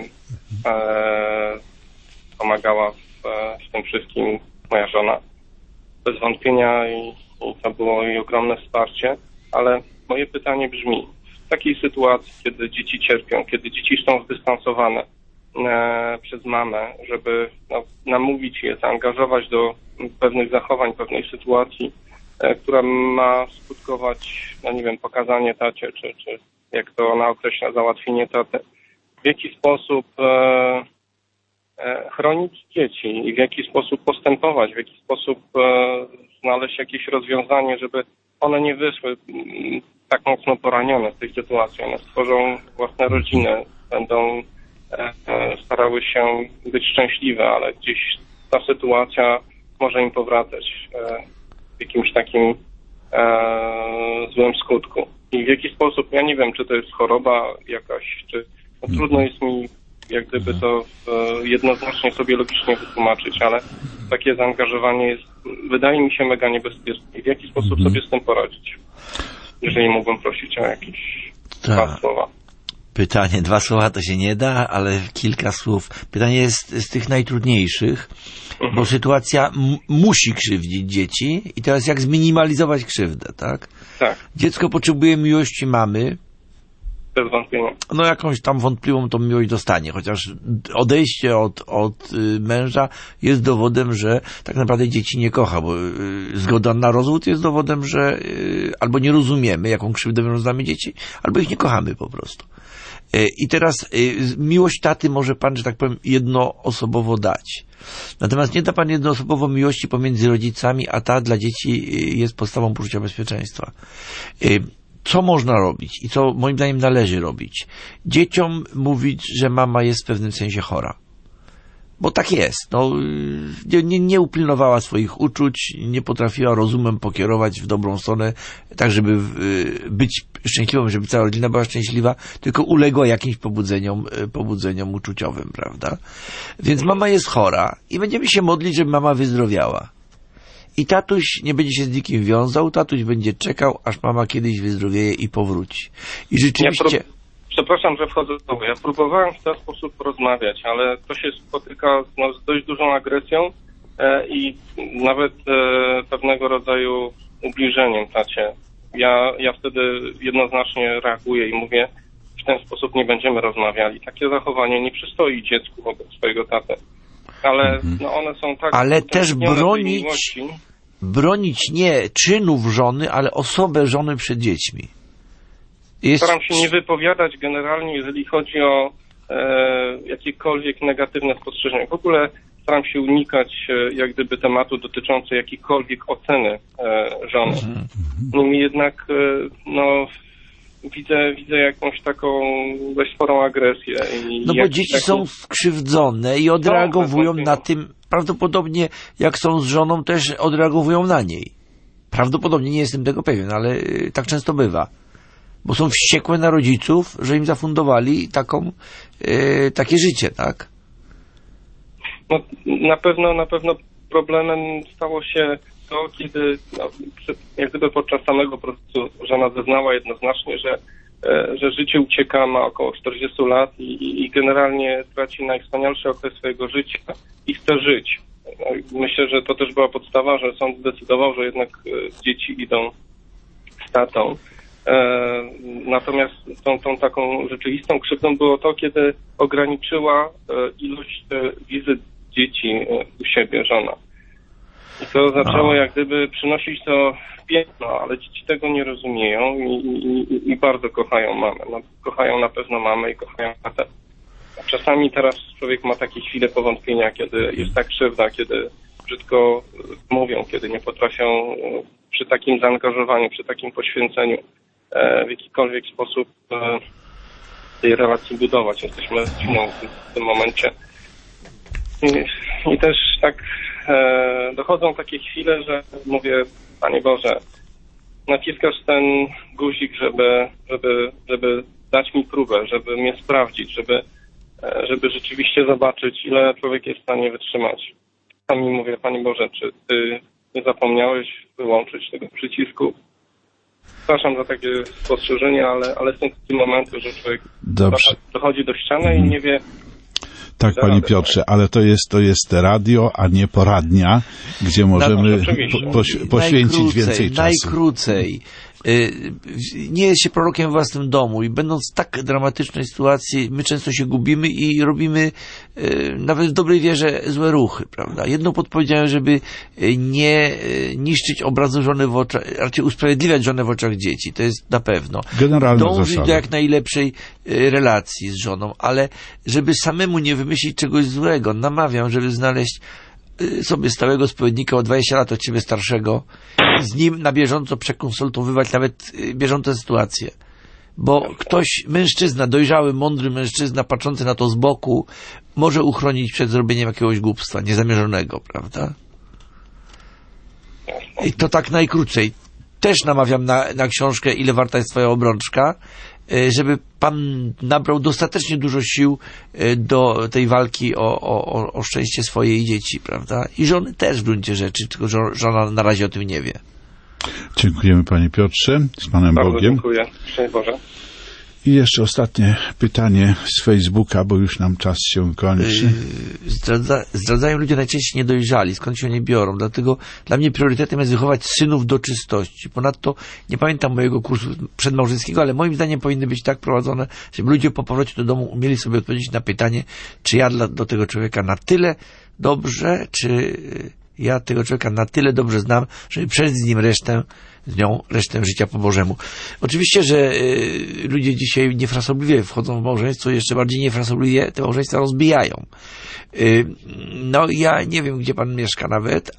Pomagała w tym wszystkim moja żona. Bez wątpienia i to było jej ogromne wsparcie, ale moje pytanie brzmi, w takiej sytuacji, kiedy dzieci cierpią, kiedy dzieci są zdystansowane przez mamę, żeby namówić je, zaangażować do pewnych zachowań, pewnej sytuacji, która ma skutkować, nie wiem, pokazanie tacie, czy jak to ona określa, załatwienie taty. W jaki sposób chronić dzieci i w jaki sposób postępować, w jaki sposób znaleźć jakieś rozwiązanie, żeby one nie wyszły tak mocno poranione w tej sytuacji. One stworzą własne rodziny, będą starały się być szczęśliwe, ale gdzieś ta sytuacja może im powracać w jakimś takim złym skutku. I w jaki sposób, ja nie wiem, czy to jest choroba jakaś, czy trudno jest mi jak gdyby to jednoznacznie sobie logicznie wytłumaczyć, ale takie zaangażowanie jest, wydaje mi się, mega niebezpieczne. I w jaki sposób sobie z tym poradzić? Jeżeli mógłbym prosić o jakieś dwa słowa. Pytanie, 2 słowa to się nie da, ale kilka słów. Pytanie jest z tych najtrudniejszych, bo sytuacja musi krzywdzić dzieci i teraz jak zminimalizować krzywdę, tak? Tak. Dziecko potrzebuje miłości mamy. Bez wątpienia. No jakąś tam wątpliwą tą miłość dostanie, chociaż odejście od męża jest dowodem, że tak naprawdę dzieci nie kocha, bo zgoda na rozwód jest dowodem, że albo nie rozumiemy, jaką krzywdę wyrządzamy z nami dzieci, albo ich nie kochamy po prostu. I teraz miłość taty może pan, że tak powiem, jednoosobowo dać. Natomiast nie da pan jednoosobowo miłości pomiędzy rodzicami, a ta dla dzieci jest podstawą poczucia bezpieczeństwa. Co można robić i co moim zdaniem należy robić? Dzieciom mówić, że mama jest w pewnym sensie chora. Bo tak jest. Nie upilnowała swoich uczuć, nie potrafiła rozumem pokierować w dobrą stronę, tak żeby być szczęśliwą, żeby cała rodzina była szczęśliwa, tylko uległa jakimś pobudzeniom uczuciowym, prawda? Więc mama jest chora i będziemy się modlić, żeby mama wyzdrowiała. I tatuś nie będzie się z nikim wiązał, tatuś będzie czekał, aż mama kiedyś wyzdrowieje i powróci. I rzeczywiście... Przepraszam, że wchodzę w słowo. Ja próbowałem w ten sposób porozmawiać, ale to się spotyka z dość dużą agresją i nawet pewnego rodzaju ubliżeniem tacie. Ja wtedy jednoznacznie reaguję i mówię, w ten sposób nie będziemy rozmawiali. Takie zachowanie nie przystoi dziecku wobec swojego taty. Ale one są tak... Ale też bronić nie czynów żony, ale osobę żony przed dziećmi. Staram się nie wypowiadać generalnie, jeżeli chodzi o jakiekolwiek negatywne spostrzeżenia. W ogóle staram się unikać jak gdyby tematu dotyczącego jakiejkolwiek oceny żony. Niemniej jednak widzę jakąś taką dość sporą agresję. Bo dzieci są skrzywdzone i odreagowują na tym, prawdopodobnie jak są z żoną, też odreagowują na niej. Prawdopodobnie, nie jestem tego pewien, ale tak często bywa. Bo są wściekłe na rodziców, że im zafundowali takie życie, tak? No, na pewno problemem stało się to, kiedy jak gdyby podczas samego procesu żona zeznała jednoznacznie, że życie ucieka, ma około 40 lat i generalnie traci najwspanialszy okres swojego życia i chce żyć. Myślę, że to też była podstawa, że sąd zdecydował, że jednak dzieci idą z tatą. Natomiast tą taką rzeczywistą krzywdą było to, kiedy ograniczyła ilość wizyt dzieci u siebie żona. I to zaczęło jak gdyby przynosić to piękno, ale dzieci tego nie rozumieją i bardzo kochają mamę. No, kochają na pewno mamę i kochają tatę. Czasami teraz człowiek ma takie chwile powątpienia, kiedy jest tak krzywda, kiedy brzydko mówią, kiedy nie potrafią przy takim zaangażowaniu, przy takim poświęceniu w jakikolwiek sposób tej relacji budować. Jesteśmy rodziną w tym momencie. I też tak dochodzą takie chwile, że mówię, Panie Boże, naciskasz ten guzik, żeby dać mi próbę, żeby mnie sprawdzić, żeby rzeczywiście zobaczyć, ile człowiek jest w stanie wytrzymać. Sami mówię, Panie Boże, czy Ty nie zapomniałeś wyłączyć tego przycisku? Przepraszam za takie spostrzeżenie, ale są takie momenty, że człowiek dochodzi do ściany i nie wie. Tak, Panie Piotrze, ale to jest radio, a nie poradnia, gdzie możemy poświęcić więcej czasu. Najkrócej. Nie jest się prorokiem w własnym domu i będąc w tak dramatycznej sytuacji, my często się gubimy i robimy nawet w dobrej wierze złe ruchy, prawda? Jedną podpowiedziałem, żeby nie niszczyć obrazu żony w oczach, raczej usprawiedliwiać żonę w oczach dzieci, to jest na pewno. Dążyć do jak najlepszej relacji z żoną, ale żeby samemu nie wymyślić czegoś złego, namawiam, żeby znaleźć sobie stałego spowiednika o 20 lat od ciebie starszego i z nim na bieżąco przekonsultowywać nawet bieżące sytuacje. Bo ktoś, mężczyzna, dojrzały, mądry mężczyzna, patrzący na to z boku, może uchronić przed zrobieniem jakiegoś głupstwa niezamierzonego, prawda? I to tak najkrócej. Też namawiam na książkę Ile warta jest twoja obrączka, żeby pan nabrał dostatecznie dużo sił do tej walki o szczęście swojej dzieci, prawda? I żony też w gruncie rzeczy, tylko żona na razie o tym nie wie. Dziękujemy, Panie Piotrze. Z Panem Bardzo Bogiem. Dziękuję. Szczęść Boże. I jeszcze ostatnie pytanie z Facebooka, bo już nam czas się kończy. Zdradzają ludzie najczęściej niedojrzali, skąd się oni biorą. Dlatego dla mnie priorytetem jest wychować synów do czystości. Ponadto nie pamiętam mojego kursu przedmałżeńskiego, ale moim zdaniem powinny być tak prowadzone, żeby ludzie po powrocie do domu umieli sobie odpowiedzieć na pytanie, czy ja do tego człowieka na tyle dobrze, czy ja tego człowieka na tyle dobrze znam, żeby przeżyć z nim resztę życia po Bożemu. Oczywiście, że ludzie dzisiaj niefrasobliwie wchodzą w małżeństwo, jeszcze bardziej niefrasobliwie te małżeństwa rozbijają. No ja nie wiem, gdzie pan mieszka nawet,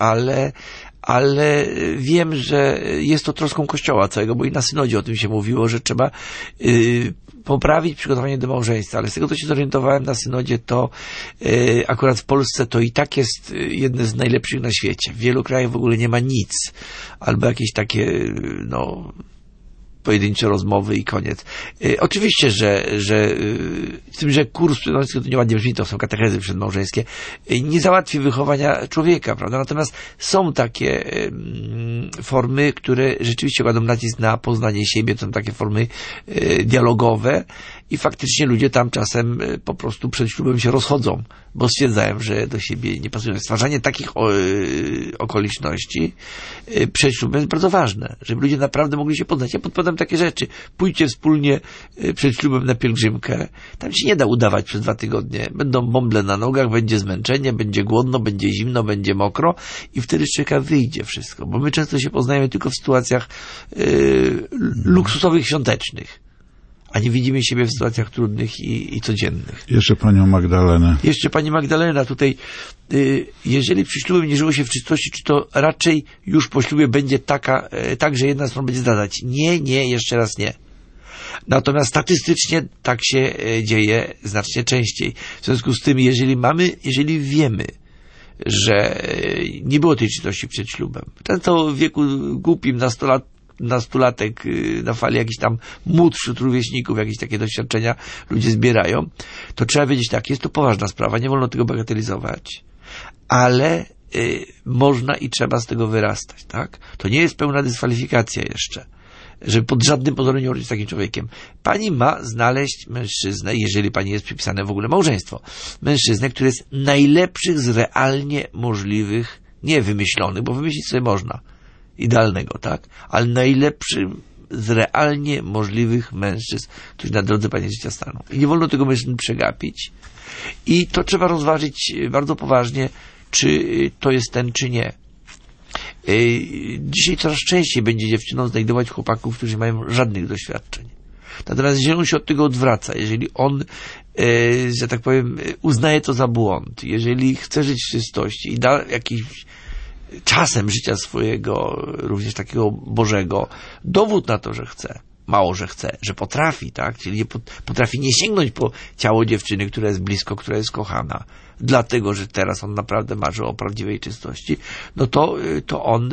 ale wiem, że jest to troską Kościoła całego, bo i na synodzie o tym się mówiło, że trzeba poprawić przygotowanie do małżeństwa, ale z tego, co się zorientowałem na synodzie, to akurat w Polsce to i tak jest jedne z najlepszych na świecie. W wielu krajach w ogóle nie ma nic, albo jakieś takie pojedyncze rozmowy i koniec. Oczywiście, że kurs przedmałżeński, to nieładnie brzmi, to są katechezy przedmałżeńskie, nie załatwi wychowania człowieka, prawda? Natomiast są takie formy, które rzeczywiście kładą nacisk na poznanie siebie, to są takie formy dialogowe i faktycznie ludzie tam czasem po prostu przed ślubem się rozchodzą, bo stwierdzają, że do siebie nie pasują. Stwarzanie takich okoliczności przed ślubem jest bardzo ważne, żeby ludzie naprawdę mogli się poznać. Ja podpowiadam takie rzeczy. Pójdźcie wspólnie przed ślubem na pielgrzymkę. Tam się nie da udawać przez 2 tygodnie. Będą bąble na nogach, będzie zmęczenie, będzie głodno, będzie zimno, będzie mokro i wtedy z człowieka wyjdzie wszystko. Bo my często się poznajemy tylko w sytuacjach luksusowych, świątecznych, a nie widzimy siebie w sytuacjach trudnych i codziennych. Jeszcze Panią Magdalenę. Jeszcze Pani Magdalena tutaj, jeżeli przy ślubie nie żyło się w czystości, czy to raczej już po ślubie będzie tak, że jedna strona będzie zdradzać? Nie, jeszcze raz nie. Natomiast statystycznie tak się dzieje znacznie częściej. W związku z tym, jeżeli wiemy, że nie było tej czystości przed ślubem, często w wieku głupim, nastolatek na fali jakichś tam mód wśród rówieśników, jakieś takie doświadczenia ludzie zbierają, to trzeba wiedzieć tak, jest to poważna sprawa, nie wolno tego bagatelizować, ale można i trzeba z tego wyrastać, tak? To nie jest pełna dyskwalifikacja jeszcze, żeby pod żadnym pozorem nie urodzić z takim człowiekiem. Pani ma znaleźć mężczyznę, jeżeli pani jest przypisane w ogóle małżeństwo, mężczyznę, który jest najlepszych z realnie możliwych, nie wymyślonych, bo wymyślić sobie można, idealnego, tak? Ale najlepszy z realnie możliwych mężczyzn, którzy na drodze pani życia staną. I nie wolno tego mężczyzn przegapić. I to trzeba rozważyć bardzo poważnie, czy to jest ten, czy nie. Dzisiaj coraz częściej będzie dziewczyną znajdować chłopaków, którzy nie mają żadnych doświadczeń. Natomiast jeżeli on się od tego odwraca, jeżeli on, że tak powiem, uznaje to za błąd, jeżeli chce żyć w czystości i da jakiś czasem życia swojego, również takiego Bożego, dowód na to, że chce, mało, że chce, że potrafi, tak? Czyli potrafi nie sięgnąć po ciało dziewczyny, która jest blisko, która jest kochana, dlatego, że teraz on naprawdę marzy o prawdziwej czystości, no to on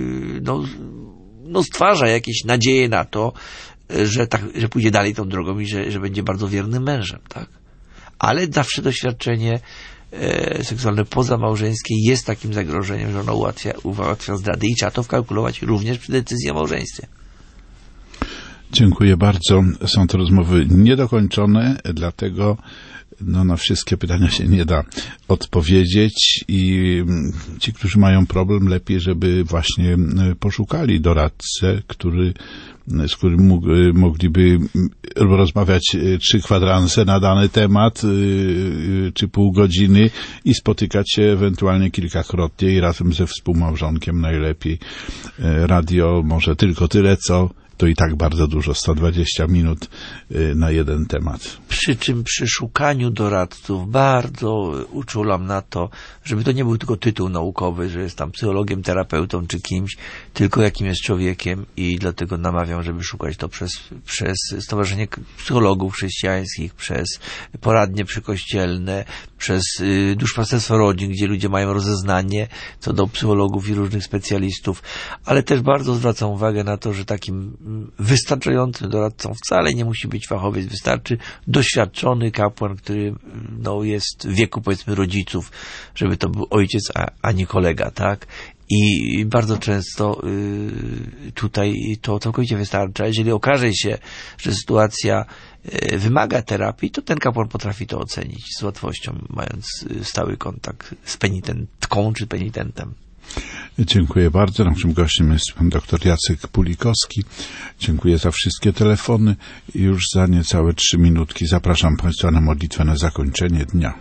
stwarza jakieś nadzieje na to, że pójdzie dalej tą drogą i że będzie bardzo wiernym mężem, tak? Ale zawsze doświadczenie seksualne pozamałżeńskie jest takim zagrożeniem, że ono ułatwia zdrady i trzeba to wkalkulować również przy decyzji o małżeństwie. Dziękuję bardzo. Są to rozmowy niedokończone, dlatego na wszystkie pytania się nie da odpowiedzieć i ci, którzy mają problem, lepiej, żeby właśnie poszukali doradcę, z którym mogliby rozmawiać 3 kwadranse na dany temat, czy pół godziny i spotykać się ewentualnie kilkakrotnie i razem ze współmałżonkiem najlepiej. Radio może tylko tyle, co to i tak bardzo dużo, 120 minut na jeden temat. Przy czym przy szukaniu doradców bardzo uczulam na to, żeby to nie był tylko tytuł naukowy, że jest tam psychologiem, terapeutą czy kimś, tylko jakim jest człowiekiem i dlatego namawiam, żeby szukać to przez Stowarzyszenie Psychologów Chrześcijańskich, przez poradnie przykościelne, przez duszpasterstwo rodzin, gdzie ludzie mają rozeznanie co do psychologów i różnych specjalistów, ale też bardzo zwracam uwagę na to, że takim wystarczającym doradcą wcale nie musi być fachowiec, wystarczy doświadczony kapłan, który jest w wieku, powiedzmy, rodziców, żeby to był ojciec, a nie kolega, tak? I bardzo często tutaj to całkowicie wystarcza. Jeżeli okaże się, że sytuacja wymaga terapii, to ten kapłan potrafi to ocenić z łatwością, mając stały kontakt z penitentką czy penitentem. Dziękuję bardzo. Naszym gościem jest pan dr Jacek Pulikowski. Dziękuję za wszystkie telefony. I już za niecałe 3 minutki zapraszam państwa na modlitwę na zakończenie dnia.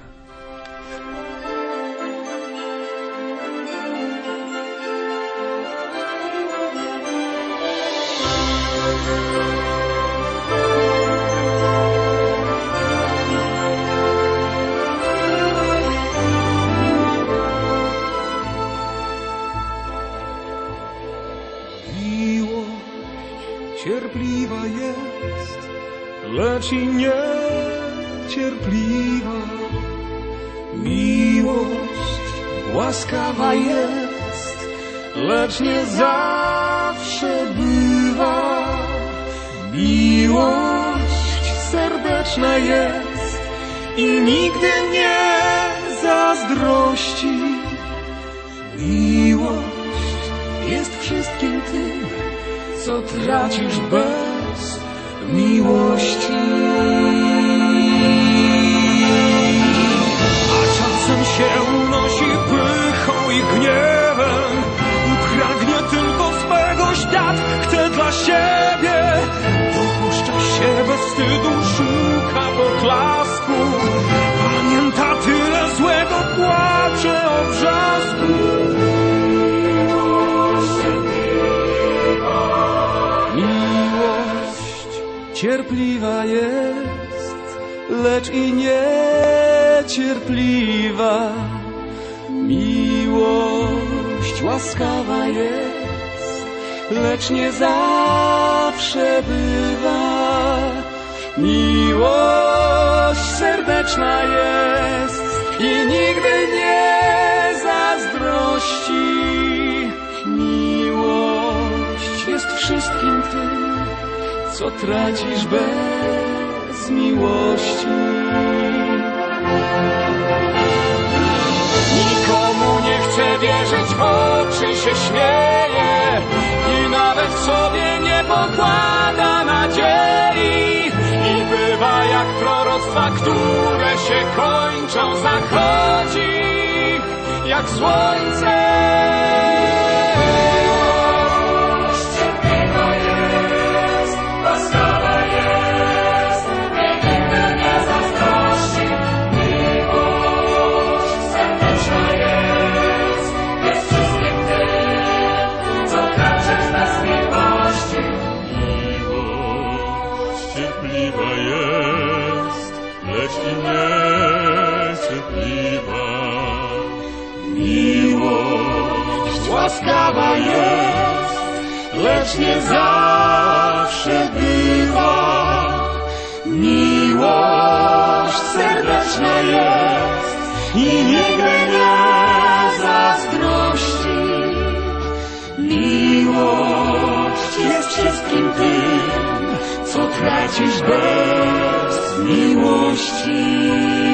Cierpliwa jest, lecz i niecierpliwa. Miłość łaskawa jest, lecz nie zawsze bywa. Miłość serdeczna jest i nigdy nie zazdrości. Miłość jest wszystkim tym, co tracisz bez miłości. A czasem się unosi pychą i gniewem, pragnie tylko swego świat, chce dla siebie, dopuszcza się bez wstydu, szuka poklasku, pamięta tyle złego, płacze o brzasku. Cierpliwa jest, lecz i niecierpliwa. Miłość łaskawa jest, lecz nie zawsze bywa. Miłość serdeczna jest i nigdy nie zazdrości. Miłość jest wszystkim tym, co tracisz bez miłości. Nikomu nie chcę spojrzeć w oczy się śmieje i nawet sobie nie pokłada nadziei. I bywa jak proroctwa, które się kończą, zachodzi jak słońce. Łaskawa jest, lecz nie zawsze bywa. Miłość serdeczna jest i nigdy nie zazdrości. Miłość jest wszystkim tym, co tracisz bez miłości.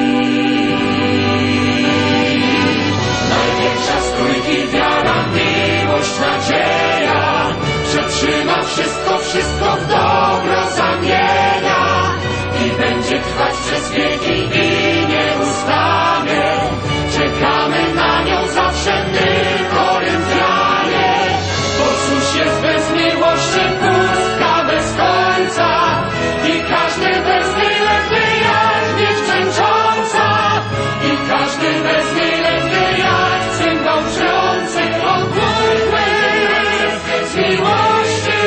Największa z trójki wiara, miłość, nadzieja, przetrzyma wszystko, wszystko w dobro zamienia i będzie trwać przez wieki i nieustannie. Czekamy na nią zawsze my, Koryntianie, bo cóż jest bez miłości, pustka bez końca i każdy bez niej ledwie jak mieć brzęcząca i każdy bez niej ledwie jak cymbał wrzący, obłudły z miłości.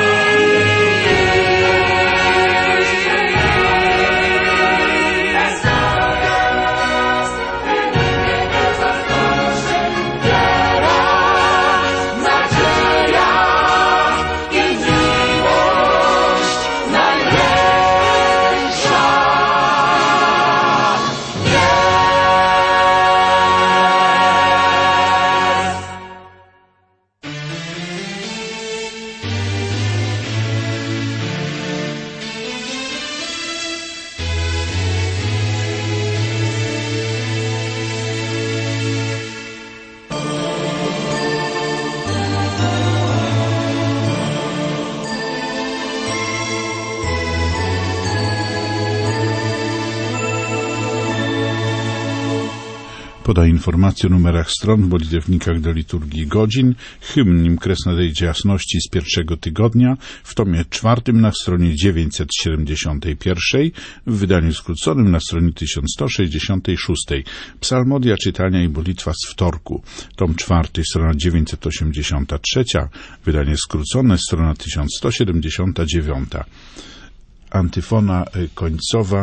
Poda informacje o numerach stron w modlitewnikach do liturgii godzin. Hymn Nim kres nadejdzie jasności z pierwszego tygodnia w tomie 4 na stronie 971, w wydaniu skróconym na stronie 1166. Psalmodia, czytania i modlitwa z wtorku, tom 4, strona 983, wydanie skrócone, strona 1179. Antyfona końcowa.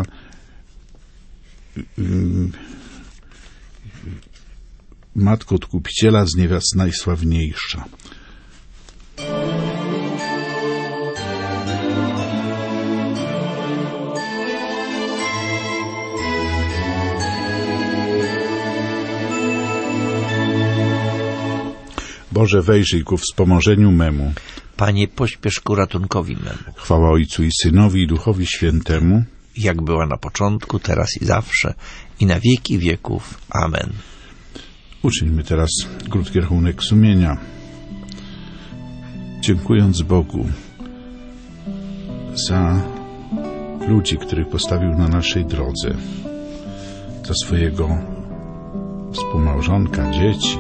Matko Odkupiciela z niewiast najsławniejsza. Boże, wejrzyj ku wspomożeniu memu. Panie, pośpiesz ku ratunkowi memu. Chwała Ojcu i Synowi i Duchowi Świętemu, jak była na początku, teraz i zawsze, i na wieki wieków. Amen. Uczyńmy teraz krótki rachunek sumienia. Dziękując Bogu za ludzi, których postawił na naszej drodze, za swojego współmałżonka, dzieci.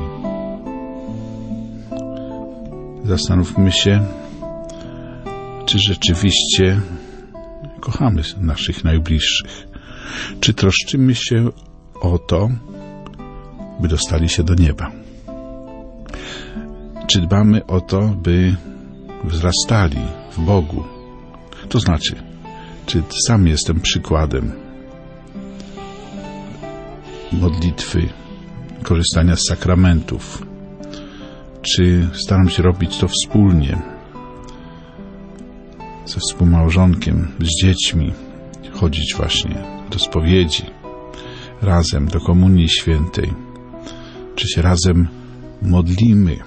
Zastanówmy się, czy rzeczywiście kochamy naszych najbliższych, czy troszczymy się o to, by dostali się do nieba. Czy dbamy o to, by wzrastali w Bogu? To znaczy, czy sam jestem przykładem modlitwy, korzystania z sakramentów? Czy staram się robić to wspólnie ze współmałżonkiem, z dziećmi, chodzić właśnie do spowiedzi, razem do Komunii Świętej? Czy się razem modlimy?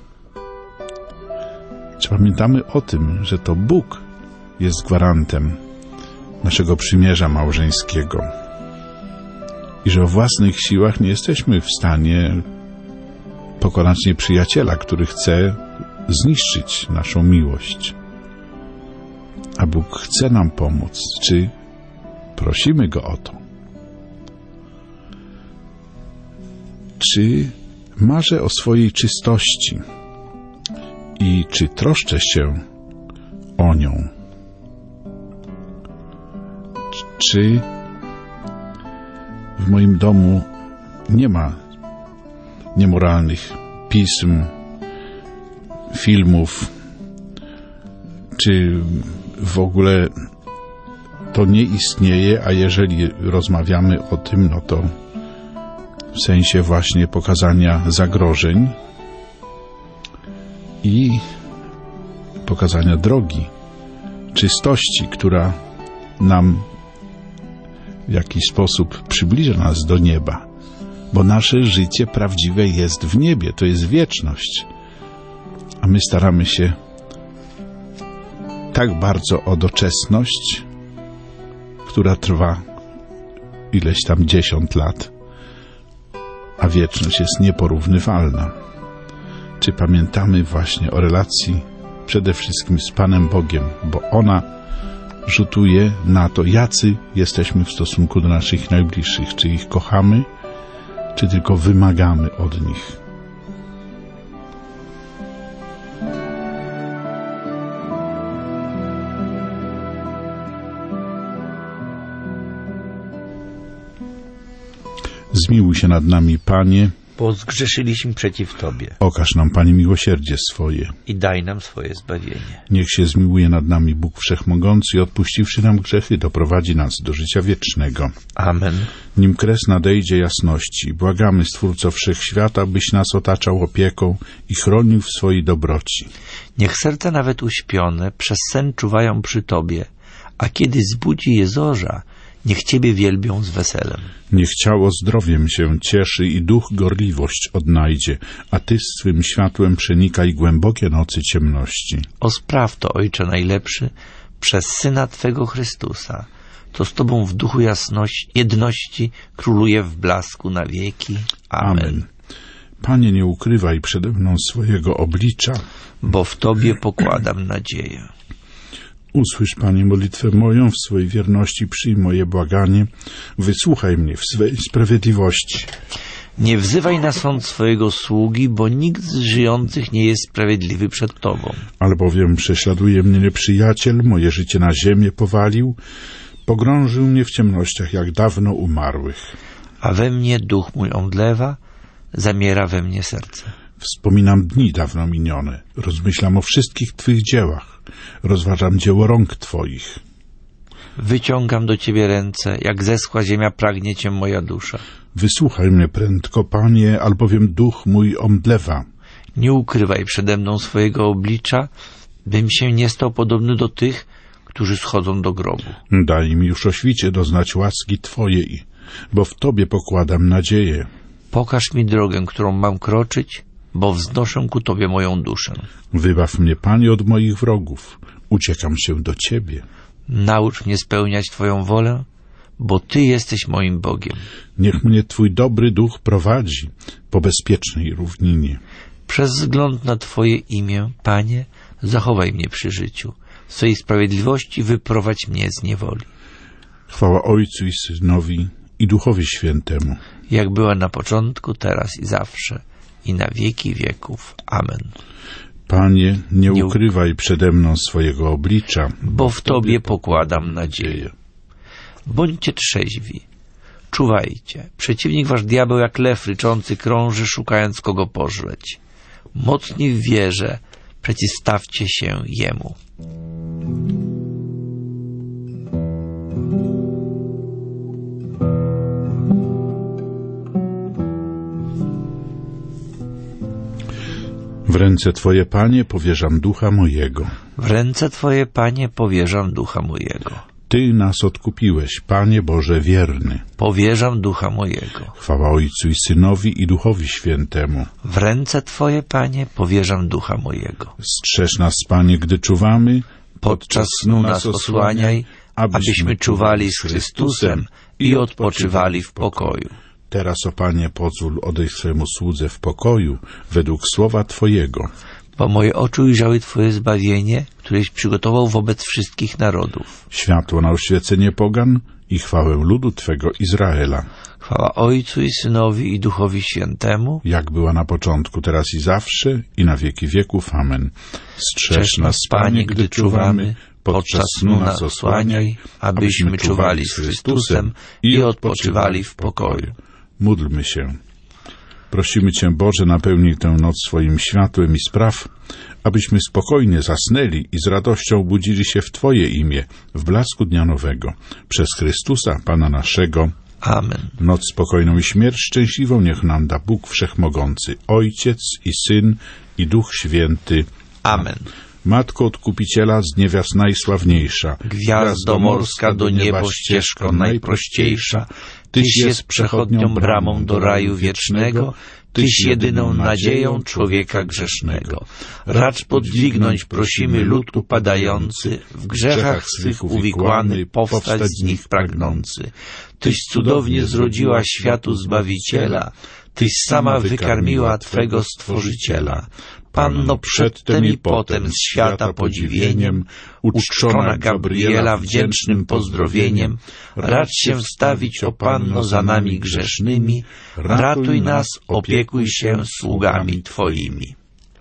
Czy pamiętamy o tym, że to Bóg jest gwarantem naszego przymierza pokonać nieprzyjaciela, który chce zniszczyć naszą miłość. A Bóg chce nam pomóc. Czy prosimy Go o to? Czy marzę o swojej czystości i czy troszczę się o nią? Czy w moim domu nie ma niemoralnych pism, filmów, czy w ogóle to nie istnieje, a jeżeli rozmawiamy o tym, no to w sensie właśnie pokazania zagrożeń i pokazania drogi, czystości, która nam w jakiś sposób przybliża nas do nieba, bo nasze życie prawdziwe jest w niebie, to jest wieczność, a my staramy się tak bardzo o doczesność, która trwa ileś tam 10 lat, a wieczność jest nieporównywalna. Czy pamiętamy właśnie o relacji przede wszystkim z Panem Bogiem, bo ona rzutuje na to, jacy jesteśmy w stosunku do naszych najbliższych, czy ich kochamy, czy tylko wymagamy od nich. Zmiłuj się nad nami, Panie, bo zgrzeszyliśmy przeciw Tobie. Okaż nam, Panie, miłosierdzie swoje i daj nam swoje zbawienie. Niech się zmiłuje nad nami Bóg Wszechmogący i odpuściwszy nam grzechy, doprowadzi nas do życia wiecznego. Amen. Nim kres nadejdzie jasności, błagamy, Stwórco Wszechświata, byś nas otaczał opieką i chronił w swojej dobroci. Niech serca nawet uśpione przez sen czuwają przy Tobie, a kiedy zbudzi je zorza, niech Ciebie wielbią z weselem. Niech ciało zdrowiem się cieszy i duch gorliwość odnajdzie, a Ty swym światłem przenikaj głębokie nocy ciemności. O spraw to, Ojcze najlepszy, przez Syna Twego Chrystusa, to z Tobą w duchu jasności, jedności króluje w blasku na wieki. Amen. Panie, nie ukrywaj przede mną swojego oblicza, bo w Tobie pokładam nadzieję. Usłysz, Panie, modlitwę moją, w swojej wierności przyjmij moje błaganie, wysłuchaj mnie w swej sprawiedliwości. Nie wzywaj na sąd swojego sługi, bo nikt z żyjących nie jest sprawiedliwy przed Tobą. Albowiem prześladuje mnie nieprzyjaciel, moje życie na ziemię powalił, pogrążył mnie w ciemnościach jak dawno umarłych. A we mnie duch mój omdlewa, zamiera we mnie serce. Wspominam dni dawno minione, rozmyślam o wszystkich Twych dziełach, rozważam dzieło rąk Twoich. Wyciągam do Ciebie ręce, jak zeschła ziemia pragnie Cię moja dusza. Wysłuchaj mnie prędko, Panie, albowiem duch mój omdlewa. Nie ukrywaj przede mną swojego oblicza, bym się nie stał podobny do tych, którzy schodzą do grobu. Daj mi już o świcie doznać łaski Twojej, bo w Tobie pokładam nadzieję. Pokaż mi drogę, którą mam kroczyć, bo wznoszę ku Tobie moją duszę. Wybaw mnie, Panie, od moich wrogów. Uciekam się do Ciebie. Naucz mnie spełniać Twoją wolę, bo Ty jesteś moim Bogiem. Niech mnie Twój dobry duch prowadzi po bezpiecznej równinie. Przez wzgląd na Twoje imię, Panie, zachowaj mnie przy życiu. W swojej sprawiedliwości wyprowadź mnie z niewoli. Chwała Ojcu i Synowi i Duchowi Świętemu. Jak była na początku, teraz i zawsze, i na wieki wieków. Amen. Panie, nie ukrywaj przede mną swojego oblicza, bo w Tobie pokładam nadzieję. Bądźcie trzeźwi, czuwajcie. Przeciwnik wasz diabeł jak lew ryczący krąży, szukając kogo pożreć. Mocni w wierze, przeciwstawcie się Jemu. W ręce Twoje, Panie, powierzam ducha mojego. W ręce Twoje, Panie, powierzam ducha mojego. Ty nas odkupiłeś, Panie Boże wierny. Powierzam ducha mojego. Chwała Ojcu i Synowi i Duchowi Świętemu. W ręce Twoje, Panie, powierzam ducha mojego. Strzeż nas, Panie, gdy czuwamy. Podczas snu nas osłaniaj, abyśmy czuwali z Chrystusem i odpoczywali w pokoju. Teraz, o Panie, pozwól odejść swemu słudze w pokoju, według słowa Twojego. Bo moje oczy ujrzały Twoje zbawienie, któreś przygotował wobec wszystkich narodów. Światło na oświecenie pogan i chwałę ludu Twego Izraela. Chwała Ojcu i Synowi i Duchowi Świętemu, jak była na początku, teraz i zawsze, i na wieki wieków. Amen. Strzeż nas, Panie, gdy czuwamy, podczas snu nas osłaniaj, abyśmy czuwali z Chrystusem i odpoczywali w pokoju. Módlmy się. Prosimy Cię, Boże, napełnij tę noc swoim światłem i spraw, abyśmy spokojnie zasnęli i z radością budzili się w Twoje imię, w blasku dnia nowego. Przez Chrystusa, Pana naszego. Amen. Noc spokojną i śmierć szczęśliwą niech nam da Bóg Wszechmogący, Ojciec i Syn i Duch Święty. Amen. Matko Odkupiciela z niewiast najsławniejsza, gwiazdo morska do nieba ścieżką najprościejsza, Tyś jest przechodnią bramą do raju wiecznego, Tyś jedyną nadzieją człowieka grzesznego. Racz podźwignąć prosimy lud upadający, w grzechach swych uwikłany, powstać z nich pragnący. Tyś cudownie zrodziła światu Zbawiciela, Tyś sama wykarmiła Twego Stworzyciela. Panno przedtem i potem z świata podziwieniem, uczczona Gabriela wdzięcznym pozdrowieniem, racz się wstawić, o Panno, za nami grzesznymi, ratuj nas, opiekuj się sługami Twoimi.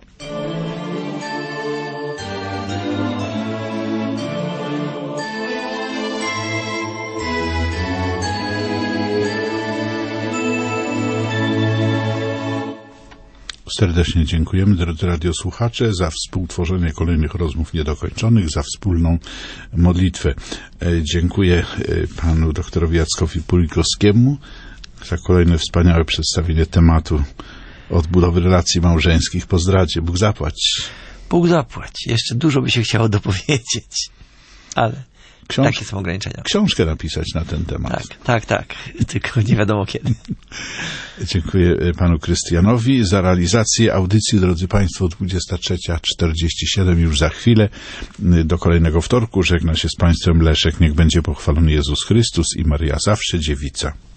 Serdecznie dziękujemy, drodzy radiosłuchacze, za współtworzenie kolejnych rozmów niedokończonych, za wspólną modlitwę. Dziękuję panu doktorowi Jackowi Pulikowskiemu za kolejne wspaniałe przedstawienie tematu odbudowy relacji małżeńskich po zdradzie. Bóg zapłać. Bóg zapłać. Jeszcze dużo by się chciało dopowiedzieć, ale takie są ograniczenia. Książkę napisać na ten temat. Tak. Tylko nie wiadomo kiedy. Dziękuję panu Krystianowi za realizację audycji. Drodzy państwo, 23:47 już za chwilę. Do kolejnego wtorku żegna się z państwem Leszek. Niech będzie pochwalony Jezus Chrystus i Maria zawsze dziewica.